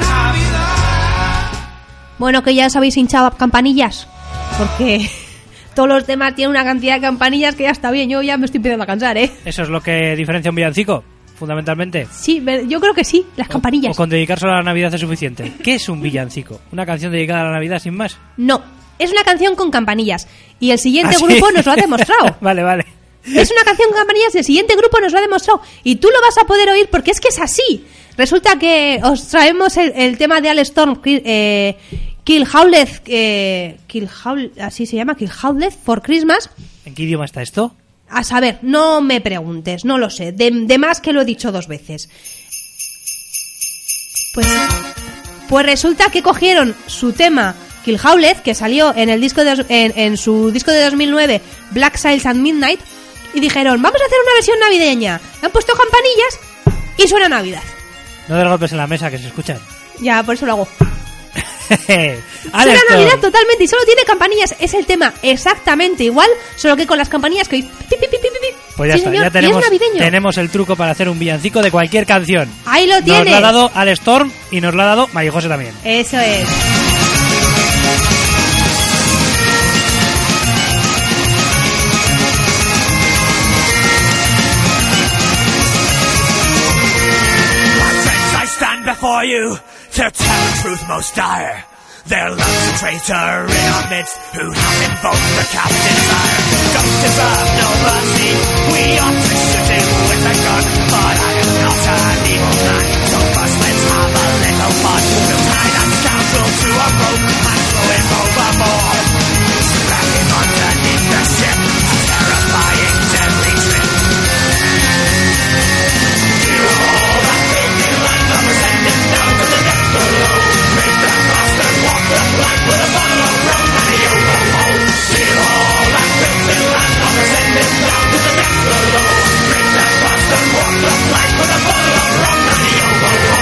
Bueno, que ya os habéis hinchado campanillas, porque todos los temas tienen una cantidad de campanillas que ya está bien. Yo ya me estoy empezando a cansar, ¿eh? ¿Eso es lo que diferencia un villancico? Fundamentalmente. Sí, yo creo que sí, las campanillas. O con dedicarse a la Navidad es suficiente. ¿Qué es un villancico? ¿Una canción dedicada a la Navidad sin más? No, es una canción con campanillas. Y el siguiente ¿Ah, sí? grupo nos lo ha demostrado. Vale. Es una canción con campanillas y el siguiente grupo nos lo ha demostrado. Y tú lo vas a poder oír porque es que es así. Resulta que os traemos el tema de Al Storm, Kill Howlett, así se llama, Kill Howlett for Christmas. ¿En qué idioma está esto? A saber, no me preguntes, no lo sé. De más que lo he dicho 2 veces. Pues resulta que cogieron su tema Kill Howlett, que salió en el disco en su disco de 2009, Black Sails at Midnight, y dijeron, vamos a hacer una versión navideña. Han puesto campanillas y suena Navidad. No des golpes en la mesa que se escuchan. Ya, por eso lo hago. Suena Navidad totalmente y solo tiene campanillas. Es el tema exactamente igual, solo que con las campanillas que hoy... Pues ya Sí, está, señor, ya y es navideño. tenemos el truco para hacer un villancico de cualquier canción. Ahí lo tienes. Nos lo ha dado Al Storm y nos lo ha dado María José también. Eso es. I stand before you to tell the truth most dire. There lurks a traitor in our midst who hath invoked the captain's ire. Don't deserve no mercy, we ought to shoot him with a gun, but I am not an evil man, so first let's have a little fun. We'll tie that scoundrel to a rope and throw him overboard. Drag him underneath the ship, a terrifying deadly trip. You all that filthy land, I'll send him down to the depths below. Make that bastard walk the plank with a bottle of rum and a yo-ho-ho. You all that filthy land, I'll send him down to the depths below. Make that bastard walk the plank with a bottle of rum and a yo-ho-ho.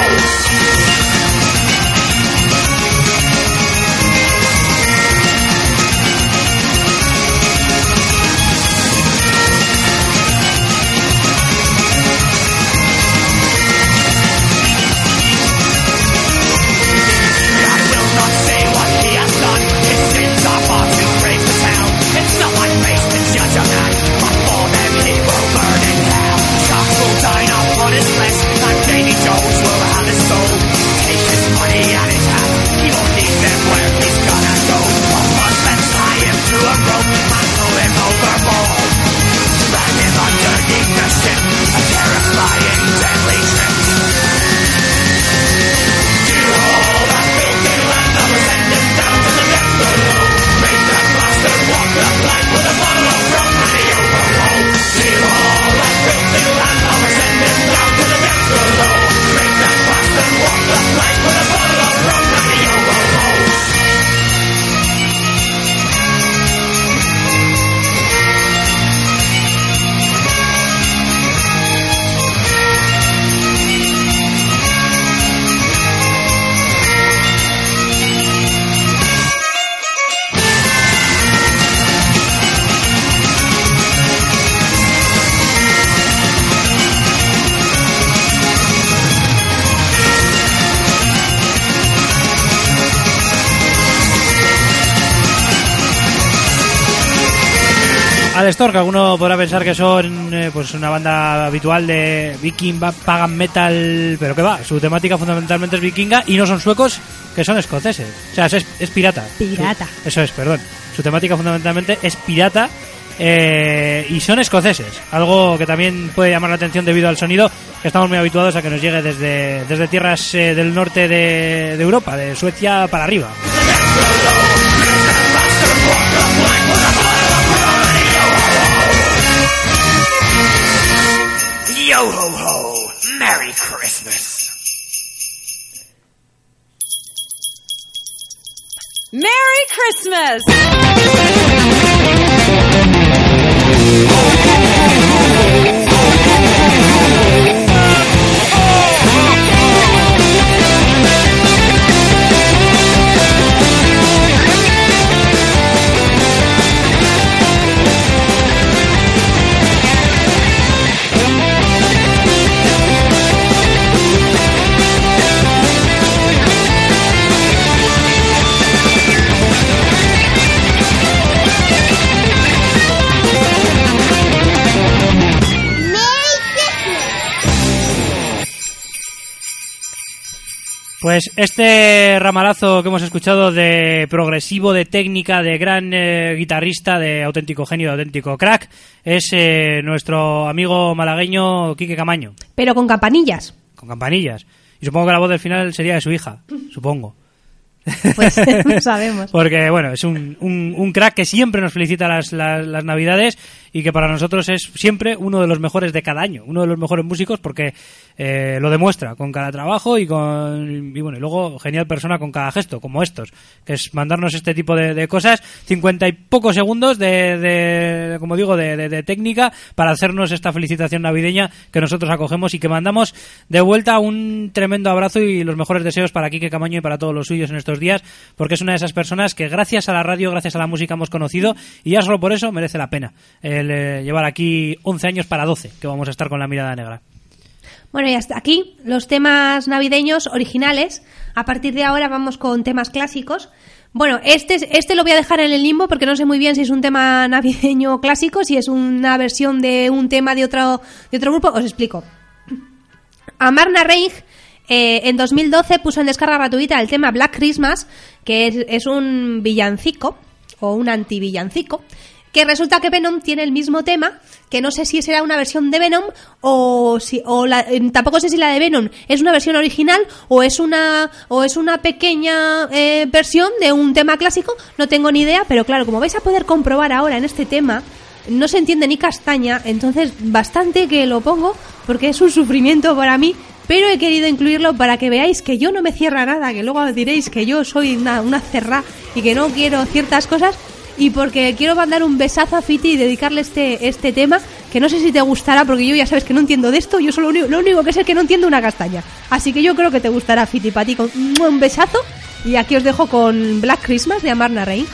Al Storm, que alguno podrá pensar que son pues una banda habitual de viking pagan metal, pero que va, su temática fundamentalmente es vikinga y no son suecos, que son escoceses. O sea, es pirata. Pirata. Eso es, perdón. Su temática fundamentalmente es pirata y son escoceses. Algo que también puede llamar la atención debido al sonido, que estamos muy habituados a que nos llegue desde tierras del norte de Europa, de Suecia para arriba. Yo ho ho! Merry Christmas! Merry Christmas! Pues este ramalazo que hemos escuchado de progresivo, de técnica, de gran guitarrista, de auténtico genio, de auténtico crack, es nuestro amigo malagueño Quique Camaño. Pero con campanillas. Con campanillas. Y supongo que la voz del final sería de su hija, supongo. Pues no sabemos. Porque, bueno, es un crack que siempre nos felicita las Navidades y que para nosotros es siempre uno de los mejores de cada año, uno de los mejores músicos porque lo demuestra con cada trabajo y bueno, y luego genial persona con cada gesto, como estos, que es mandarnos este tipo de cosas, 50 y pocos segundos como digo, de técnica para hacernos esta felicitación navideña que nosotros acogemos y que mandamos de vuelta un tremendo abrazo y los mejores deseos para Quique Camaño y para todos los suyos en estos días, porque es una de esas personas que gracias a la radio, gracias a la música hemos conocido y ya solo por eso merece la pena llevar aquí 11 años para 12 que vamos a estar con La Mirada Negra. Bueno, y hasta aquí los temas navideños originales. A partir de ahora vamos con temas clásicos. Bueno, este lo voy a dejar en el limbo porque no sé muy bien si es un tema navideño clásico, si es una versión de un tema de otro grupo. Os explico. Amarna Reich en 2012 puso en descarga gratuita el tema Black Christmas, que es un villancico o un antivillancico, que resulta que Venom tiene el mismo tema, que no sé si será una versión de Venom tampoco sé si la de Venom es una versión original o es una pequeña versión de un tema clásico, no tengo ni idea, pero claro, como vais a poder comprobar ahora en este tema, no se entiende ni castaña, entonces bastante que lo pongo porque es un sufrimiento para mí, pero he querido incluirlo para que veáis que yo no me cierra nada, que luego diréis que yo soy una cerrá y que no quiero ciertas cosas. Y porque quiero mandar un besazo a Fiti y dedicarle este tema, que no sé si te gustará, porque yo ya sabes que no entiendo de esto, yo solo lo único que sé es que no entiendo una castaña. Así que yo creo que te gustará, Fiti, para ti, con un besazo. Y aquí os dejo con Black Christmas de Amarna Reich.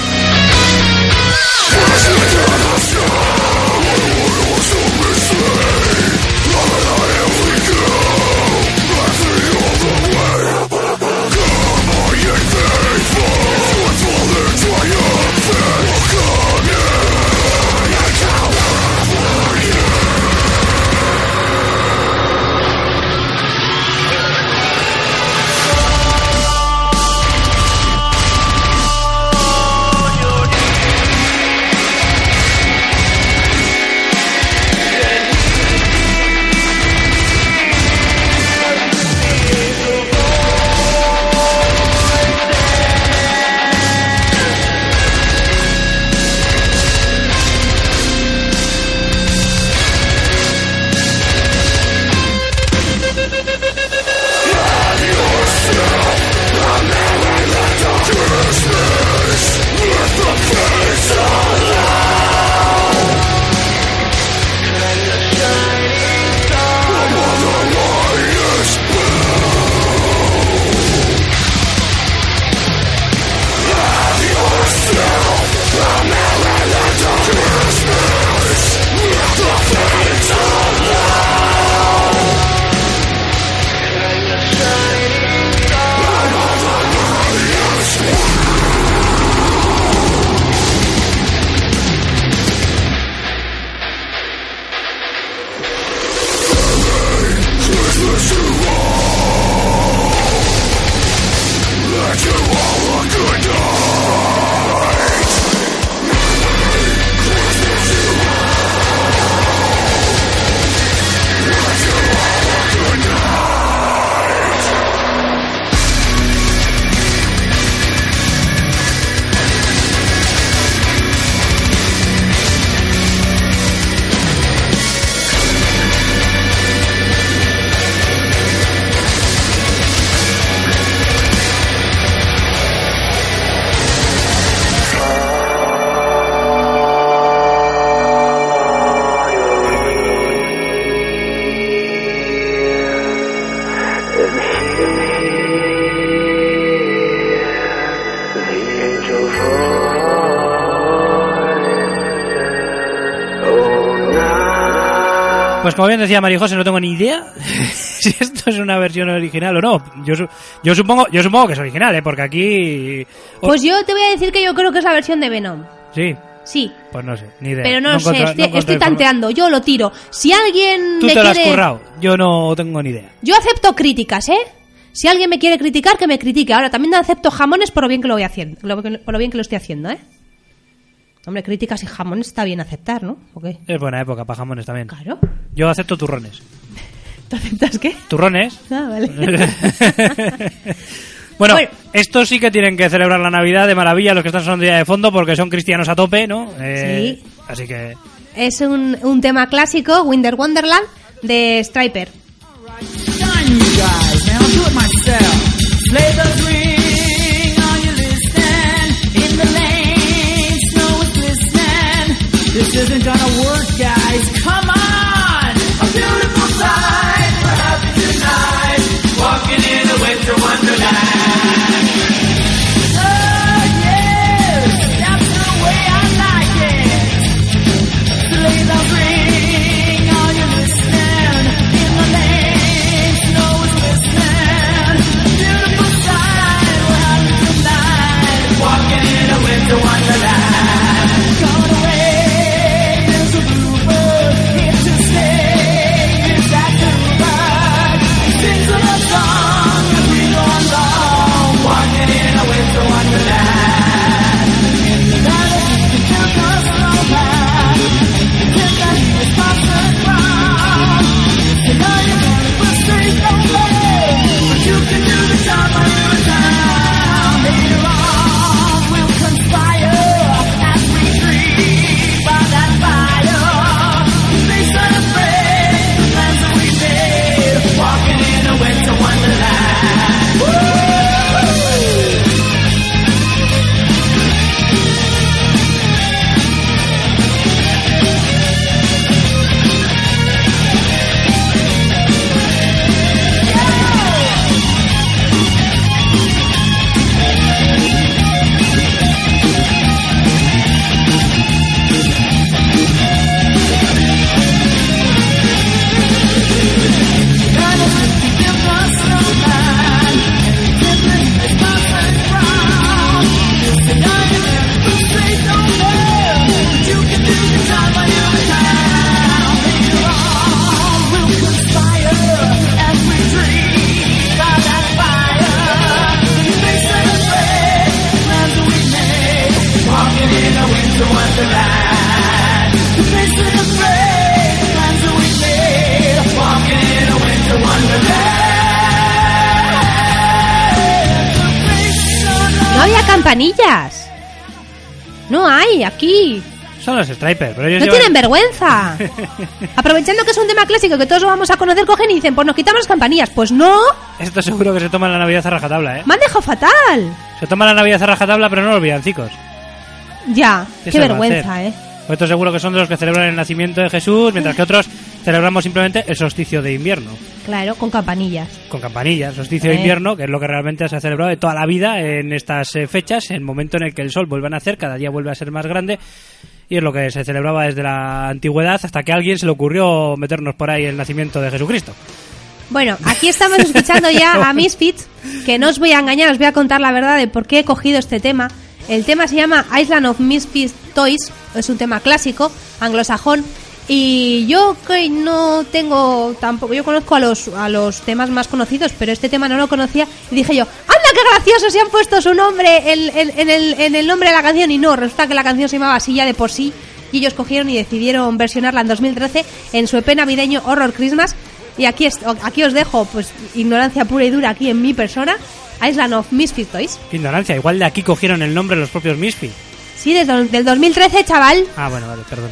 Pues como bien decía Marijose, no tengo ni idea si esto es una versión original o no. Yo supongo que es original, porque aquí... Pues yo te voy a decir que yo creo que es la versión de Venom. Sí. Sí. Pues no sé, ni idea. Pero no sé, estoy tanteando, yo lo tiro. Si alguien Tú te lo has currado, yo no tengo ni idea. Yo acepto críticas, ¿eh? Si alguien me quiere criticar, que me critique. Ahora, también acepto jamones por lo bien que lo voy haciendo, por lo bien que lo estoy haciendo, ¿eh? Hombre, críticas y jamones está bien aceptar, ¿no? ¿O qué? Es buena época para jamones también. Claro. Yo acepto turrones. ¿Tú aceptas qué? ¿Turrones? Ah, vale. Bueno, estos sí que tienen que celebrar la Navidad de maravilla, los que están sonando ya de fondo, porque son cristianos a tope, ¿no? Sí. Así que... Es un tema clásico, Winter Wonderland, de Striper. This isn't gonna work, guys. Come on! A beautiful sight. We're happy tonight. Walking in a winter wonderland. Oh, yes! That's the way I like it. Sleigh bells ring. Are you listening? In the lane, snow is glistening. Beautiful sight. We're happy tonight. Walking in a winter wonderland. Gone away. Campanillas. No hay aquí. Son los Striper, pero ellos no llevan... tienen vergüenza. Aprovechando que es un tema clásico que todos lo vamos a conocer, cogen y dicen, pues nos quitamos las campanillas. Pues no. Esto seguro que se toman la Navidad a rajatabla, ¿eh? Me han dejado fatal. Se toman la Navidad a rajatabla, pero no los villancicos. Ya, qué vergüenza, ¿eh? Pues estos seguro que son de los que celebran el nacimiento de Jesús, mientras que otros celebramos simplemente el solsticio de invierno. Claro, con campanillas. Con campanillas, solsticio de invierno, que es lo que realmente se ha celebrado de toda la vida en estas fechas, en el momento en el que el sol vuelve a nacer, cada día vuelve a ser más grande, y es lo que se celebraba desde la antigüedad hasta que a alguien se le ocurrió meternos por ahí el nacimiento de Jesucristo. Bueno, aquí estamos escuchando ya a Misfits, que no os voy a engañar, os voy a contar la verdad de por qué he cogido este tema. El tema se llama Island of Misfits Toys, es un tema clásico, anglosajón, y yo que no tengo tampoco, yo conozco a los temas más conocidos, pero este tema no lo conocía, y dije yo, ¡anda qué gracioso! Se han puesto su nombre en el nombre de la canción, y no, resulta que la canción se llamaba así ya de por sí, y ellos cogieron y decidieron versionarla en 2013 en su EP navideño Horror Christmas, y aquí os dejo, pues, ignorancia pura y dura aquí en mi persona, Island of Misfits Toys. Ignorancia, igual de aquí cogieron el nombre los propios Misfits. Sí, desde del 2013, chaval. Ah, bueno, vale, perdón.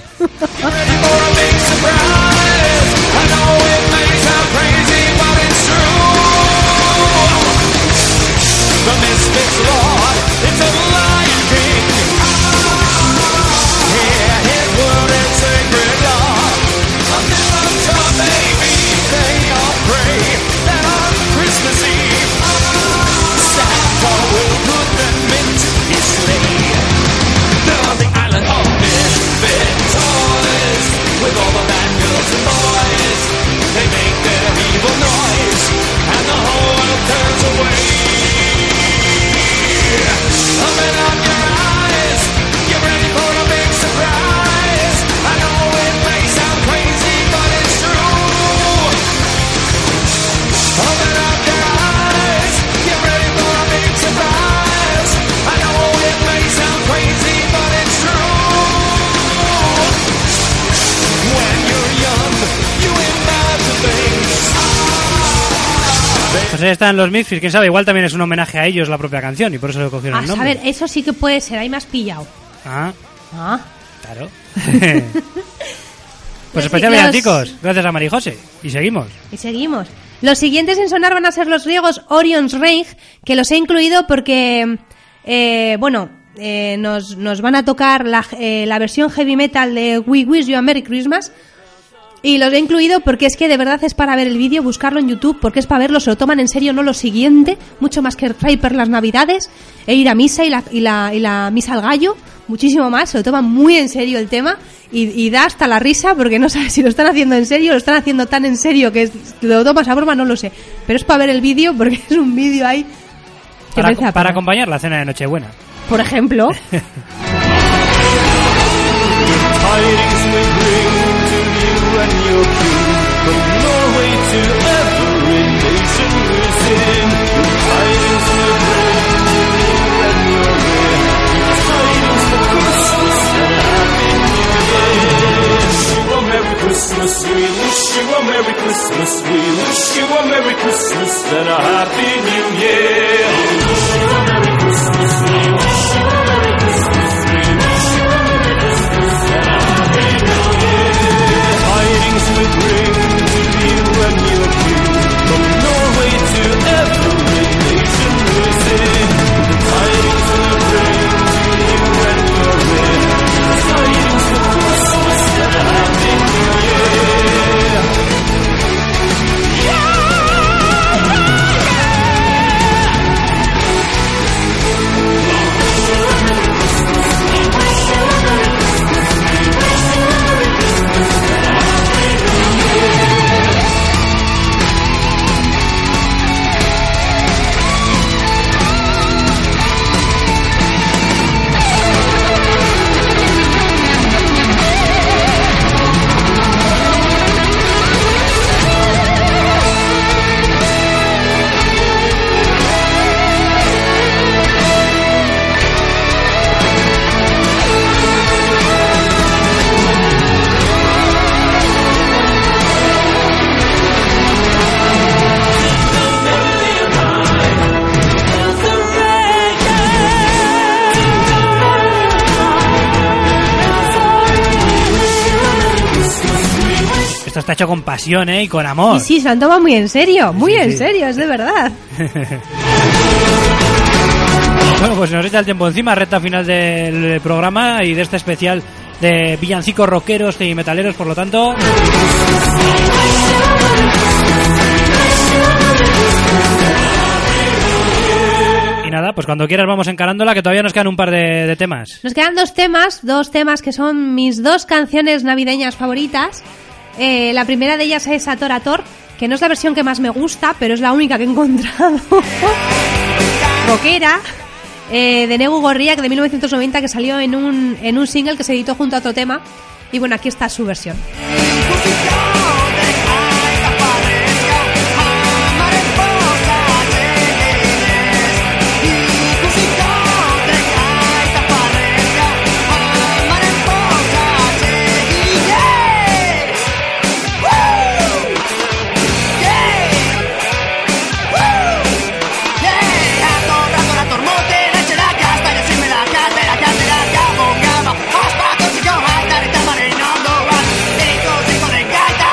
With all the bad girls and boys, they make their evil noise, and the whole world turns away. Open up your eyes, get ready for a big surprise. I know it may sound crazy, but it's true. Open up your eyes. sé, están los Misfits, quién sabe, igual también es un homenaje a ellos la propia canción y por eso le cogieron el nombre. A ver, eso sí que puede ser, ahí me has pillado. Claro. Pues especial villancicos, gracias a Marijose. Y seguimos. Los siguientes en sonar van a ser los griegos Orion's Rage, que los he incluido porque, nos van a tocar la versión heavy metal de We Wish You a Merry Christmas. Y los he incluido porque es que de verdad es para ver el vídeo, buscarlo en YouTube, porque es para verlo, se lo toman en serio, no lo siguiente, mucho más que Raper las Navidades, e ir a misa y la misa al gallo, muchísimo más, se lo toman muy en serio el tema y da hasta la risa porque no sabes si lo están haciendo en serio, lo están haciendo tan en serio que lo tomas a broma, no lo sé, pero es para ver el vídeo porque es un vídeo ahí que para acompañar la cena de Nochebuena, por ejemplo. And your king from Norway to every nation within. The tidings will bring you and your reign. The tidings for Christmas and a happy new year. Wish you a Merry Christmas, we wish you a Merry Christmas, we wish you a Merry Christmas and a happy new year. We wish you a Merry Christmas, we wish you a Merry Christmas, we wish you a Merry Christmas and a happy new year. Tidings we bring to you and your king from Norway to every nation within. The tidings we bring to you and your king. The tidings of Christmas and a happy new year. Yeah! Esto está hecho con pasión, y con amor. Y sí, se lo han tomado muy en serio, serio, es de verdad. Bueno, pues nos echa el tiempo encima, recta final del programa y de este especial de villancicos rockeros y metaleros, por lo tanto. Y nada, pues cuando quieras vamos encarándola, que todavía nos quedan un par de temas. Nos quedan dos temas que son mis dos canciones navideñas favoritas. La primera de ellas es Ator Ator, que no es la versión que más me gusta, pero es la única que he encontrado. Rockera, de Negu Gorriak, de 1990, que salió en un single que se editó junto a otro tema. Y bueno, aquí está su versión. Hasta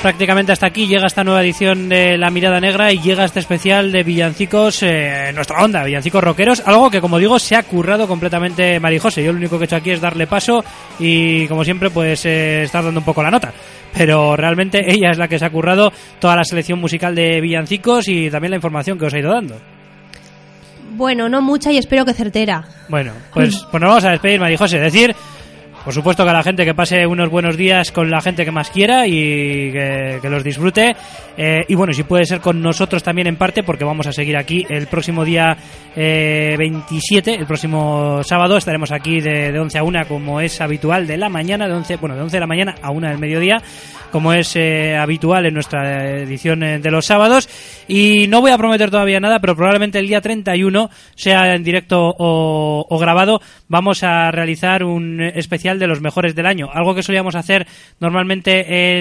prácticamente hasta aquí llega esta nueva edición de La Mirada Negra y llega este especial de villancicos en nuestra onda, villancicos rockeros, algo que, como digo, se ha currado completamente Marijose. Yo lo único que he hecho aquí es darle paso y, como siempre, pues estar dando un poco la nota. Pero realmente ella es la que se ha currado toda la selección musical de villancicos y también la información que os he ido dando. Bueno, no mucha y espero que certera. Bueno, pues nos vamos a despedir, Marijose. Es decir, por supuesto, que a la gente que pase unos buenos días con la gente que más quiera y que los disfrute. Y bueno, si puede ser con nosotros también en parte, porque vamos a seguir aquí el próximo día 27, el próximo sábado. Estaremos aquí de 11 a 1, como es habitual, de la mañana, de 11 de la mañana a 1 del mediodía, como es habitual en nuestra edición de los sábados. Y no voy a prometer todavía nada, pero probablemente el día 31, sea en directo o grabado, vamos a realizar un especial de los mejores del año, algo que solíamos hacer normalmente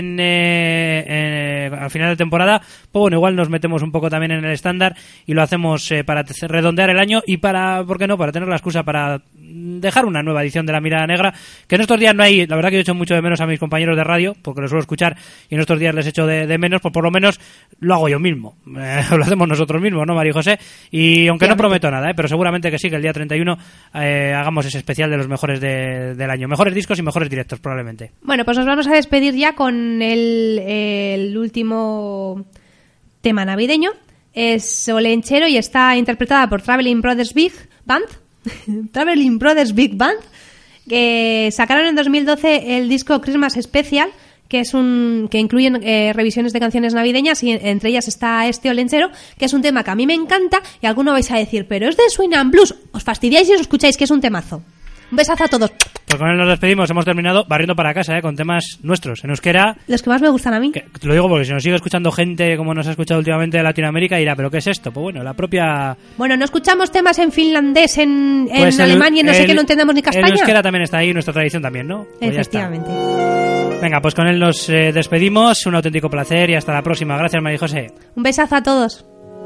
al final de temporada. Pues bueno, igual nos metemos un poco también en el estándar y lo hacemos para redondear el año y para, ¿por qué no?, para tener la excusa para dejar una nueva edición de La Mirada Negra, que en estos días no hay. La verdad que yo he hecho mucho de menos a mis compañeros de radio, porque los suelo escuchar y en estos días les echo de menos, pues por lo menos lo hago yo mismo, lo hacemos nosotros mismos, ¿no, Marijose? Y aunque no prometo nada, pero seguramente que sí, que el día 31 hagamos ese especial de los mejores del año, mejores discos y mejores directos probablemente. Bueno, pues nos vamos a despedir ya con el último tema navideño. Es Olenchero y está interpretada por Traveling Brothers Big Band. Traveling Brothers Big Band, que sacaron en 2012 el disco Christmas Special, que es que incluyen revisiones de canciones navideñas, y entre ellas está este Olenchero, que es un tema que a mí me encanta, y alguno vais a decir, pero es de Swing and Blues. Os fastidiáis si os escucháis, que es un temazo. Un besazo a todos. Pues con él nos despedimos. Hemos terminado barriendo para casa, con temas nuestros, en euskera. Los que más me gustan a mí. Te lo digo porque si nos sigue escuchando gente como nos ha escuchado últimamente de Latinoamérica, dirá, ¿pero qué es esto? Pues bueno, la propia... Bueno, ¿no escuchamos temas en finlandés, en alemán y no sé qué, no entendemos ni castaña? El euskera también está ahí, nuestra tradición también, ¿no? Pues efectivamente. Venga, pues con él nos despedimos. Un auténtico placer y hasta la próxima. Gracias, Marijose. Un besazo a todos.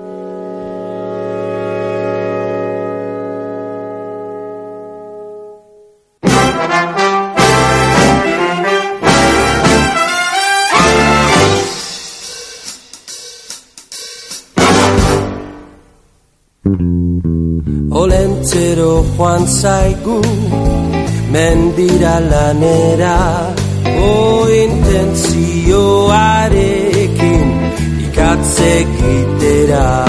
Olentzero joan zaigu mendira lanera, intentzioarekin ikatzekitera.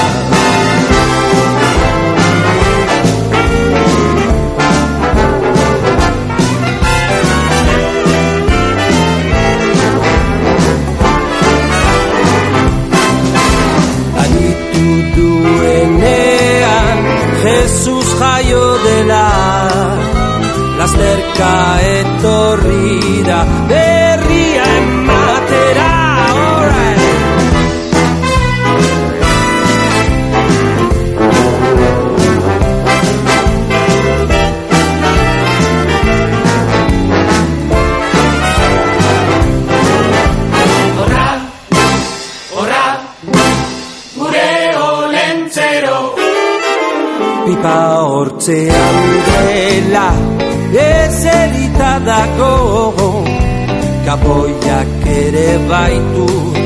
Aditu duenean Jesus jaio dela, lasterka etorri da berria ematera. Pipa hortzean dela ezerita dago, kapoiak ere baitu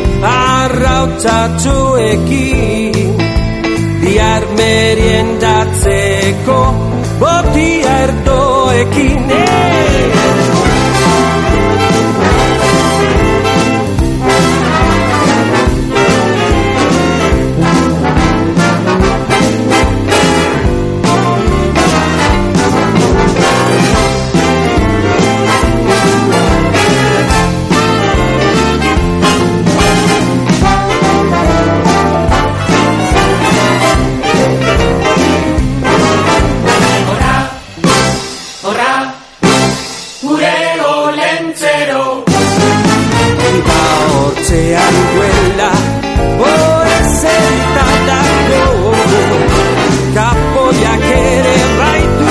arrautzatxuekin, bihar meriendatzeko botia erdoekin. Hortzean duela, ezerita dago, kapoiak ere baitu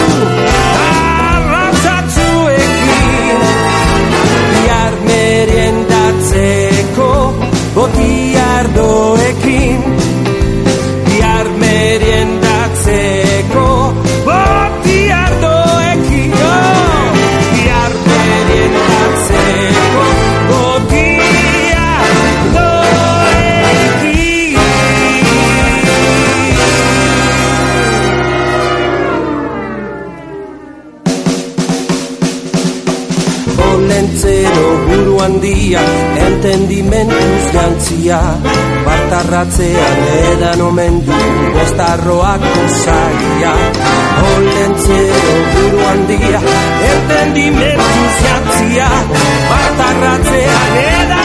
arrautzatxuekin, bihar meriendatzeko botia ardoekin, bihar meriendatzeko botia ardoekin, bihar meriendatzeko botia handia, entendimentuz jantzia, bartarratzean edan omendu, bestarroako zaila. Olentzero buru handia, entendimentuz jantzia, bartarratzean edan